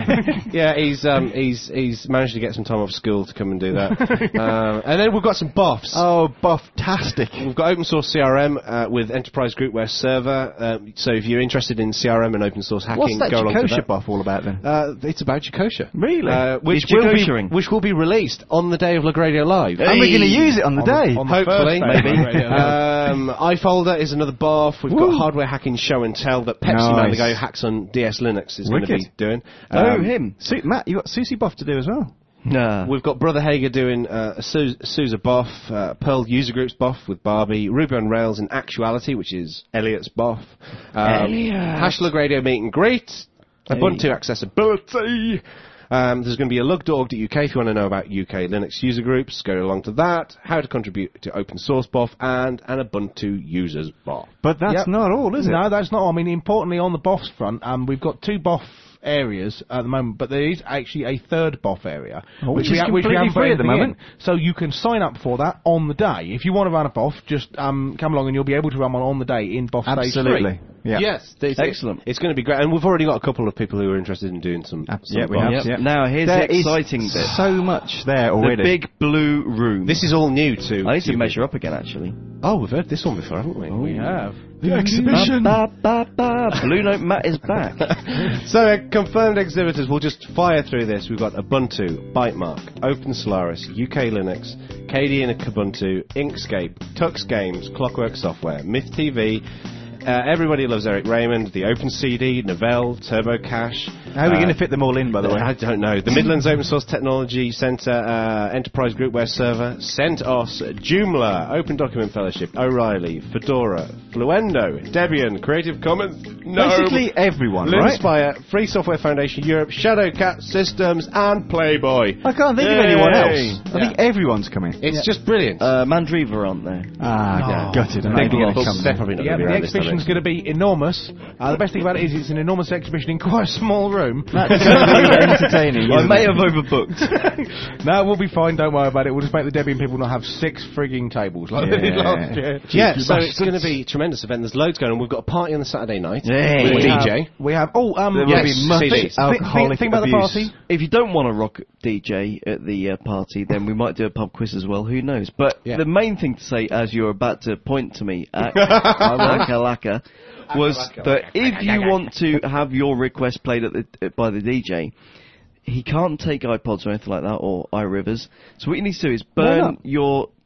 [SPEAKER 3] Yeah, he's um, he's he's managed to get some time off school to come and do that. um, and then we've got some buffs.
[SPEAKER 1] Oh, buff-tastic.
[SPEAKER 3] We've got open source C R M uh, with Enterprise Groupware Server. Um, so if you're interested in C R M and open source hacking,
[SPEAKER 1] What's that
[SPEAKER 3] go along to
[SPEAKER 1] Jacosia
[SPEAKER 3] that.
[SPEAKER 1] buff all about then?
[SPEAKER 3] Uh, it's about Jacosha.
[SPEAKER 1] Really?
[SPEAKER 3] Uh, which,
[SPEAKER 4] It's
[SPEAKER 3] will be,
[SPEAKER 4] Jacosia-ing.
[SPEAKER 3] which will be released on the day of Lug Radio Live.
[SPEAKER 1] And we're going to use it on the
[SPEAKER 5] On the-
[SPEAKER 1] day.
[SPEAKER 5] on the
[SPEAKER 3] Hopefully,
[SPEAKER 5] first day,
[SPEAKER 3] maybe.
[SPEAKER 5] maybe.
[SPEAKER 3] um, iFolder is another buff. We've got hardware hacking show and tell that Pepsi Man, the
[SPEAKER 1] Nice.
[SPEAKER 3] guy who hacks on D S Linux, is going to be
[SPEAKER 1] Wicked.
[SPEAKER 3] doing.
[SPEAKER 4] Oh,
[SPEAKER 3] Um,
[SPEAKER 4] him.
[SPEAKER 1] Su- Matt, you got Susie buff to do as well.
[SPEAKER 4] Nah.
[SPEAKER 3] We've got Brother Hager doing uh, a Su- Sousa buff, uh, Perl user groups buff with Barbie, Ruby on Rails in Actuality, which is Elliot's buff, um,
[SPEAKER 4] Elliot.
[SPEAKER 3] Hashlug Radio meet and greet, Ubuntu accessibility. Um, there's going to be a lug.org.uk if you want to know about U K Linux user groups. Go along to that. How to contribute to open source buff and an Ubuntu users buff.
[SPEAKER 1] But that's
[SPEAKER 5] Yep.
[SPEAKER 1] not all, is it?
[SPEAKER 5] No, that's not. I mean, importantly, on the B O Fs front, um, we've got two B O F areas at the moment, but there is actually a third B O F area,
[SPEAKER 1] Oh, which is
[SPEAKER 5] ha-
[SPEAKER 1] completely
[SPEAKER 5] haven't put
[SPEAKER 1] free at the
[SPEAKER 5] anything
[SPEAKER 1] moment.
[SPEAKER 5] in. So you can sign up for that on the day. If you want to run a B O F, just um, come along and you'll be able to run one on the day in B O F Stage
[SPEAKER 1] Absolutely.
[SPEAKER 5] three.
[SPEAKER 1] Yeah.
[SPEAKER 3] Yes, it's,
[SPEAKER 4] Excellent.
[SPEAKER 3] It's going to be great, and we've already got a couple of people who are interested in doing some.
[SPEAKER 1] Absolutely.
[SPEAKER 3] some
[SPEAKER 1] we
[SPEAKER 3] buffs.
[SPEAKER 1] have,
[SPEAKER 4] Yep.
[SPEAKER 1] yeah.
[SPEAKER 4] Now, here's
[SPEAKER 1] There
[SPEAKER 4] the
[SPEAKER 1] is
[SPEAKER 4] exciting bit.
[SPEAKER 1] so much there
[SPEAKER 4] The
[SPEAKER 1] already.
[SPEAKER 4] big blue room.
[SPEAKER 3] This is all new too.
[SPEAKER 4] I need to measure up again, actually.
[SPEAKER 3] Oh, we've heard this one before, haven't we?
[SPEAKER 5] We have.
[SPEAKER 1] the exhibition.
[SPEAKER 4] Ba, ba, ba, ba. Blue Note Matt is back.
[SPEAKER 3] So, uh, confirmed exhibitors, we'll just fire through this. We've got Ubuntu, Bytemark, Open Solaris, U K Linux, K D and Ubuntu, Inkscape, Tux Games, Clockwork Software, Myth T V, uh, Everybody Loves Eric Raymond, the Open C D, Novell, Turbo Cache.
[SPEAKER 1] How are we
[SPEAKER 3] uh,
[SPEAKER 1] going to fit them all in, by the way?
[SPEAKER 3] I don't know. The Midlands Open Source Technology Centre, uh, Enterprise Groupware Server, CentOS, Joomla, Open Document Fellowship, O'Reilly, Fedora, Fluendo, Debian, Creative Commons, no.
[SPEAKER 1] Basically everyone, right?
[SPEAKER 3] Linspire, Free Software Foundation Europe, Shadowcat Systems, and Playboy.
[SPEAKER 1] I can't think of
[SPEAKER 3] Yay.
[SPEAKER 1] anyone else. I
[SPEAKER 3] Yeah.
[SPEAKER 1] think everyone's coming.
[SPEAKER 3] It's just brilliant.
[SPEAKER 4] Uh, Mandriva aren't there?
[SPEAKER 1] Ah, gutted. I'm
[SPEAKER 4] Big
[SPEAKER 1] not going to
[SPEAKER 4] loss.
[SPEAKER 1] come
[SPEAKER 3] They're
[SPEAKER 1] there.
[SPEAKER 3] probably not
[SPEAKER 5] Yeah,
[SPEAKER 3] going to be
[SPEAKER 5] the
[SPEAKER 3] around this time
[SPEAKER 5] exhibition's
[SPEAKER 3] next
[SPEAKER 5] going to be enormous. Uh, the best thing about it is it's an enormous exhibition in quite a small room.
[SPEAKER 1] That's going to be entertaining.
[SPEAKER 4] I
[SPEAKER 1] isn't
[SPEAKER 4] may
[SPEAKER 1] it?
[SPEAKER 4] have overbooked.
[SPEAKER 5] No, we'll be fine. Don't worry about it. We'll just make the Debian people not have six frigging tables like they did
[SPEAKER 1] Yeah.
[SPEAKER 5] last year.
[SPEAKER 3] Yeah,
[SPEAKER 5] You
[SPEAKER 3] so it's
[SPEAKER 5] bastards.
[SPEAKER 3] going to be a tremendous event. There's loads going on. We've got a party on the Saturday night
[SPEAKER 4] Hey.
[SPEAKER 3] with a
[SPEAKER 5] We
[SPEAKER 3] D
[SPEAKER 5] have-
[SPEAKER 3] J.
[SPEAKER 5] We have. Oh, um,
[SPEAKER 1] There will
[SPEAKER 3] Yes,
[SPEAKER 1] be much
[SPEAKER 3] C Ds.
[SPEAKER 1] alcoholic
[SPEAKER 5] Think, think about
[SPEAKER 1] abuse.
[SPEAKER 5] the party.
[SPEAKER 4] If you don't want to rock D J at the uh, party, then we might do a pub quiz as well. Who knows? But
[SPEAKER 3] Yeah.
[SPEAKER 4] the main thing to say, as you're about to point to me, at Laka Laka, was that if you want to have your request played at the, uh, by the D J, he can't take iPods or anything like that or iRivers. So what you need to do is
[SPEAKER 1] Why
[SPEAKER 4] burn
[SPEAKER 1] not?
[SPEAKER 4] your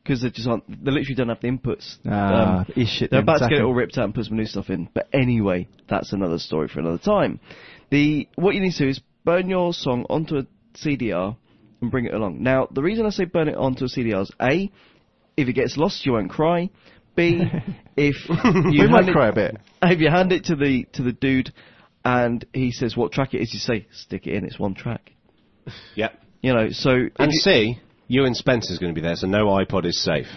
[SPEAKER 4] because they just aren't. They literally don't have the inputs.
[SPEAKER 1] Ah,
[SPEAKER 4] Um,
[SPEAKER 1] is shit
[SPEAKER 4] they're
[SPEAKER 1] then,
[SPEAKER 4] about to
[SPEAKER 1] sack
[SPEAKER 4] get it
[SPEAKER 1] 'em.
[SPEAKER 4] all ripped out and put some new stuff in. But anyway, that's another story for another time. The what you need to do is burn your song onto a C D R and bring it along. Now, the reason I say burn it onto a C D R is A, if it gets lost, you won't cry. B, if you
[SPEAKER 1] We might
[SPEAKER 4] hand it-
[SPEAKER 1] cry a bit.
[SPEAKER 4] if you hand it to the to the dude and he says what track it is, you say stick it in. It's one track.
[SPEAKER 3] Yeah.
[SPEAKER 4] You know, so if
[SPEAKER 3] And
[SPEAKER 4] you-
[SPEAKER 3] C, you and Spencer's going to be there, so no iPod is safe.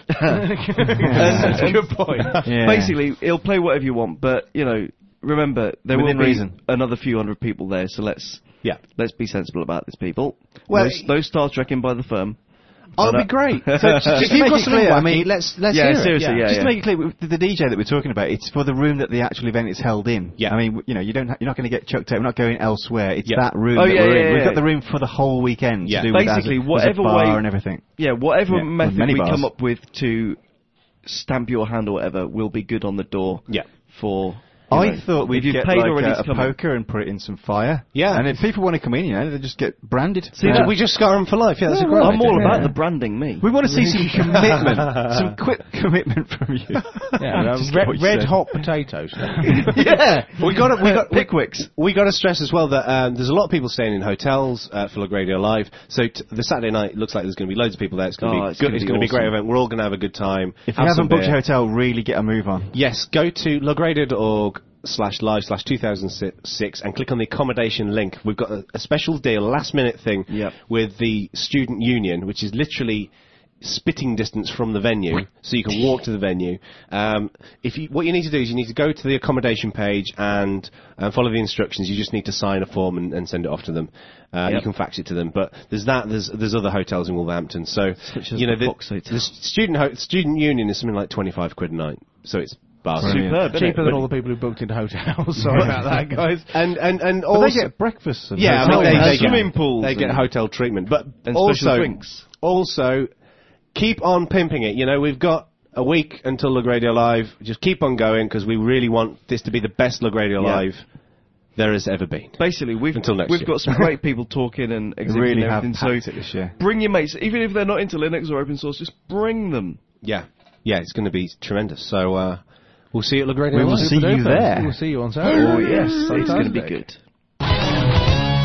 [SPEAKER 5] That's a good point.
[SPEAKER 1] Yeah.
[SPEAKER 4] basically it'll play whatever you want. But you know, remember there
[SPEAKER 1] Within
[SPEAKER 4] will be
[SPEAKER 1] reason.
[SPEAKER 4] another few hundred people there. So let's
[SPEAKER 3] Yeah.
[SPEAKER 4] let's be sensible about this, people.
[SPEAKER 3] Well,
[SPEAKER 4] no, no Star Trek in by the firm.
[SPEAKER 3] Oh,
[SPEAKER 4] I
[SPEAKER 3] it'd be
[SPEAKER 4] know.
[SPEAKER 3] great.
[SPEAKER 1] So just, just
[SPEAKER 3] If
[SPEAKER 1] to
[SPEAKER 3] you've
[SPEAKER 1] make
[SPEAKER 3] got
[SPEAKER 1] it
[SPEAKER 3] something
[SPEAKER 1] clear, I
[SPEAKER 3] wacky,
[SPEAKER 1] mean,
[SPEAKER 3] let's let's
[SPEAKER 4] Yeah,
[SPEAKER 3] hear it.
[SPEAKER 4] seriously, yeah,
[SPEAKER 1] just
[SPEAKER 4] yeah.
[SPEAKER 1] to make it clear, w- the D J that we're talking about, it's for the room that the actual event is held in.
[SPEAKER 3] Yeah.
[SPEAKER 1] I mean, w- you know, you don't, ha- you're not going to get chucked out. We're not going elsewhere. It's
[SPEAKER 3] Yeah.
[SPEAKER 1] that room
[SPEAKER 4] Oh,
[SPEAKER 1] that
[SPEAKER 4] yeah,
[SPEAKER 1] we're
[SPEAKER 4] yeah,
[SPEAKER 1] in. We've
[SPEAKER 4] yeah.
[SPEAKER 1] got the room for the whole weekend.
[SPEAKER 3] Yeah.
[SPEAKER 1] To do with
[SPEAKER 4] Basically,
[SPEAKER 1] as a,
[SPEAKER 4] whatever
[SPEAKER 1] as a bar
[SPEAKER 4] way-
[SPEAKER 1] and everything.
[SPEAKER 4] Yeah, whatever
[SPEAKER 1] Yeah,
[SPEAKER 4] method
[SPEAKER 1] many
[SPEAKER 4] we
[SPEAKER 1] bars.
[SPEAKER 4] come up with to stamp your hand or whatever will be good on the door.
[SPEAKER 3] Yeah.
[SPEAKER 4] For you
[SPEAKER 1] I
[SPEAKER 4] know,
[SPEAKER 1] thought we'd
[SPEAKER 4] if you've
[SPEAKER 1] get
[SPEAKER 4] paid
[SPEAKER 1] like
[SPEAKER 4] already
[SPEAKER 1] a,
[SPEAKER 4] to
[SPEAKER 1] a
[SPEAKER 4] come in.
[SPEAKER 1] poker and put it in some fire.
[SPEAKER 3] Yeah.
[SPEAKER 1] And if people want to come in, you know, they just get branded.
[SPEAKER 3] See,
[SPEAKER 1] Uh,
[SPEAKER 3] we just scar them for life. Yeah, that's
[SPEAKER 1] Yeah,
[SPEAKER 3] a great
[SPEAKER 4] I'm
[SPEAKER 3] idea.
[SPEAKER 4] all about
[SPEAKER 1] Yeah.
[SPEAKER 4] the branding, me.
[SPEAKER 1] we want to see some commitment, some quick commitment from you.
[SPEAKER 5] Yeah,
[SPEAKER 1] Just
[SPEAKER 5] red,
[SPEAKER 1] what you
[SPEAKER 5] red
[SPEAKER 1] said.
[SPEAKER 5] hot potatoes.
[SPEAKER 3] Yeah, we got to we got
[SPEAKER 4] Pickwicks.
[SPEAKER 3] We got to stress as well that um, there's a lot of people staying in hotels uh, for Lug Radio Live. So t- the Saturday night looks like there's going to be loads of people there. It's going to
[SPEAKER 4] Oh,
[SPEAKER 3] be
[SPEAKER 4] it's
[SPEAKER 3] good.
[SPEAKER 4] gonna
[SPEAKER 3] It's
[SPEAKER 4] be
[SPEAKER 3] going to be a great
[SPEAKER 4] awesome.
[SPEAKER 3] event. We're all going to have a good time.
[SPEAKER 1] If you
[SPEAKER 3] have some
[SPEAKER 1] haven't booked
[SPEAKER 3] beer.
[SPEAKER 1] your hotel, really get a move on.
[SPEAKER 3] Yes, go to lugradio.org slash live slash two thousand six and click on the accommodation link. We've got a, a special deal, a last minute thing
[SPEAKER 4] Yep.
[SPEAKER 3] with the student union, which is literally spitting distance from the venue, so you can walk to the venue. Um, if you, what you need to do is you need to go to the accommodation page and uh, follow the instructions. You just need to sign a form and, and send it off to them. Uh,
[SPEAKER 4] Yep.
[SPEAKER 3] You can fax it to them. But there's that. There's there's other hotels in Wolverhampton. So
[SPEAKER 4] Such as
[SPEAKER 3] you know
[SPEAKER 4] the
[SPEAKER 3] the,
[SPEAKER 4] Fox Hotel.
[SPEAKER 3] the student ho- student union is something like twenty-five quid a night. So it's bargain.
[SPEAKER 1] Brilliant.
[SPEAKER 4] Superb, isn't it?
[SPEAKER 5] Cheaper than all the people who booked into hotels. Sorry about that, guys.
[SPEAKER 3] And and and
[SPEAKER 1] But
[SPEAKER 3] also
[SPEAKER 1] they get breakfast. And
[SPEAKER 3] yeah, I
[SPEAKER 1] hotel
[SPEAKER 3] mean, they,
[SPEAKER 4] and
[SPEAKER 3] they
[SPEAKER 4] swimming
[SPEAKER 3] get,
[SPEAKER 4] pools
[SPEAKER 3] They get
[SPEAKER 4] and-
[SPEAKER 3] hotel treatment, but
[SPEAKER 4] and
[SPEAKER 3] also
[SPEAKER 4] special drinks.
[SPEAKER 3] also keep on pimping it. You know, we've got a week until Lug Radio Live. Just keep on going because we really want this to be the best Lug Radio
[SPEAKER 4] Yeah.
[SPEAKER 3] Live there has ever been.
[SPEAKER 4] Basically, we've
[SPEAKER 3] Until next
[SPEAKER 4] we've
[SPEAKER 3] year.
[SPEAKER 4] got some great people talking and
[SPEAKER 1] They
[SPEAKER 4] exhibiting
[SPEAKER 1] really
[SPEAKER 4] and
[SPEAKER 1] have
[SPEAKER 4] everything.
[SPEAKER 1] packed
[SPEAKER 4] So
[SPEAKER 1] it this year.
[SPEAKER 4] bring your mates, even if they're not into Linux or open source, just bring them.
[SPEAKER 3] Yeah, yeah, it's going to be tremendous. So uh, we'll see you at Lug Radio
[SPEAKER 1] We will
[SPEAKER 3] Live.
[SPEAKER 1] see you there.
[SPEAKER 5] We'll see you on Saturday.
[SPEAKER 4] Oh yes, it's going to be
[SPEAKER 5] Fantastic.
[SPEAKER 4] good.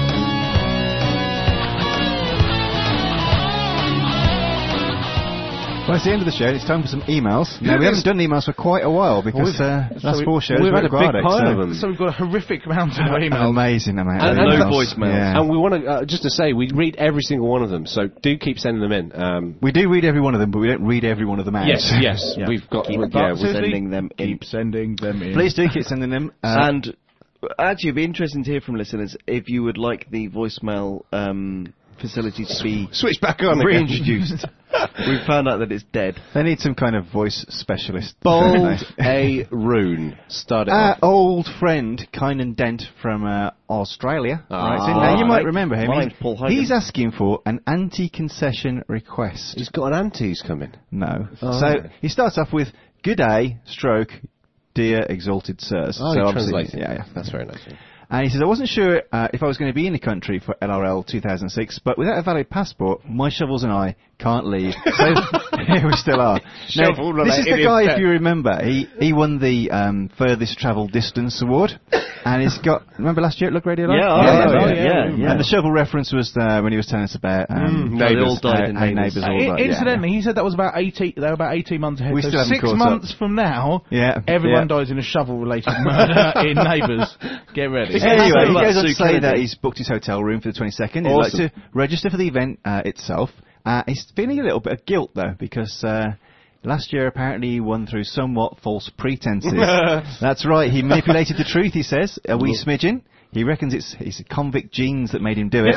[SPEAKER 1] Well, it's the end of the show. It's time for some emails. Now, we haven't done emails for quite a while because uh, last
[SPEAKER 5] we-
[SPEAKER 1] four shows
[SPEAKER 3] we've
[SPEAKER 1] were
[SPEAKER 3] had a big
[SPEAKER 1] Guardic,
[SPEAKER 3] pile
[SPEAKER 1] so
[SPEAKER 3] of them.
[SPEAKER 5] So we've got a horrific amount of emails.
[SPEAKER 1] Amazing amount.
[SPEAKER 3] And
[SPEAKER 1] of
[SPEAKER 3] no
[SPEAKER 1] emails.
[SPEAKER 4] voicemails.
[SPEAKER 1] Yeah.
[SPEAKER 3] And we want to uh, just to say we read every single one of them. So do keep sending them in. Um,
[SPEAKER 1] We do read every one of them, but we don't read every one of them out.
[SPEAKER 3] yes, yes,
[SPEAKER 1] Yeah.
[SPEAKER 3] we've got.
[SPEAKER 4] Keep
[SPEAKER 3] yeah,
[SPEAKER 4] yeah,
[SPEAKER 3] we're-
[SPEAKER 4] sending them in.
[SPEAKER 5] Keep sending them in.
[SPEAKER 1] Please do keep sending them. Uh,
[SPEAKER 4] And actually, it'd be interesting to hear from listeners if you would like the voicemail um, facility to be
[SPEAKER 3] switch back on. again.
[SPEAKER 4] reintroduced. We've found out that it's dead.
[SPEAKER 1] they need some kind of voice specialist.
[SPEAKER 3] Bold A. Rune. Start it
[SPEAKER 1] Our
[SPEAKER 3] off.
[SPEAKER 1] old friend, Kynan Dent from uh, Australia.
[SPEAKER 3] Ah.
[SPEAKER 1] writes in. Now, you might
[SPEAKER 4] Right.
[SPEAKER 1] remember him.
[SPEAKER 4] Mine's
[SPEAKER 1] He's-
[SPEAKER 4] Paul Hogan.
[SPEAKER 1] He's asking for an anti-concession request.
[SPEAKER 3] He's got an antes coming.
[SPEAKER 1] No.
[SPEAKER 3] Oh,
[SPEAKER 1] so
[SPEAKER 3] right.
[SPEAKER 1] he starts off with, "Good day, stroke, dear exalted sirs."
[SPEAKER 3] Oh,
[SPEAKER 1] so
[SPEAKER 3] you're
[SPEAKER 1] obviously-
[SPEAKER 3] translating.
[SPEAKER 1] Yeah, yeah.
[SPEAKER 3] That's very nice.
[SPEAKER 1] And he says, "I wasn't sure uh, if I was going to be in the country for L R L two thousand six, but without a valid passport, my shovels and I can't leave." So here we still are. Now,
[SPEAKER 3] Shovel
[SPEAKER 1] this is the
[SPEAKER 3] related
[SPEAKER 1] guy,
[SPEAKER 3] instead.
[SPEAKER 1] if you remember, he he won the um, furthest travel distance award, and he's got. Remember last year at Look Radio Live?
[SPEAKER 4] Yeah, I
[SPEAKER 1] yeah,
[SPEAKER 4] remember,
[SPEAKER 1] yeah,
[SPEAKER 4] yeah, yeah.
[SPEAKER 1] And the shovel reference was uh, when he was telling us about um,
[SPEAKER 3] Mm,
[SPEAKER 4] How they
[SPEAKER 3] Neighbours.
[SPEAKER 4] all died in
[SPEAKER 1] how- how
[SPEAKER 4] Neighbours.
[SPEAKER 1] Neighbours all
[SPEAKER 5] I-
[SPEAKER 1] died, yeah.
[SPEAKER 5] Incidentally, he said that was about eighteen. They were about eighteen months ahead.
[SPEAKER 1] We
[SPEAKER 5] so
[SPEAKER 1] still haven't
[SPEAKER 5] six
[SPEAKER 1] caught up.
[SPEAKER 5] months from now,
[SPEAKER 1] Yeah,
[SPEAKER 5] everyone
[SPEAKER 1] yeah.
[SPEAKER 5] dies in a shovel-related murder in Neighbours. Get ready.
[SPEAKER 1] Anyway, he
[SPEAKER 4] About
[SPEAKER 1] goes on to
[SPEAKER 4] Sue
[SPEAKER 1] say
[SPEAKER 4] Kennedy.
[SPEAKER 1] that he's booked his hotel room for the twenty-second. He'd
[SPEAKER 3] Awesome.
[SPEAKER 1] like to register for the event uh, itself. Uh, he's feeling a little bit of guilt, though, because uh, last year apparently he won through somewhat false pretenses. That's right, he manipulated the truth, he says, a wee smidgen. He reckons it's his convict genes that made him do it.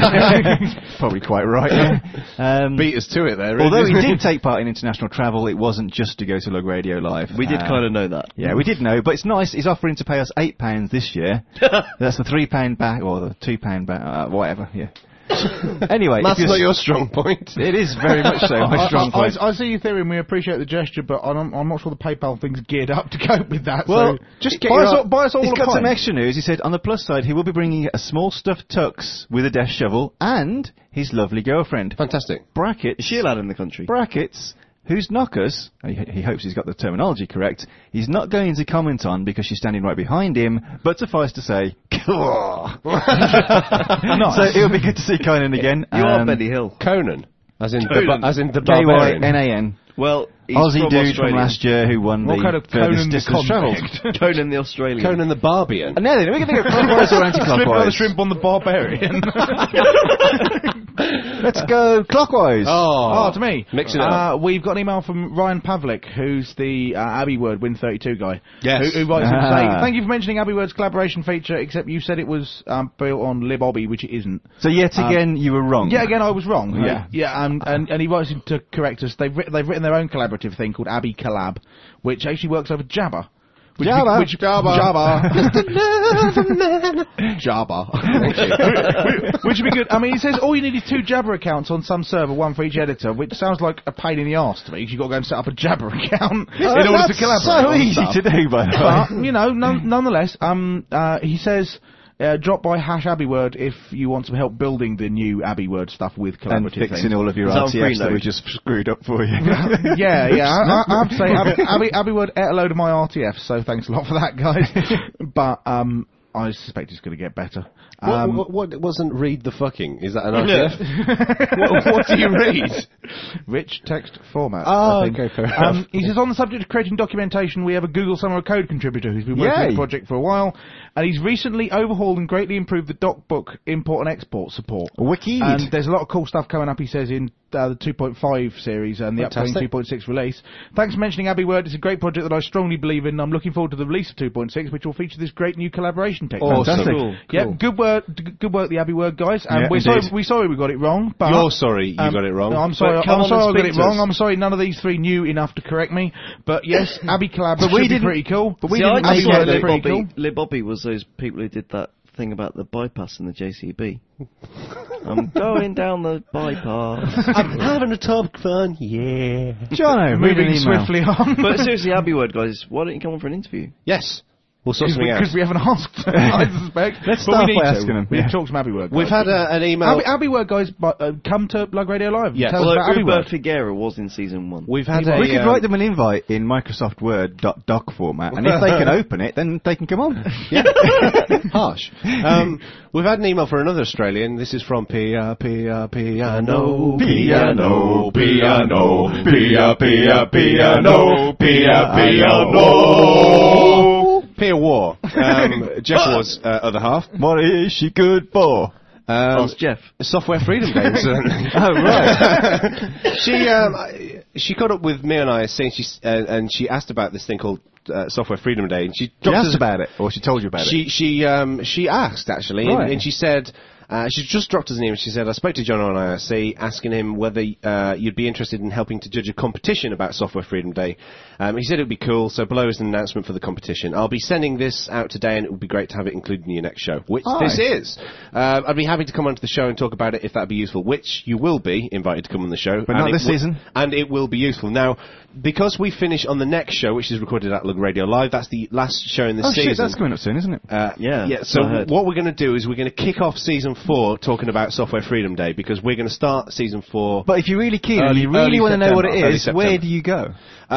[SPEAKER 1] Probably quite right. Yeah. Um,
[SPEAKER 3] Beat us to it there.
[SPEAKER 1] although he
[SPEAKER 3] isn't
[SPEAKER 1] did take part in international travel, it wasn't just to go to Lug Radio Live.
[SPEAKER 4] We did
[SPEAKER 1] Uh,
[SPEAKER 4] kind of know that.
[SPEAKER 1] Yeah, we did know, but it's nice. He's offering to pay us eight pounds this year. That's the three pound back or the two pound back, uh, whatever. Yeah. Anyway,
[SPEAKER 3] That's
[SPEAKER 1] if you're
[SPEAKER 3] not
[SPEAKER 1] s-
[SPEAKER 3] your strong point.
[SPEAKER 1] It is very much so. My strong
[SPEAKER 5] I,
[SPEAKER 1] point.
[SPEAKER 5] I, I see your theory, and we appreciate the gesture, but I'm, I'm not sure the PayPal thing's geared up to cope with that.
[SPEAKER 1] Well,
[SPEAKER 5] so just
[SPEAKER 1] buy
[SPEAKER 5] buy
[SPEAKER 1] us
[SPEAKER 5] us,
[SPEAKER 1] all-
[SPEAKER 5] all, buy us all
[SPEAKER 1] He's
[SPEAKER 5] a
[SPEAKER 1] got
[SPEAKER 5] pint.
[SPEAKER 1] some extra news. He said, on the plus side, he will be bringing a small stuffed tux with a desk shovel and his lovely girlfriend.
[SPEAKER 3] Fantastic.
[SPEAKER 1] Brackets.
[SPEAKER 4] Is she allowed in the country?
[SPEAKER 1] Brackets. whose knockers, he, he hopes he's got the terminology correct, he's not going to comment on because she's standing right behind him, but suffice to say, so it would be good to see Conan again.
[SPEAKER 4] You are
[SPEAKER 1] Um,
[SPEAKER 4] Benny Hill.
[SPEAKER 3] Conan, as in
[SPEAKER 4] Conan.
[SPEAKER 3] the, as in the
[SPEAKER 1] K Y
[SPEAKER 3] barbarian.
[SPEAKER 1] N A N.
[SPEAKER 4] Well, he's
[SPEAKER 1] Aussie
[SPEAKER 4] from
[SPEAKER 1] dude
[SPEAKER 4] Australia.
[SPEAKER 1] from last year who won
[SPEAKER 5] What
[SPEAKER 1] the
[SPEAKER 5] kind of
[SPEAKER 1] furthest
[SPEAKER 5] Conan the
[SPEAKER 1] distance travelled.
[SPEAKER 5] convict?
[SPEAKER 4] Conan the Australian.
[SPEAKER 3] Conan the Barbian.
[SPEAKER 1] And now then, we're going to go clockwise or
[SPEAKER 5] Shrimp on the
[SPEAKER 1] anti-clockwise.
[SPEAKER 5] shrimp on the barbarian.
[SPEAKER 1] Let's go clockwise.
[SPEAKER 5] Oh, to me.
[SPEAKER 3] Mixing it up.
[SPEAKER 5] Uh, we've got an email from Ryan Pavlik, who's the uh, Abbey Word Win thirty-two guy.
[SPEAKER 3] Yes.
[SPEAKER 5] Who, who writes in to say,
[SPEAKER 1] Ah.
[SPEAKER 5] thank you for mentioning Abbey Word's collaboration feature, except you said it was um, built on LibObby, which it isn't.
[SPEAKER 1] So yet again, you were wrong.
[SPEAKER 5] Yeah, again, I was wrong.
[SPEAKER 1] Yeah.
[SPEAKER 5] yeah, and, and, and he writes in to correct us. They've, writ- they've written their own collaborative thing called Abbey Collab, which actually works over Jabba. Which
[SPEAKER 1] Jabba.
[SPEAKER 5] Which, Jabba. Jabba. Jabba. Which would be good. I mean, it says all you need is two Jabba accounts on some server, one for each editor, which sounds like a pain in the arse to me, because you've got to go and set up a Jabba account in order
[SPEAKER 1] That's
[SPEAKER 5] to collaborate
[SPEAKER 1] so
[SPEAKER 5] on
[SPEAKER 1] easy
[SPEAKER 5] stuff.
[SPEAKER 1] to do, by the way.
[SPEAKER 5] But, you know, none, nonetheless, um, uh, he says... Uh, drop by hash Abbey Word if you want some help building the new Abbey Word stuff with
[SPEAKER 1] And
[SPEAKER 5] collaborative
[SPEAKER 1] fixing
[SPEAKER 5] things.
[SPEAKER 1] all of your
[SPEAKER 4] Is that
[SPEAKER 1] R
[SPEAKER 4] on
[SPEAKER 1] T Fs that
[SPEAKER 4] Freenode?
[SPEAKER 1] we just screwed up for you.
[SPEAKER 5] yeah, yeah. I, I have to say, Abbey, Abbey, Abbey Word ate a load of my R T Fs, so thanks a lot for that, guys. But um, I suspect it's going to get better. Um,
[SPEAKER 3] what, what, what wasn't read the fucking? Is that an R T F?
[SPEAKER 5] what, what do you read? Rich text format.
[SPEAKER 3] Oh,
[SPEAKER 5] I think.
[SPEAKER 3] okay, fair
[SPEAKER 5] um,
[SPEAKER 3] enough.
[SPEAKER 5] He says, on the subject of creating documentation, we have a Google Summer of Code contributor who's been working on
[SPEAKER 1] Yay.
[SPEAKER 5] the project for a while, and he's recently overhauled and greatly improved the DocBook import and export support.
[SPEAKER 1] Wicked.
[SPEAKER 5] And there's a lot of cool stuff coming up, he says, in uh, the two point five series and the upcoming
[SPEAKER 3] Fantastic.
[SPEAKER 5] two point six release. Thanks for mentioning Abbey Word. It's a great project that I strongly believe in. I'm looking forward to the release of two point six, which will feature this great new collaboration technology.
[SPEAKER 1] Fantastic.
[SPEAKER 4] Cool.
[SPEAKER 5] Yeah, good work, d- good work, the Abbey Word guys. And
[SPEAKER 1] Yeah,
[SPEAKER 5] we're sorry,
[SPEAKER 1] indeed.
[SPEAKER 5] we're sorry we got it wrong. But
[SPEAKER 3] You're sorry you
[SPEAKER 5] um,
[SPEAKER 3] got it wrong.
[SPEAKER 5] No, I'm sorry.
[SPEAKER 4] But come
[SPEAKER 5] I'm
[SPEAKER 4] on
[SPEAKER 5] sorry
[SPEAKER 4] and
[SPEAKER 5] I got
[SPEAKER 4] speak
[SPEAKER 5] it
[SPEAKER 4] to
[SPEAKER 5] wrong.
[SPEAKER 4] us.
[SPEAKER 5] I'm sorry none of these three knew enough to correct me. But yes, Abbey Collab
[SPEAKER 1] But we
[SPEAKER 5] should be
[SPEAKER 1] didn't-
[SPEAKER 5] pretty cool.
[SPEAKER 1] but we
[SPEAKER 4] See,
[SPEAKER 1] didn't
[SPEAKER 4] I
[SPEAKER 5] Abbey
[SPEAKER 4] just
[SPEAKER 1] make
[SPEAKER 4] thought
[SPEAKER 5] Word is
[SPEAKER 1] it.
[SPEAKER 5] pretty cool.
[SPEAKER 4] Lib Bobby was those people who did that thing about the bypass in the J C B. I'm going down the bypass.
[SPEAKER 3] I'm having a top fun, yeah.
[SPEAKER 1] Jono, read an
[SPEAKER 5] Moving
[SPEAKER 1] email.
[SPEAKER 5] swiftly on.
[SPEAKER 4] But seriously, Abbey Word guys, why don't you come on for an interview?
[SPEAKER 3] Yes. We'll sort something out.
[SPEAKER 5] Because we haven't asked, I suspect.
[SPEAKER 1] Let's
[SPEAKER 5] But
[SPEAKER 1] start
[SPEAKER 5] we need
[SPEAKER 1] by
[SPEAKER 5] to.
[SPEAKER 1] asking them,
[SPEAKER 5] We
[SPEAKER 1] yeah.
[SPEAKER 5] need to talk some Abbey Word guys.
[SPEAKER 3] We've had a, an email.
[SPEAKER 5] Abbey, Abbey Word guys, but, uh, come to Lug Radio Live. and
[SPEAKER 3] Yes.
[SPEAKER 5] Tell us
[SPEAKER 4] Although
[SPEAKER 5] about Abbey
[SPEAKER 4] Uber
[SPEAKER 5] Word.
[SPEAKER 4] Figuera was in season one.
[SPEAKER 3] We've had a.
[SPEAKER 1] We could
[SPEAKER 3] um,
[SPEAKER 1] write them an invite in Microsoft Word dot doc format, and if they can open it, then they can come on.
[SPEAKER 3] Yeah. Harsh. Um, we've had an email for another Australian. This is from Pia, Pia, Piano.
[SPEAKER 1] Piano, piano,
[SPEAKER 3] Pia, Pia, Piano. Pia, Piano. Pia War. Um, Jeff War's uh, other half.
[SPEAKER 1] What is she good for?
[SPEAKER 3] Um,
[SPEAKER 4] Ask Jeff.
[SPEAKER 3] Software Freedom Day. certainly.
[SPEAKER 1] Oh, right.
[SPEAKER 3] she um, I- she caught up with me and I, saying she s- uh, and she asked about this thing called uh, Software Freedom Day, and she
[SPEAKER 1] She
[SPEAKER 3] dropped
[SPEAKER 1] asked
[SPEAKER 3] us-
[SPEAKER 1] about it, or she told you about it.
[SPEAKER 3] She she um she asked actually, and,
[SPEAKER 1] Right.
[SPEAKER 3] and she said. Uh, she just dropped us an email. She said, I spoke to John on I R C, asking him whether uh, you'd be interested in helping to judge a competition about Software Freedom Day. Um, he said it would be cool, so below is an announcement for the competition. I'll be sending this out today, and it would be great to have it included in your next show, which
[SPEAKER 1] Aye.
[SPEAKER 3] this is. Um, I'd be happy to come onto the show and talk about it if that'd be useful, which you will be invited to come on the show.
[SPEAKER 1] But
[SPEAKER 3] and
[SPEAKER 1] not
[SPEAKER 3] it
[SPEAKER 1] this
[SPEAKER 3] wi-
[SPEAKER 1] season.
[SPEAKER 3] And it will be useful. Now, because we finish on the next show, which is recorded at Lug Radio Live, that's the last show in this
[SPEAKER 1] oh,
[SPEAKER 3] season.
[SPEAKER 1] shit, that's coming up soon, isn't it?
[SPEAKER 3] Uh,
[SPEAKER 4] Yeah,
[SPEAKER 3] yeah.
[SPEAKER 4] that's
[SPEAKER 3] So
[SPEAKER 4] what I heard.
[SPEAKER 3] what we're going to do is we're going to kick off season four talking about Software Freedom Day, because we're going to start season four.
[SPEAKER 1] But if you're really keen and
[SPEAKER 3] Early-
[SPEAKER 1] you really
[SPEAKER 3] early
[SPEAKER 1] want to know what it
[SPEAKER 3] September. Early
[SPEAKER 1] is,
[SPEAKER 3] September.
[SPEAKER 1] where do you go?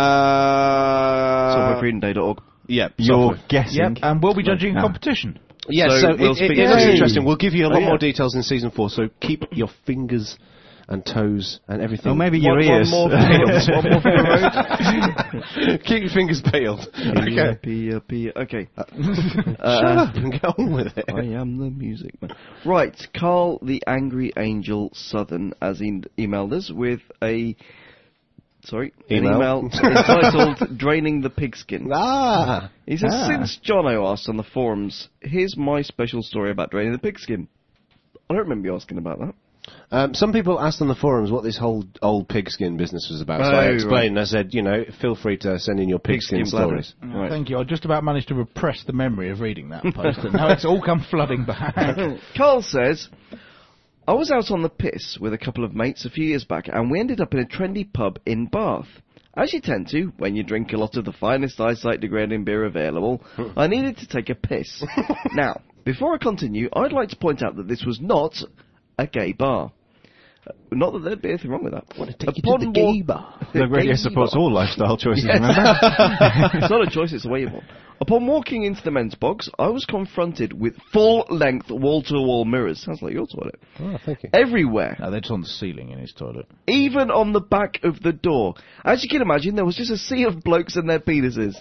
[SPEAKER 3] uh,
[SPEAKER 4] software freedom day dot org.
[SPEAKER 3] Yeah.
[SPEAKER 1] You're
[SPEAKER 3] software-
[SPEAKER 1] guessing.
[SPEAKER 5] Yep, and we'll be judging a
[SPEAKER 1] Ah.
[SPEAKER 5] competition.
[SPEAKER 3] Yeah.
[SPEAKER 4] So
[SPEAKER 3] So,
[SPEAKER 4] we'll
[SPEAKER 3] it,
[SPEAKER 4] speak
[SPEAKER 3] it, it looks
[SPEAKER 1] to-
[SPEAKER 3] interesting. We'll give you a lot
[SPEAKER 4] Oh, yeah.
[SPEAKER 3] more details in season four. So keep your fingers and toes and everything.
[SPEAKER 1] Or maybe your
[SPEAKER 4] One,
[SPEAKER 1] ears.
[SPEAKER 4] one more for the, one more for the road.
[SPEAKER 3] keep your fingers peeled.
[SPEAKER 4] Pia,
[SPEAKER 3] Okay.
[SPEAKER 4] Pia, Pia. Okay.
[SPEAKER 3] Shut
[SPEAKER 4] Uh,
[SPEAKER 3] up and get on with it.
[SPEAKER 4] I am the music man. Right, Carl the Angry Angel Southern has e- emailed us with a sorry
[SPEAKER 3] Email.
[SPEAKER 4] an email entitled "Draining the Pigskin."
[SPEAKER 3] Ah.
[SPEAKER 4] He says,
[SPEAKER 1] Ah.
[SPEAKER 4] "Since Jono asked on the forums, here's my special story about draining the pigskin." I don't remember you asking about that.
[SPEAKER 3] Um, some people asked on the forums what this whole old pigskin business was about. So
[SPEAKER 4] Oh,
[SPEAKER 3] I
[SPEAKER 4] right.
[SPEAKER 3] explained. I said, you know, feel free to send in your pigskin,
[SPEAKER 4] Pigskin
[SPEAKER 3] stories.
[SPEAKER 4] bladder. Right.
[SPEAKER 5] Thank you. I just about managed to repress the memory of reading that post, and now it's all come flooding back.
[SPEAKER 4] Carl says, I was out on the piss with a couple of mates a few years back, and we ended up in a trendy pub in Bath. As you tend to, when you drink a lot of the finest eyesight degrading beer available, I needed to take a piss. Now, before I continue, I'd like to point out that this was not a gay bar. Uh, not that there'd be anything wrong with that.
[SPEAKER 5] Want to take
[SPEAKER 4] Upon
[SPEAKER 5] you to the
[SPEAKER 4] wa-
[SPEAKER 5] gay bar.
[SPEAKER 1] The radio
[SPEAKER 4] Gay
[SPEAKER 1] supports
[SPEAKER 4] bar.
[SPEAKER 1] all lifestyle choices,
[SPEAKER 4] Yes.
[SPEAKER 1] remember?
[SPEAKER 4] It's not a choice, it's a way you want. Upon walking into the men's box, I was confronted with full-length wall-to-wall mirrors. Sounds like your toilet.
[SPEAKER 3] Oh, thank you.
[SPEAKER 4] Everywhere.
[SPEAKER 5] No, they're just on the ceiling in his toilet.
[SPEAKER 4] Even on the back of the door. As you can imagine, there was just a sea of blokes and their penises.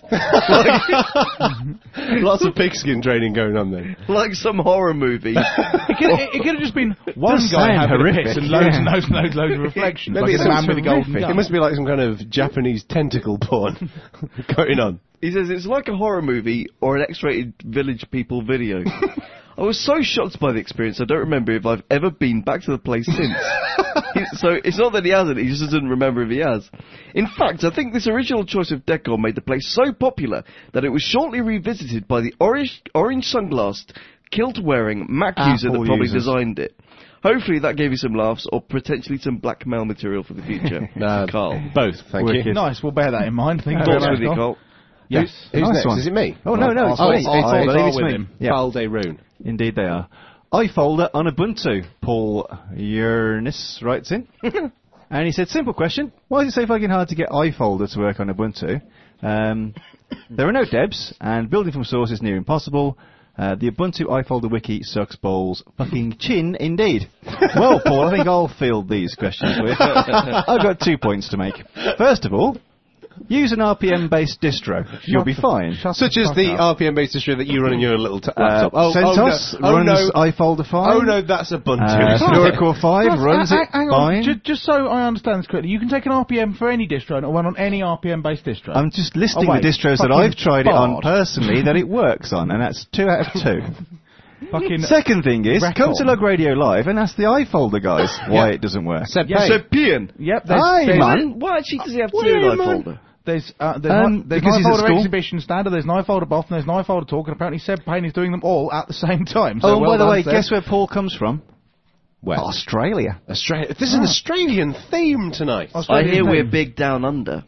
[SPEAKER 3] Lots of pigskin training going on then.
[SPEAKER 4] Like some horror movie.
[SPEAKER 5] It could, it, it could have just been one
[SPEAKER 1] Does
[SPEAKER 5] guy
[SPEAKER 1] sound
[SPEAKER 5] having
[SPEAKER 1] horrific,
[SPEAKER 5] a piss and loads
[SPEAKER 1] yeah.
[SPEAKER 5] and loads and loads, loads of reflections.
[SPEAKER 3] Maybe
[SPEAKER 5] like
[SPEAKER 3] it's
[SPEAKER 5] the man with the golden
[SPEAKER 1] horrific.
[SPEAKER 5] gun.
[SPEAKER 3] It must be like some kind of Japanese tentacle porn going on.
[SPEAKER 4] He says it's like a horror movie or an X-rated Village People video. I was so shocked by the experience, I don't remember if I've ever been back to the place since. He- so it's not that he hasn't, he just doesn't remember if he has. In fact, I think this original choice of decor made the place so popular that it was shortly revisited by the orange, orange sunglassed, kilt-wearing Mac user that
[SPEAKER 1] Apple
[SPEAKER 4] probably
[SPEAKER 1] users.
[SPEAKER 4] designed it. Hopefully that gave you some laughs, or potentially some blackmail material for the future.
[SPEAKER 3] Uh,
[SPEAKER 4] Carl.
[SPEAKER 3] Both, thank you.
[SPEAKER 1] Wicked.
[SPEAKER 5] Nice, we'll bear that in mind. Thank you
[SPEAKER 4] Thoughts
[SPEAKER 5] very
[SPEAKER 4] with you,
[SPEAKER 5] much,
[SPEAKER 4] Carl?
[SPEAKER 5] Yes.
[SPEAKER 3] Who's
[SPEAKER 1] Nice
[SPEAKER 3] next?
[SPEAKER 1] one.
[SPEAKER 3] Is it me?
[SPEAKER 1] Oh, no, no,
[SPEAKER 5] I'll
[SPEAKER 1] it's
[SPEAKER 5] start-
[SPEAKER 1] me.
[SPEAKER 5] I'll start
[SPEAKER 1] I
[SPEAKER 5] with
[SPEAKER 1] believe it's
[SPEAKER 5] with
[SPEAKER 1] me.
[SPEAKER 5] him.
[SPEAKER 1] Yeah.
[SPEAKER 3] Balde Rune.
[SPEAKER 1] Indeed they are. iFolder on Ubuntu. Paul Yernis writes in. And he said, simple question. Why is it so fucking hard to get iFolder to work on Ubuntu? Um, there are no debs, and building from source is near impossible. Uh, the Ubuntu iFolder wiki sucks balls fucking chin indeed. Well, Paul, I think I'll field these questions with. I've got two points to make. First of all, use an R P M-based distro. You'll be fine.
[SPEAKER 5] Shut
[SPEAKER 3] Such
[SPEAKER 5] the
[SPEAKER 3] as
[SPEAKER 5] fuck
[SPEAKER 3] the
[SPEAKER 5] up.
[SPEAKER 3] R P M-based distro that you run on your little t-
[SPEAKER 1] Uh,
[SPEAKER 3] laptop. oh,
[SPEAKER 1] CentOS
[SPEAKER 3] oh, no.
[SPEAKER 1] runs
[SPEAKER 3] oh, no.
[SPEAKER 1] iFolder fine.
[SPEAKER 3] Oh, no, that's Ubuntu.
[SPEAKER 1] Uh, Snowcore five
[SPEAKER 5] Yes,
[SPEAKER 1] runs
[SPEAKER 5] hang-
[SPEAKER 1] it
[SPEAKER 5] hang on.
[SPEAKER 1] fine.
[SPEAKER 5] Ju- just so I understand this correctly, you can take an R P M for any distro and run on any R P M-based distro.
[SPEAKER 1] I'm just listing
[SPEAKER 5] Oh, wait,
[SPEAKER 1] the distros that
[SPEAKER 5] fucking
[SPEAKER 1] I've tried it on
[SPEAKER 5] bard.
[SPEAKER 1] personally that it works on, and that's two out of two.
[SPEAKER 5] Fucking
[SPEAKER 1] Second thing is,
[SPEAKER 5] Record.
[SPEAKER 1] come to Lug Radio Live and ask the iFolder guys why it doesn't work.
[SPEAKER 3] Seb
[SPEAKER 5] Yeah,
[SPEAKER 3] Payne.
[SPEAKER 4] So, Pian.
[SPEAKER 5] Yep, there's,
[SPEAKER 1] Hi,
[SPEAKER 5] there's,
[SPEAKER 1] man.
[SPEAKER 4] Why actually does he have
[SPEAKER 1] What
[SPEAKER 4] two
[SPEAKER 1] do you
[SPEAKER 4] in
[SPEAKER 1] mean, man?
[SPEAKER 5] there's,
[SPEAKER 4] iFolder?
[SPEAKER 5] uh, there's,
[SPEAKER 1] Um,
[SPEAKER 5] an, there's
[SPEAKER 1] because
[SPEAKER 5] an
[SPEAKER 1] he's at
[SPEAKER 5] iFolder
[SPEAKER 1] school.
[SPEAKER 5] exhibition standard, there's an iFolder buff, and there's an iFolder talk, and apparently Seb Payne is doing them all at the same time. So
[SPEAKER 1] Oh, and
[SPEAKER 5] well
[SPEAKER 1] by the
[SPEAKER 5] done,
[SPEAKER 1] way,
[SPEAKER 5] Seb.
[SPEAKER 1] guess where Paul comes from?
[SPEAKER 3] Where?
[SPEAKER 1] Australia.
[SPEAKER 3] Australia. This is an Australian theme tonight.
[SPEAKER 4] I
[SPEAKER 5] Australian
[SPEAKER 4] hear we're
[SPEAKER 5] name.
[SPEAKER 4] big down under.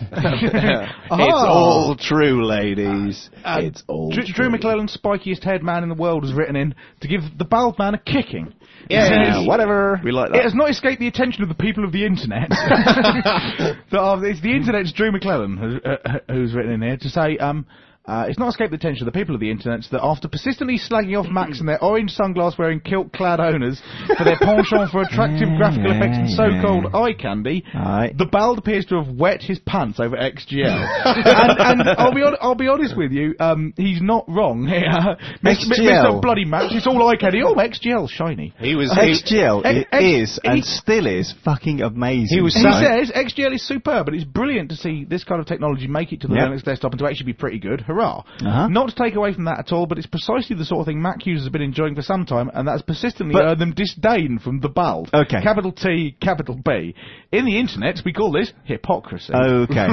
[SPEAKER 3] It's all true, ladies.
[SPEAKER 5] Uh,
[SPEAKER 3] it's all
[SPEAKER 5] Drew,
[SPEAKER 3] true.
[SPEAKER 5] Drew McClellan, spikiest head man in the world, has written in to give the bald man a kicking.
[SPEAKER 3] Yeah,
[SPEAKER 5] Yes.
[SPEAKER 1] whatever.
[SPEAKER 4] We like
[SPEAKER 5] It
[SPEAKER 4] that.
[SPEAKER 5] has not escaped the attention of the people of the internet. that are, it's the internet's Drew McClellan who, uh, who's written in here to say, um, uh, it's not escaped the attention of the people of the internet that after persistently slagging off Macs and their orange sunglass wearing kilt-clad owners for their penchant for attractive graphical effects and so-called eye candy,
[SPEAKER 1] Aye.
[SPEAKER 5] the bald appears to have wet his pants over X G L. and and I'll, be on, I'll be honest with you, um, he's not wrong here.
[SPEAKER 1] X G L.
[SPEAKER 5] Mister Bloody Max, it's all eye candy. Oh, X G L, shiny.
[SPEAKER 3] He was.
[SPEAKER 1] X G L
[SPEAKER 5] X-
[SPEAKER 1] i-
[SPEAKER 5] X-
[SPEAKER 1] is and
[SPEAKER 5] he-
[SPEAKER 1] still is fucking amazing.
[SPEAKER 3] He was
[SPEAKER 5] He
[SPEAKER 1] right?
[SPEAKER 5] says X G L is superb, but it's brilliant to see this kind of technology make it to the
[SPEAKER 1] Yep.
[SPEAKER 5] Linux desktop and to actually be pretty good. Hurrah!
[SPEAKER 1] Uh-huh.
[SPEAKER 5] Not to take away from that at all, but it's precisely the sort of thing Mac users have been enjoying for some time, and that's persistently
[SPEAKER 1] But-
[SPEAKER 5] earned them disdain from the bald.
[SPEAKER 1] Okay.
[SPEAKER 5] Capital T, capital B. In the internet, we call this hypocrisy.
[SPEAKER 1] Okay.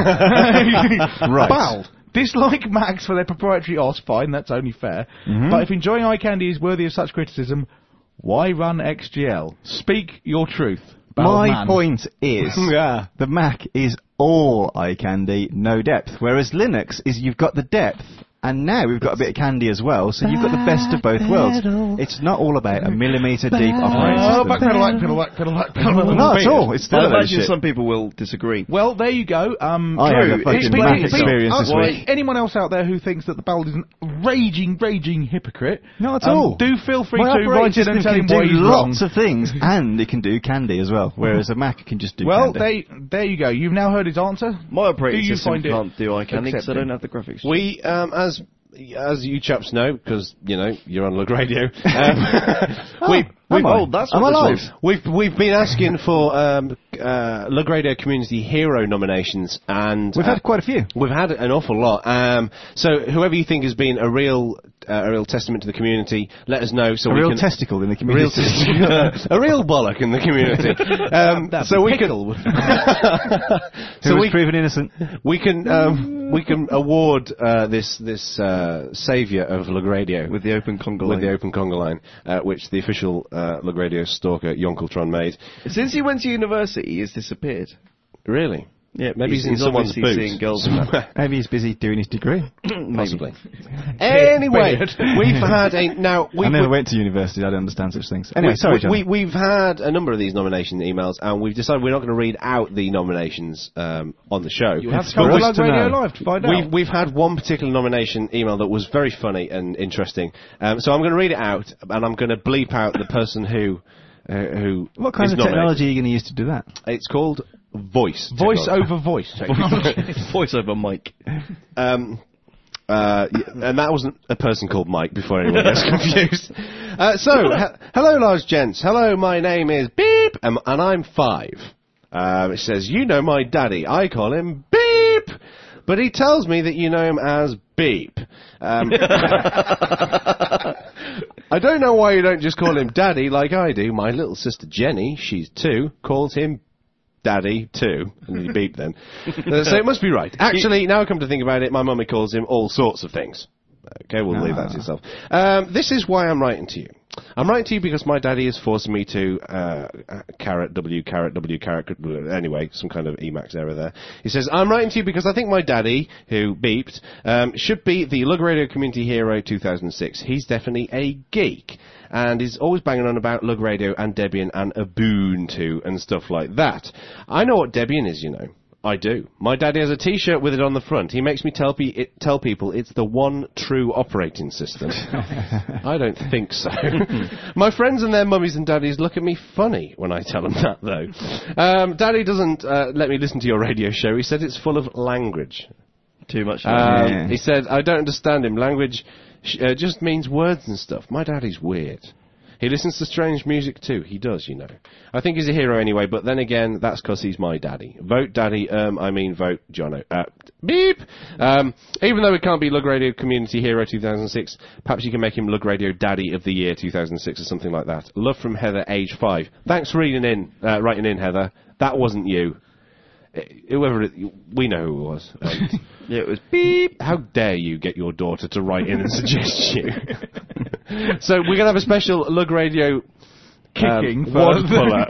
[SPEAKER 1] Right.
[SPEAKER 5] Bald. Dislike Macs for their proprietary O S, fine, that's only fair.
[SPEAKER 1] Mm-hmm.
[SPEAKER 5] But if enjoying eye candy is worthy of such criticism, why run X G L? Speak your truth. Bald
[SPEAKER 1] My
[SPEAKER 5] man.
[SPEAKER 1] point is,
[SPEAKER 3] Yeah.
[SPEAKER 1] the Mac is all eye candy, no depth. Whereas Linux is you've got the depth, and now we've got a bit of candy as well, so you've got the best of both worlds. It's not all about a millimetre deep operating
[SPEAKER 5] Oh,
[SPEAKER 1] system.
[SPEAKER 5] backpedal, backpedal, backpedal, backpedal.
[SPEAKER 1] Not at all. It's still
[SPEAKER 4] I
[SPEAKER 1] a load of
[SPEAKER 4] imagine
[SPEAKER 1] shit.
[SPEAKER 4] some people will disagree.
[SPEAKER 5] Well, there you go. Um,
[SPEAKER 1] I
[SPEAKER 5] Drew,
[SPEAKER 1] had a fucking
[SPEAKER 5] it's-
[SPEAKER 1] Mac
[SPEAKER 5] it's-
[SPEAKER 1] experience this
[SPEAKER 5] uh,
[SPEAKER 1] week.
[SPEAKER 5] Anyone else out there who thinks that the bald is a raging, raging hypocrite?
[SPEAKER 1] Not at
[SPEAKER 5] um,
[SPEAKER 1] all.
[SPEAKER 5] Do feel free
[SPEAKER 1] My
[SPEAKER 5] to
[SPEAKER 1] operating
[SPEAKER 5] write in
[SPEAKER 1] system
[SPEAKER 5] and tell
[SPEAKER 1] can
[SPEAKER 5] him
[SPEAKER 1] do
[SPEAKER 5] why he's wrong.
[SPEAKER 1] lots of things, and it can do candy as well. Whereas a Mac can just do
[SPEAKER 5] Well,
[SPEAKER 1] candy.
[SPEAKER 5] they, there you go. You've now heard his answer.
[SPEAKER 4] My operating
[SPEAKER 5] Do you
[SPEAKER 4] system
[SPEAKER 5] find it
[SPEAKER 4] can't do eye candy because I
[SPEAKER 5] accepting?
[SPEAKER 4] don't have the graphics.
[SPEAKER 3] We, um, as as you chaps know, because you know you're on Lug Radio. Um, we,
[SPEAKER 1] am
[SPEAKER 3] we've,
[SPEAKER 1] I?
[SPEAKER 3] oh, that's
[SPEAKER 1] Am
[SPEAKER 3] what
[SPEAKER 1] I
[SPEAKER 3] this
[SPEAKER 1] live?
[SPEAKER 3] was. We've we've been asking for um, uh, Lug Radio Community Hero nominations, and
[SPEAKER 1] We've
[SPEAKER 3] uh,
[SPEAKER 1] had quite a few.
[SPEAKER 3] We've had an awful lot. Um, so whoever you think has been a real uh, a real testament to the community, let us know so
[SPEAKER 1] A
[SPEAKER 3] we
[SPEAKER 1] real
[SPEAKER 3] can
[SPEAKER 1] testicle in the
[SPEAKER 3] a real
[SPEAKER 1] community.
[SPEAKER 3] a real bollock in the community. Um,
[SPEAKER 5] That'd
[SPEAKER 3] so
[SPEAKER 5] be
[SPEAKER 3] we
[SPEAKER 5] pickle.
[SPEAKER 3] can
[SPEAKER 1] Who
[SPEAKER 3] so
[SPEAKER 1] was
[SPEAKER 3] we
[SPEAKER 1] proven innocent.
[SPEAKER 3] we can um, we can award uh, this this uh, saviour of Lug Radio
[SPEAKER 4] With the open conga
[SPEAKER 3] with the
[SPEAKER 4] line.
[SPEAKER 3] open conga line, uh, which the official uh, Lug Radio stalker Yonkeltron made.
[SPEAKER 4] Since he went to university, he has disappeared.
[SPEAKER 3] Really?
[SPEAKER 4] Yeah,
[SPEAKER 3] Maybe he's in someone's
[SPEAKER 4] obviously
[SPEAKER 3] boots.
[SPEAKER 4] seeing girls in that.
[SPEAKER 1] Maybe he's busy doing his degree.
[SPEAKER 3] Possibly. Anyway, we've had a now.
[SPEAKER 1] I
[SPEAKER 3] We've,
[SPEAKER 1] never went to university. I don't understand such things. Anyway, sorry, John.
[SPEAKER 3] we, we've had a number of these nomination emails, and we've decided we're not going to read out the nominations um, on the show.
[SPEAKER 5] You have to
[SPEAKER 1] It's
[SPEAKER 5] come
[SPEAKER 1] for
[SPEAKER 5] to
[SPEAKER 1] us
[SPEAKER 5] Lug
[SPEAKER 1] to
[SPEAKER 5] Radio
[SPEAKER 1] know.
[SPEAKER 5] Live to find
[SPEAKER 3] We've,
[SPEAKER 5] out.
[SPEAKER 3] we've had one particular nomination email that was very funny and interesting. Um, so I'm going to read it out, and I'm going to bleep out the person who uh, who
[SPEAKER 1] What kind
[SPEAKER 3] is
[SPEAKER 1] of
[SPEAKER 3] nominated.
[SPEAKER 1] technology are you going to use to do that?
[SPEAKER 3] It's called voice.
[SPEAKER 5] Voice
[SPEAKER 3] technology.
[SPEAKER 5] over voice technology.
[SPEAKER 4] Voice over mic.
[SPEAKER 3] Um, uh, y- and that wasn't a person called Mike before anyone gets confused. Uh, so, he- hello, large gents. Hello, my name is Beep, and, and I'm five. Um, it says, you know my daddy. I call him Beep, but he tells me that you know him as Beep. Um, I don't know why you don't just call him Daddy like I do. My little sister Jenny, she's two, calls him Daddy too. And he beeped then. Uh, so it must be right. Actually, now I come to think about it, my mummy calls him all sorts of things. Okay, we'll leave that to yourself. Um, this is why I'm writing to you. I'm writing to you because my daddy is forcing me to uh, carrot W, carrot W, carrot... Anyway, some kind of Emacs error there. He says, I'm writing to you because I think my daddy, who beeped, um, should be the Lug Radio Community Hero two thousand six. He's definitely a geek. And he's always banging on about Lug Radio and Debian and Ubuntu and stuff like that. I know what Debian is, you know. I do. My daddy has a T-shirt with it on the front. He makes me tell, pe- it, tell people it's the one true operating system. I don't think so. My friends and their mummies and daddies look at me funny when I tell them that, though. Um, Daddy doesn't uh, let me listen to your radio show. He said it's full of language.
[SPEAKER 4] Too much.
[SPEAKER 3] Um,
[SPEAKER 1] Yeah.
[SPEAKER 3] He said, I don't understand him. Language sh- uh, just means words and stuff. My daddy's weird. He listens to strange music too. He does, you know. I think he's a hero anyway, but then again, that's because he's my daddy. Vote daddy, um, I mean vote Jono. Uh, beep! Um, even though it can't be Lug Radio Community Hero two thousand six, perhaps you can make him Lug Radio Daddy of the Year two thousand six or something like that. Love from Heather, age five. Thanks for reading in, uh, writing in, Heather. That wasn't you. Uh, Whoever it, we know who it was. Um,
[SPEAKER 4] Yeah, it was beep.
[SPEAKER 3] how dare you get your daughter to write in and suggest you? So we're going to have a special Lug Radio
[SPEAKER 5] Kicking
[SPEAKER 3] um,
[SPEAKER 5] for
[SPEAKER 3] Wad
[SPEAKER 5] the-
[SPEAKER 3] Puller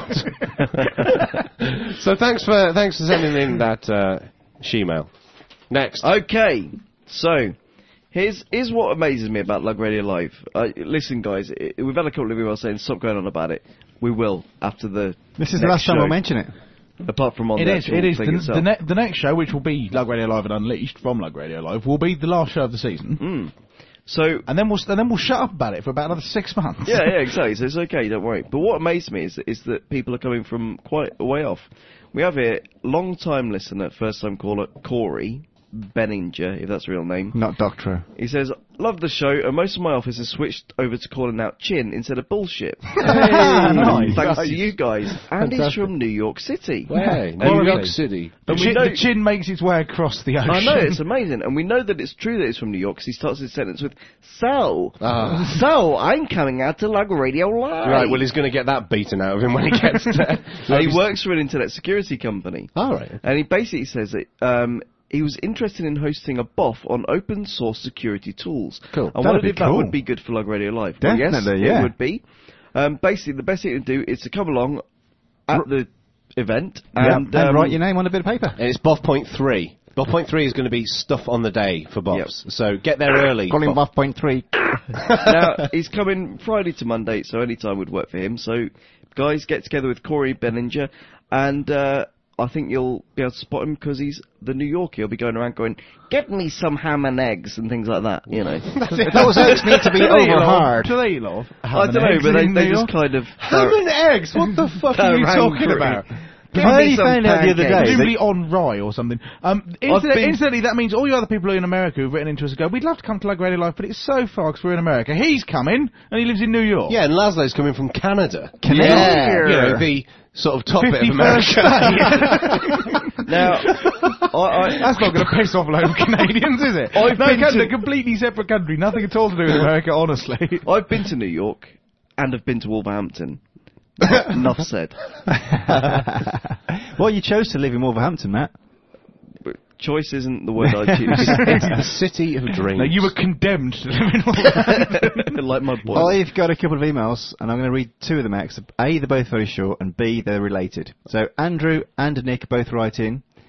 [SPEAKER 3] Award. So thanks for thanks for sending in that uh, she-mail. Next.
[SPEAKER 4] Okay, so here's here's what amazes me about Lug Radio Live. Uh, listen, guys, i we've had a couple of emails saying stop going on about it. We will after the.
[SPEAKER 1] This is the
[SPEAKER 4] next
[SPEAKER 1] last time
[SPEAKER 4] show,
[SPEAKER 1] we'll mention it.
[SPEAKER 4] Apart from on
[SPEAKER 5] It
[SPEAKER 4] the
[SPEAKER 5] is,
[SPEAKER 4] actual
[SPEAKER 5] it is.
[SPEAKER 4] thing
[SPEAKER 5] The,
[SPEAKER 4] itself.
[SPEAKER 5] the, ne- the next show, which will be Lug Radio Live and Unleashed from Lug Radio Live, will be the last show of the season.
[SPEAKER 4] Mm. So
[SPEAKER 5] And then we'll and then we'll shut up about it for about another six months.
[SPEAKER 4] yeah, yeah, exactly. So it's okay, don't worry. But what amazed me is is that people are coming from quite a way off. We have here long time listener, first time caller Corey Benninger, if that's a real name.
[SPEAKER 1] Not Doctorow.
[SPEAKER 4] He says, love the show, and most of my office has switched over to calling out chin instead of bullshit.
[SPEAKER 5] Nice.
[SPEAKER 4] Thanks
[SPEAKER 5] Nice.
[SPEAKER 4] to you guys. And he's
[SPEAKER 1] Fantastic.
[SPEAKER 4] from New York City.
[SPEAKER 3] Hey,
[SPEAKER 4] And
[SPEAKER 3] New
[SPEAKER 4] we-
[SPEAKER 3] York City.
[SPEAKER 5] The,
[SPEAKER 4] And we
[SPEAKER 5] chin,
[SPEAKER 4] know-
[SPEAKER 5] the chin makes its way across the ocean.
[SPEAKER 4] I know, it's amazing. And we know that it's true that it's from New York, because he starts his sentence with, so,
[SPEAKER 3] Ah.
[SPEAKER 4] so, I'm coming out to Lug Radio Live.
[SPEAKER 3] Right, well, he's going to get that beaten out of him when he gets there.
[SPEAKER 4] And he works for an internet security company.
[SPEAKER 3] All right.
[SPEAKER 4] And he basically says that um, he was interested in hosting a B O F on open source security tools.
[SPEAKER 3] Cool.
[SPEAKER 4] And
[SPEAKER 1] That'd
[SPEAKER 4] wondered
[SPEAKER 1] be
[SPEAKER 4] if that
[SPEAKER 1] cool.
[SPEAKER 4] would be good for Lug Radio Live. Well, yes,
[SPEAKER 1] Definitely, yeah.
[SPEAKER 4] it would be. Um, basically, the best thing to do is to come along at the event and,
[SPEAKER 1] and
[SPEAKER 4] um,
[SPEAKER 1] write your name on a bit of paper.
[SPEAKER 3] And it's B O F point three. B O F point three is going to be stuff on the day for B O Fs. So get there early.
[SPEAKER 1] Call him Buff Point Three.
[SPEAKER 4] Now, he's coming Friday to Monday, so any time would work for him. So, guys, get together with Corey Benninger, and uh, I think you'll be able to spot him because he's the New Yorker. He'll be going around going, get me some ham and eggs and things like that, you know.
[SPEAKER 1] Those eggs need to be over hard.
[SPEAKER 5] Do they love?
[SPEAKER 4] I don't know, but they, they just kind of...
[SPEAKER 5] Ham and eggs? What the fuck are you
[SPEAKER 4] They're
[SPEAKER 5] talking
[SPEAKER 4] angry.
[SPEAKER 5] about?
[SPEAKER 4] Give
[SPEAKER 1] I
[SPEAKER 4] me
[SPEAKER 1] only
[SPEAKER 4] some
[SPEAKER 1] found out the other
[SPEAKER 4] pancakes.
[SPEAKER 1] day.
[SPEAKER 5] Presumably on rye or something. Um, incident-
[SPEAKER 4] been-
[SPEAKER 5] incidentally, that means all you other people in America who've written into us and go, we'd love to come to Lug Radio Live, but it's so far because we're in America. He's coming, and he lives in New York.
[SPEAKER 3] Yeah, and Laszlo's coming from Canada.
[SPEAKER 1] Canadian.
[SPEAKER 3] Yeah. You know, the sort of top bit of
[SPEAKER 5] fifty-first
[SPEAKER 3] America.
[SPEAKER 5] state.
[SPEAKER 4] Now, I, I,
[SPEAKER 5] That's not going to piss off a load of Canadians, is it?
[SPEAKER 4] I've
[SPEAKER 5] no,
[SPEAKER 4] been
[SPEAKER 5] Canada,
[SPEAKER 4] to-
[SPEAKER 5] completely separate country, nothing at all to do with America, honestly.
[SPEAKER 4] I've been to New York and have been to Wolverhampton. Enough said.
[SPEAKER 1] Well, you chose to live in Wolverhampton, Matt.
[SPEAKER 4] But choice isn't the word I choose.
[SPEAKER 3] It's the city of dreams.
[SPEAKER 5] No, you were condemned to live in Wolverhampton.
[SPEAKER 4] Like my boy.
[SPEAKER 1] I've got a couple of emails, and I'm going to read two of them out. 'Cause A, they're both very short, and B, they're related. So Andrew and Nick both write in.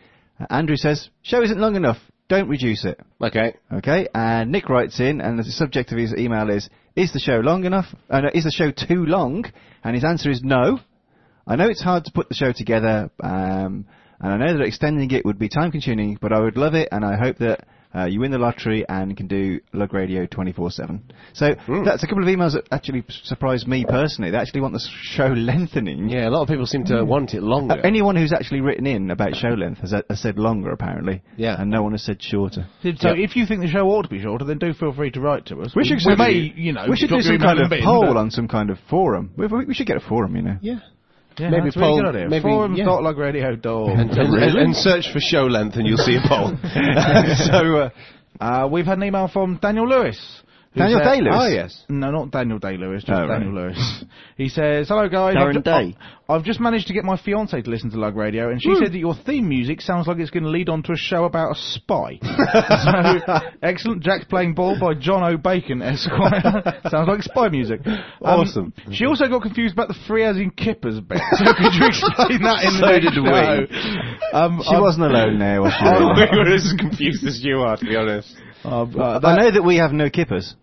[SPEAKER 1] Uh, Andrew says, show isn't long enough. Don't reduce it.
[SPEAKER 3] Okay.
[SPEAKER 1] Okay, and Nick writes in, and the subject of his email is, is the show long enough? Uh, no, is the show too long? And his answer is no. I know it's hard to put the show together, um, and I know that extending it would be time-consuming, but I would love it, and I hope that uh, you win the lottery and can do Lug Radio twenty-four seven. So
[SPEAKER 3] Mm.
[SPEAKER 1] that's a couple of emails that actually surprised me personally. They actually want the show lengthening.
[SPEAKER 3] Yeah, a lot of people seem to want it longer.
[SPEAKER 1] Uh, anyone who's actually written in about show length has, has said longer, apparently.
[SPEAKER 3] Yeah.
[SPEAKER 1] And no one has said shorter.
[SPEAKER 5] So
[SPEAKER 3] Yep.
[SPEAKER 5] if you think the show ought to be shorter, then do feel free to write to us.
[SPEAKER 1] We should,
[SPEAKER 5] we may, you know,
[SPEAKER 1] we should
[SPEAKER 5] drop
[SPEAKER 1] do
[SPEAKER 5] your
[SPEAKER 1] some
[SPEAKER 5] email
[SPEAKER 1] kind
[SPEAKER 5] in
[SPEAKER 1] of
[SPEAKER 5] a bin,
[SPEAKER 1] poll
[SPEAKER 5] but-
[SPEAKER 1] on some kind of forum. We, we, we should get a forum, you know.
[SPEAKER 3] Yeah.
[SPEAKER 5] Yeah,
[SPEAKER 3] Maybe
[SPEAKER 5] that's a really
[SPEAKER 3] poll-
[SPEAKER 5] good idea.
[SPEAKER 3] maybe-
[SPEAKER 5] Forums
[SPEAKER 3] yeah.
[SPEAKER 5] dot lug radio dot org.
[SPEAKER 3] And, and, and, and search for show length and you'll see a poll.
[SPEAKER 5] so, uh, uh, we've had an email from Daniel Lewis. who
[SPEAKER 1] Daniel
[SPEAKER 5] said-
[SPEAKER 1] Day-Lewis?
[SPEAKER 3] Oh, yes.
[SPEAKER 5] No, not Daniel Day-Lewis, just
[SPEAKER 1] Oh, right.
[SPEAKER 5] Daniel Lewis. He says, hello guys.
[SPEAKER 4] Darren
[SPEAKER 5] I've,
[SPEAKER 4] Day.
[SPEAKER 5] I've just managed to get my fiancée to listen to Lug Radio, and she said that your theme music sounds like it's going to lead on to a show about a spy. So, excellent. Jack's Playing Ball by John O. Bacon, Esquire. Sounds like spy music. Um,
[SPEAKER 3] Awesome.
[SPEAKER 5] She also got confused about the free as in kippers bit. So could you explain that in the
[SPEAKER 4] So
[SPEAKER 5] next
[SPEAKER 4] did we.
[SPEAKER 5] show? Um,
[SPEAKER 1] She
[SPEAKER 5] I've-
[SPEAKER 1] wasn't alone there, was she?
[SPEAKER 5] Oh,
[SPEAKER 3] We were as confused as you are, to be honest.
[SPEAKER 5] uh, uh,
[SPEAKER 1] I know that we have no kippers.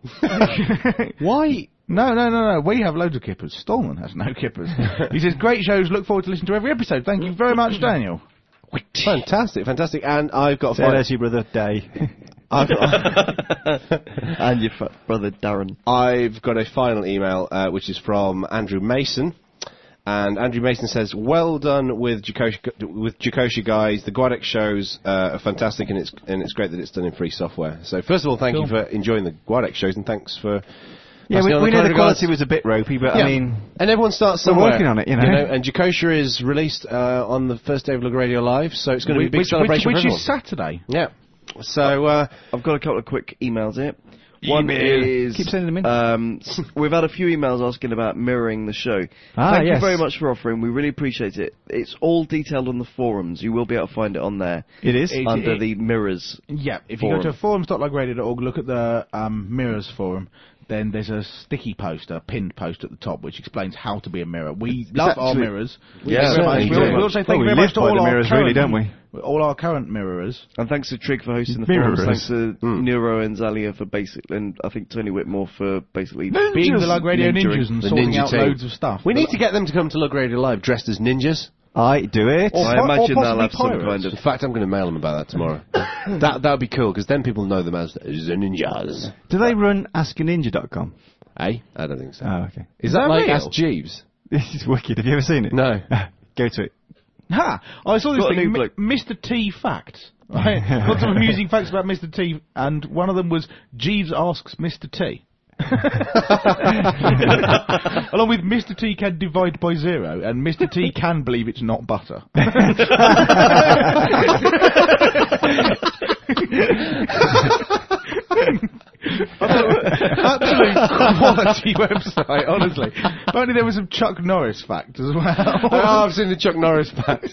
[SPEAKER 5] Why? No, no, no, no. We have loads of kippers. Stallman has no kippers. He says, great shows. Look forward to listening to every episode. Thank you very much, Daniel.
[SPEAKER 3] Fantastic, fantastic. And I've got a
[SPEAKER 1] Say hello to your brother, Day.
[SPEAKER 3] I've got,
[SPEAKER 4] And your f- brother Darren.
[SPEAKER 3] I've got a final email, uh, which is from Andrew Mason. And Andrew Mason says, well done with Jacoshi, with Jacoshi guys. The Guadex shows uh, are fantastic, and it's and it's great that it's done in free software. So first of all, thank
[SPEAKER 5] Cool.
[SPEAKER 3] you for enjoying the Guadex shows, and thanks for...
[SPEAKER 1] Yeah,
[SPEAKER 3] passing
[SPEAKER 1] we,
[SPEAKER 3] on
[SPEAKER 1] we
[SPEAKER 3] the
[SPEAKER 1] know
[SPEAKER 3] kind
[SPEAKER 1] the quality
[SPEAKER 3] regards.
[SPEAKER 1] was a bit ropey, but
[SPEAKER 3] Yeah.
[SPEAKER 1] I mean,
[SPEAKER 3] And everyone starts
[SPEAKER 1] We're
[SPEAKER 3] somewhere.
[SPEAKER 1] working on it, you know.
[SPEAKER 3] And Jacosha is released uh, on the first day of Lug Radio Live, so it's going to be a big
[SPEAKER 5] which,
[SPEAKER 3] celebration
[SPEAKER 5] which,
[SPEAKER 3] for
[SPEAKER 5] which
[SPEAKER 3] everyone.
[SPEAKER 5] is Saturday.
[SPEAKER 3] Yeah. So, uh,
[SPEAKER 4] I've got a couple of quick emails here. One
[SPEAKER 1] Email.
[SPEAKER 4] is
[SPEAKER 1] Keep sending them in.
[SPEAKER 4] Um, s- we've had a few emails asking about mirroring the show.
[SPEAKER 1] Ah,
[SPEAKER 4] Thank
[SPEAKER 1] yes.
[SPEAKER 4] you very much for offering. We really appreciate it. It's all detailed on the forums. You will be able to find it on there
[SPEAKER 1] it is.
[SPEAKER 5] It-
[SPEAKER 4] under
[SPEAKER 5] it-
[SPEAKER 4] the mirrors.
[SPEAKER 5] Yeah, if you
[SPEAKER 4] Forum.
[SPEAKER 5] go to forums dot lug radio dot org, look at the um, mirrors forum, then there's a sticky post, a pinned post at the top, which explains how to be a mirror. We love our
[SPEAKER 1] actually-
[SPEAKER 5] mirrors.
[SPEAKER 4] Yeah,
[SPEAKER 5] Thank you very
[SPEAKER 3] certainly
[SPEAKER 5] much.
[SPEAKER 3] do.
[SPEAKER 5] We'll, we'll say
[SPEAKER 1] Well,
[SPEAKER 5] thank
[SPEAKER 1] we
[SPEAKER 5] you very
[SPEAKER 1] live
[SPEAKER 5] much to
[SPEAKER 1] by
[SPEAKER 5] all
[SPEAKER 1] the
[SPEAKER 5] our
[SPEAKER 1] mirrors,
[SPEAKER 5] current,
[SPEAKER 1] really, don't we?
[SPEAKER 5] all our current mirrors.
[SPEAKER 4] And thanks to Trig for hosting the
[SPEAKER 1] Mirrors.
[SPEAKER 4] forums. Thanks to
[SPEAKER 3] Mm.
[SPEAKER 4] Neuro and Zalia for basic, and I think Tony Whitmore for basically
[SPEAKER 5] Being the Lug Radio
[SPEAKER 4] ninjaing.
[SPEAKER 5] Ninjas and
[SPEAKER 3] The
[SPEAKER 5] sorting
[SPEAKER 3] ninja
[SPEAKER 5] out
[SPEAKER 3] team.
[SPEAKER 5] loads of stuff.
[SPEAKER 3] we need to get them to come to Lug Radio Live dressed as ninjas.
[SPEAKER 1] I do it.
[SPEAKER 5] Or
[SPEAKER 4] I
[SPEAKER 5] po- or
[SPEAKER 4] imagine they'll
[SPEAKER 5] possibly
[SPEAKER 4] have some
[SPEAKER 5] pirates.
[SPEAKER 4] kind
[SPEAKER 3] In
[SPEAKER 4] of.
[SPEAKER 3] fact, I'm going to mail them about that tomorrow. that that would be cool, because then people know them as the ninjas.
[SPEAKER 1] Do they run ask a ninja dot com?
[SPEAKER 3] Eh? I don't think so.
[SPEAKER 1] Oh, okay.
[SPEAKER 3] Is,
[SPEAKER 5] Is
[SPEAKER 3] that,
[SPEAKER 5] that
[SPEAKER 3] like
[SPEAKER 5] real?
[SPEAKER 3] Ask Jeeves?
[SPEAKER 1] This is wicked. Have you ever seen it?
[SPEAKER 3] No.
[SPEAKER 1] Go to it.
[SPEAKER 5] Ha! I saw this
[SPEAKER 4] Got a
[SPEAKER 5] thing,
[SPEAKER 4] new
[SPEAKER 5] Mi-
[SPEAKER 4] bloke.
[SPEAKER 5] Mister T facts. Right? Got some amusing facts about Mister T, and one of them was Jeeves asks Mister T. Along with Mister T can divide by zero, and Mister T can believe it's not butter. Absolute quality website, honestly. Apparently there was some Chuck Norris fact as well.
[SPEAKER 3] Oh, I've seen the Chuck Norris facts.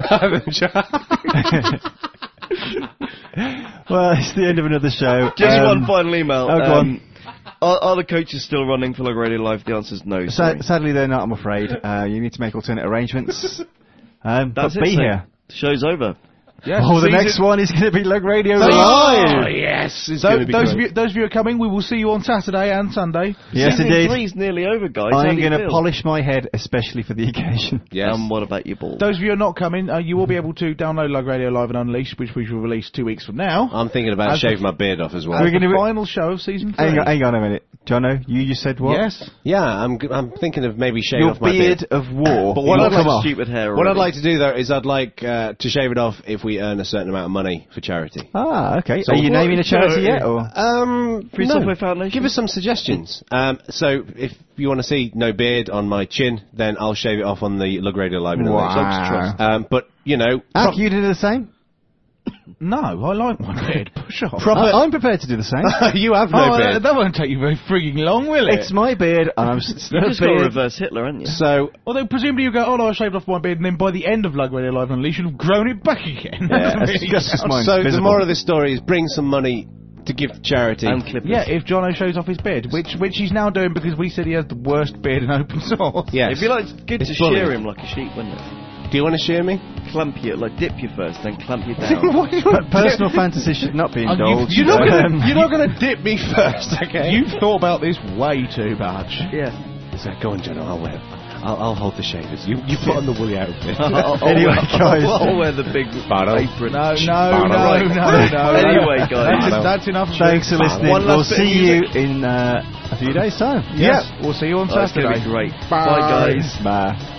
[SPEAKER 1] Well, it's the end of another show.
[SPEAKER 4] Just
[SPEAKER 1] Um,
[SPEAKER 4] one final email.
[SPEAKER 1] oh, go on.
[SPEAKER 4] Are, are the coaches still running for Lug Radio Live? The answer is no.
[SPEAKER 1] Sa-
[SPEAKER 4] sorry.
[SPEAKER 1] sadly, they're not, I'm afraid. Uh, you need to make alternate arrangements. Um,
[SPEAKER 4] That's
[SPEAKER 1] but
[SPEAKER 4] it.
[SPEAKER 1] be
[SPEAKER 4] so
[SPEAKER 1] here.
[SPEAKER 4] The show's over.
[SPEAKER 5] Yes,
[SPEAKER 1] Oh, the
[SPEAKER 5] season-
[SPEAKER 1] next one is going to be Lug Radio
[SPEAKER 3] Oh,
[SPEAKER 1] Live.
[SPEAKER 3] yes! It's
[SPEAKER 5] So,
[SPEAKER 3] gonna be
[SPEAKER 5] those, of
[SPEAKER 3] great.
[SPEAKER 5] you, those of you who are coming, we will see you on Saturday and Sunday.
[SPEAKER 1] Yes,
[SPEAKER 4] Season
[SPEAKER 1] indeed.
[SPEAKER 4] three's nearly over, guys. How
[SPEAKER 1] I'm
[SPEAKER 4] do you
[SPEAKER 1] going to
[SPEAKER 4] feel?
[SPEAKER 1] polish my head, especially for the occasion.
[SPEAKER 3] Yes.
[SPEAKER 4] And what about your ball?
[SPEAKER 5] Those of you who are not coming, uh, you will be able to download Lug Radio Live and Unleashed, which we will release two weeks from now.
[SPEAKER 3] I'm thinking about
[SPEAKER 5] As the-
[SPEAKER 3] shaving my beard off as well.
[SPEAKER 5] As
[SPEAKER 1] We're
[SPEAKER 5] the
[SPEAKER 1] gonna be-
[SPEAKER 5] final show of season three.
[SPEAKER 1] Hang on, hang on a minute. Jono, you just said what?
[SPEAKER 5] Yes.
[SPEAKER 3] Yeah, I'm g- I'm thinking of maybe shaving
[SPEAKER 1] Your
[SPEAKER 3] off my
[SPEAKER 1] beard
[SPEAKER 3] beard.
[SPEAKER 1] of war.
[SPEAKER 3] But what
[SPEAKER 1] will
[SPEAKER 3] I'd
[SPEAKER 1] come
[SPEAKER 3] like
[SPEAKER 1] off.
[SPEAKER 4] Stupid hair.
[SPEAKER 3] What I'd
[SPEAKER 4] already.
[SPEAKER 3] like to do though is I'd like uh, to shave it off if we earn a certain amount of money for charity.
[SPEAKER 1] Ah, okay.
[SPEAKER 3] So
[SPEAKER 1] Are you
[SPEAKER 3] what-
[SPEAKER 1] naming a charity
[SPEAKER 4] so-
[SPEAKER 1] yet? Or?
[SPEAKER 3] Um,
[SPEAKER 4] Free
[SPEAKER 3] no.
[SPEAKER 4] Software Foundation?
[SPEAKER 3] Give us some suggestions. Um, so if you want to see no beard on my chin, then I'll shave it off on the Lug Radio Live. in a
[SPEAKER 1] Wow.
[SPEAKER 3] Dogs Trust. Um, but you know,
[SPEAKER 1] Ak,
[SPEAKER 3] pro-
[SPEAKER 1] you do the same?
[SPEAKER 5] No, I like my beard. Push off.
[SPEAKER 3] Proper-
[SPEAKER 1] I, I'm prepared to do the same.
[SPEAKER 3] you have no
[SPEAKER 5] oh,
[SPEAKER 3] beard.
[SPEAKER 5] that, that won't take you very frigging long, will it?
[SPEAKER 1] It's my beard, and I'm s-
[SPEAKER 4] You just got to
[SPEAKER 1] beard.
[SPEAKER 4] reverse Hitler, haven't you?
[SPEAKER 3] So
[SPEAKER 5] Although presumably you go, oh no, I shaved off my beard, and then by the end of Lug Radio Live Unleashed, you'll have grown it back again.
[SPEAKER 1] Yeah,
[SPEAKER 5] That
[SPEAKER 1] that's
[SPEAKER 5] really
[SPEAKER 1] just as
[SPEAKER 5] sounds-
[SPEAKER 1] mine.
[SPEAKER 3] so the
[SPEAKER 1] visible.
[SPEAKER 3] moral of this story is bring some money to give to charity.
[SPEAKER 4] And clippers.
[SPEAKER 5] Yeah, if Jono shows off his beard, which which he's now doing because we said he has the worst beard in open source.
[SPEAKER 3] yes.
[SPEAKER 4] It'd be like good
[SPEAKER 3] It's
[SPEAKER 4] to
[SPEAKER 3] bullying.
[SPEAKER 4] shear him like a sheep, wouldn't it?
[SPEAKER 3] Do you want to shear me?
[SPEAKER 4] Clamp you, like dip you first, then clamp you down.
[SPEAKER 5] What do you want?
[SPEAKER 1] Personal fantasy should not be
[SPEAKER 5] Oh, you-
[SPEAKER 1] indulged.
[SPEAKER 5] You're not
[SPEAKER 1] Um,
[SPEAKER 5] gonna, you're not going to dip me first, okay? You've thought about this way too much.
[SPEAKER 4] Yeah.
[SPEAKER 3] So go on, General. I'll wear. I'll, I'll hold the shavers. You you put on the woolly outfit.
[SPEAKER 4] I'll, I'll
[SPEAKER 1] Anyway,
[SPEAKER 4] wear,
[SPEAKER 1] guys.
[SPEAKER 4] I'll wear the big
[SPEAKER 3] Sparrow.
[SPEAKER 4] apron.
[SPEAKER 5] No, no,
[SPEAKER 3] Sparrow.
[SPEAKER 5] no,
[SPEAKER 4] Right.
[SPEAKER 5] no, no.
[SPEAKER 4] Anyway, guys.
[SPEAKER 5] That's, that's enough.
[SPEAKER 1] Thanks for listening.
[SPEAKER 4] One
[SPEAKER 1] We'll
[SPEAKER 4] last bit of
[SPEAKER 1] see you
[SPEAKER 4] music.
[SPEAKER 1] in uh, a few days' time.
[SPEAKER 5] Yes, we'll see you on
[SPEAKER 4] That's
[SPEAKER 5] Saturday.
[SPEAKER 4] going to be great.
[SPEAKER 5] Bye.
[SPEAKER 4] Bye, guys.
[SPEAKER 1] Bye.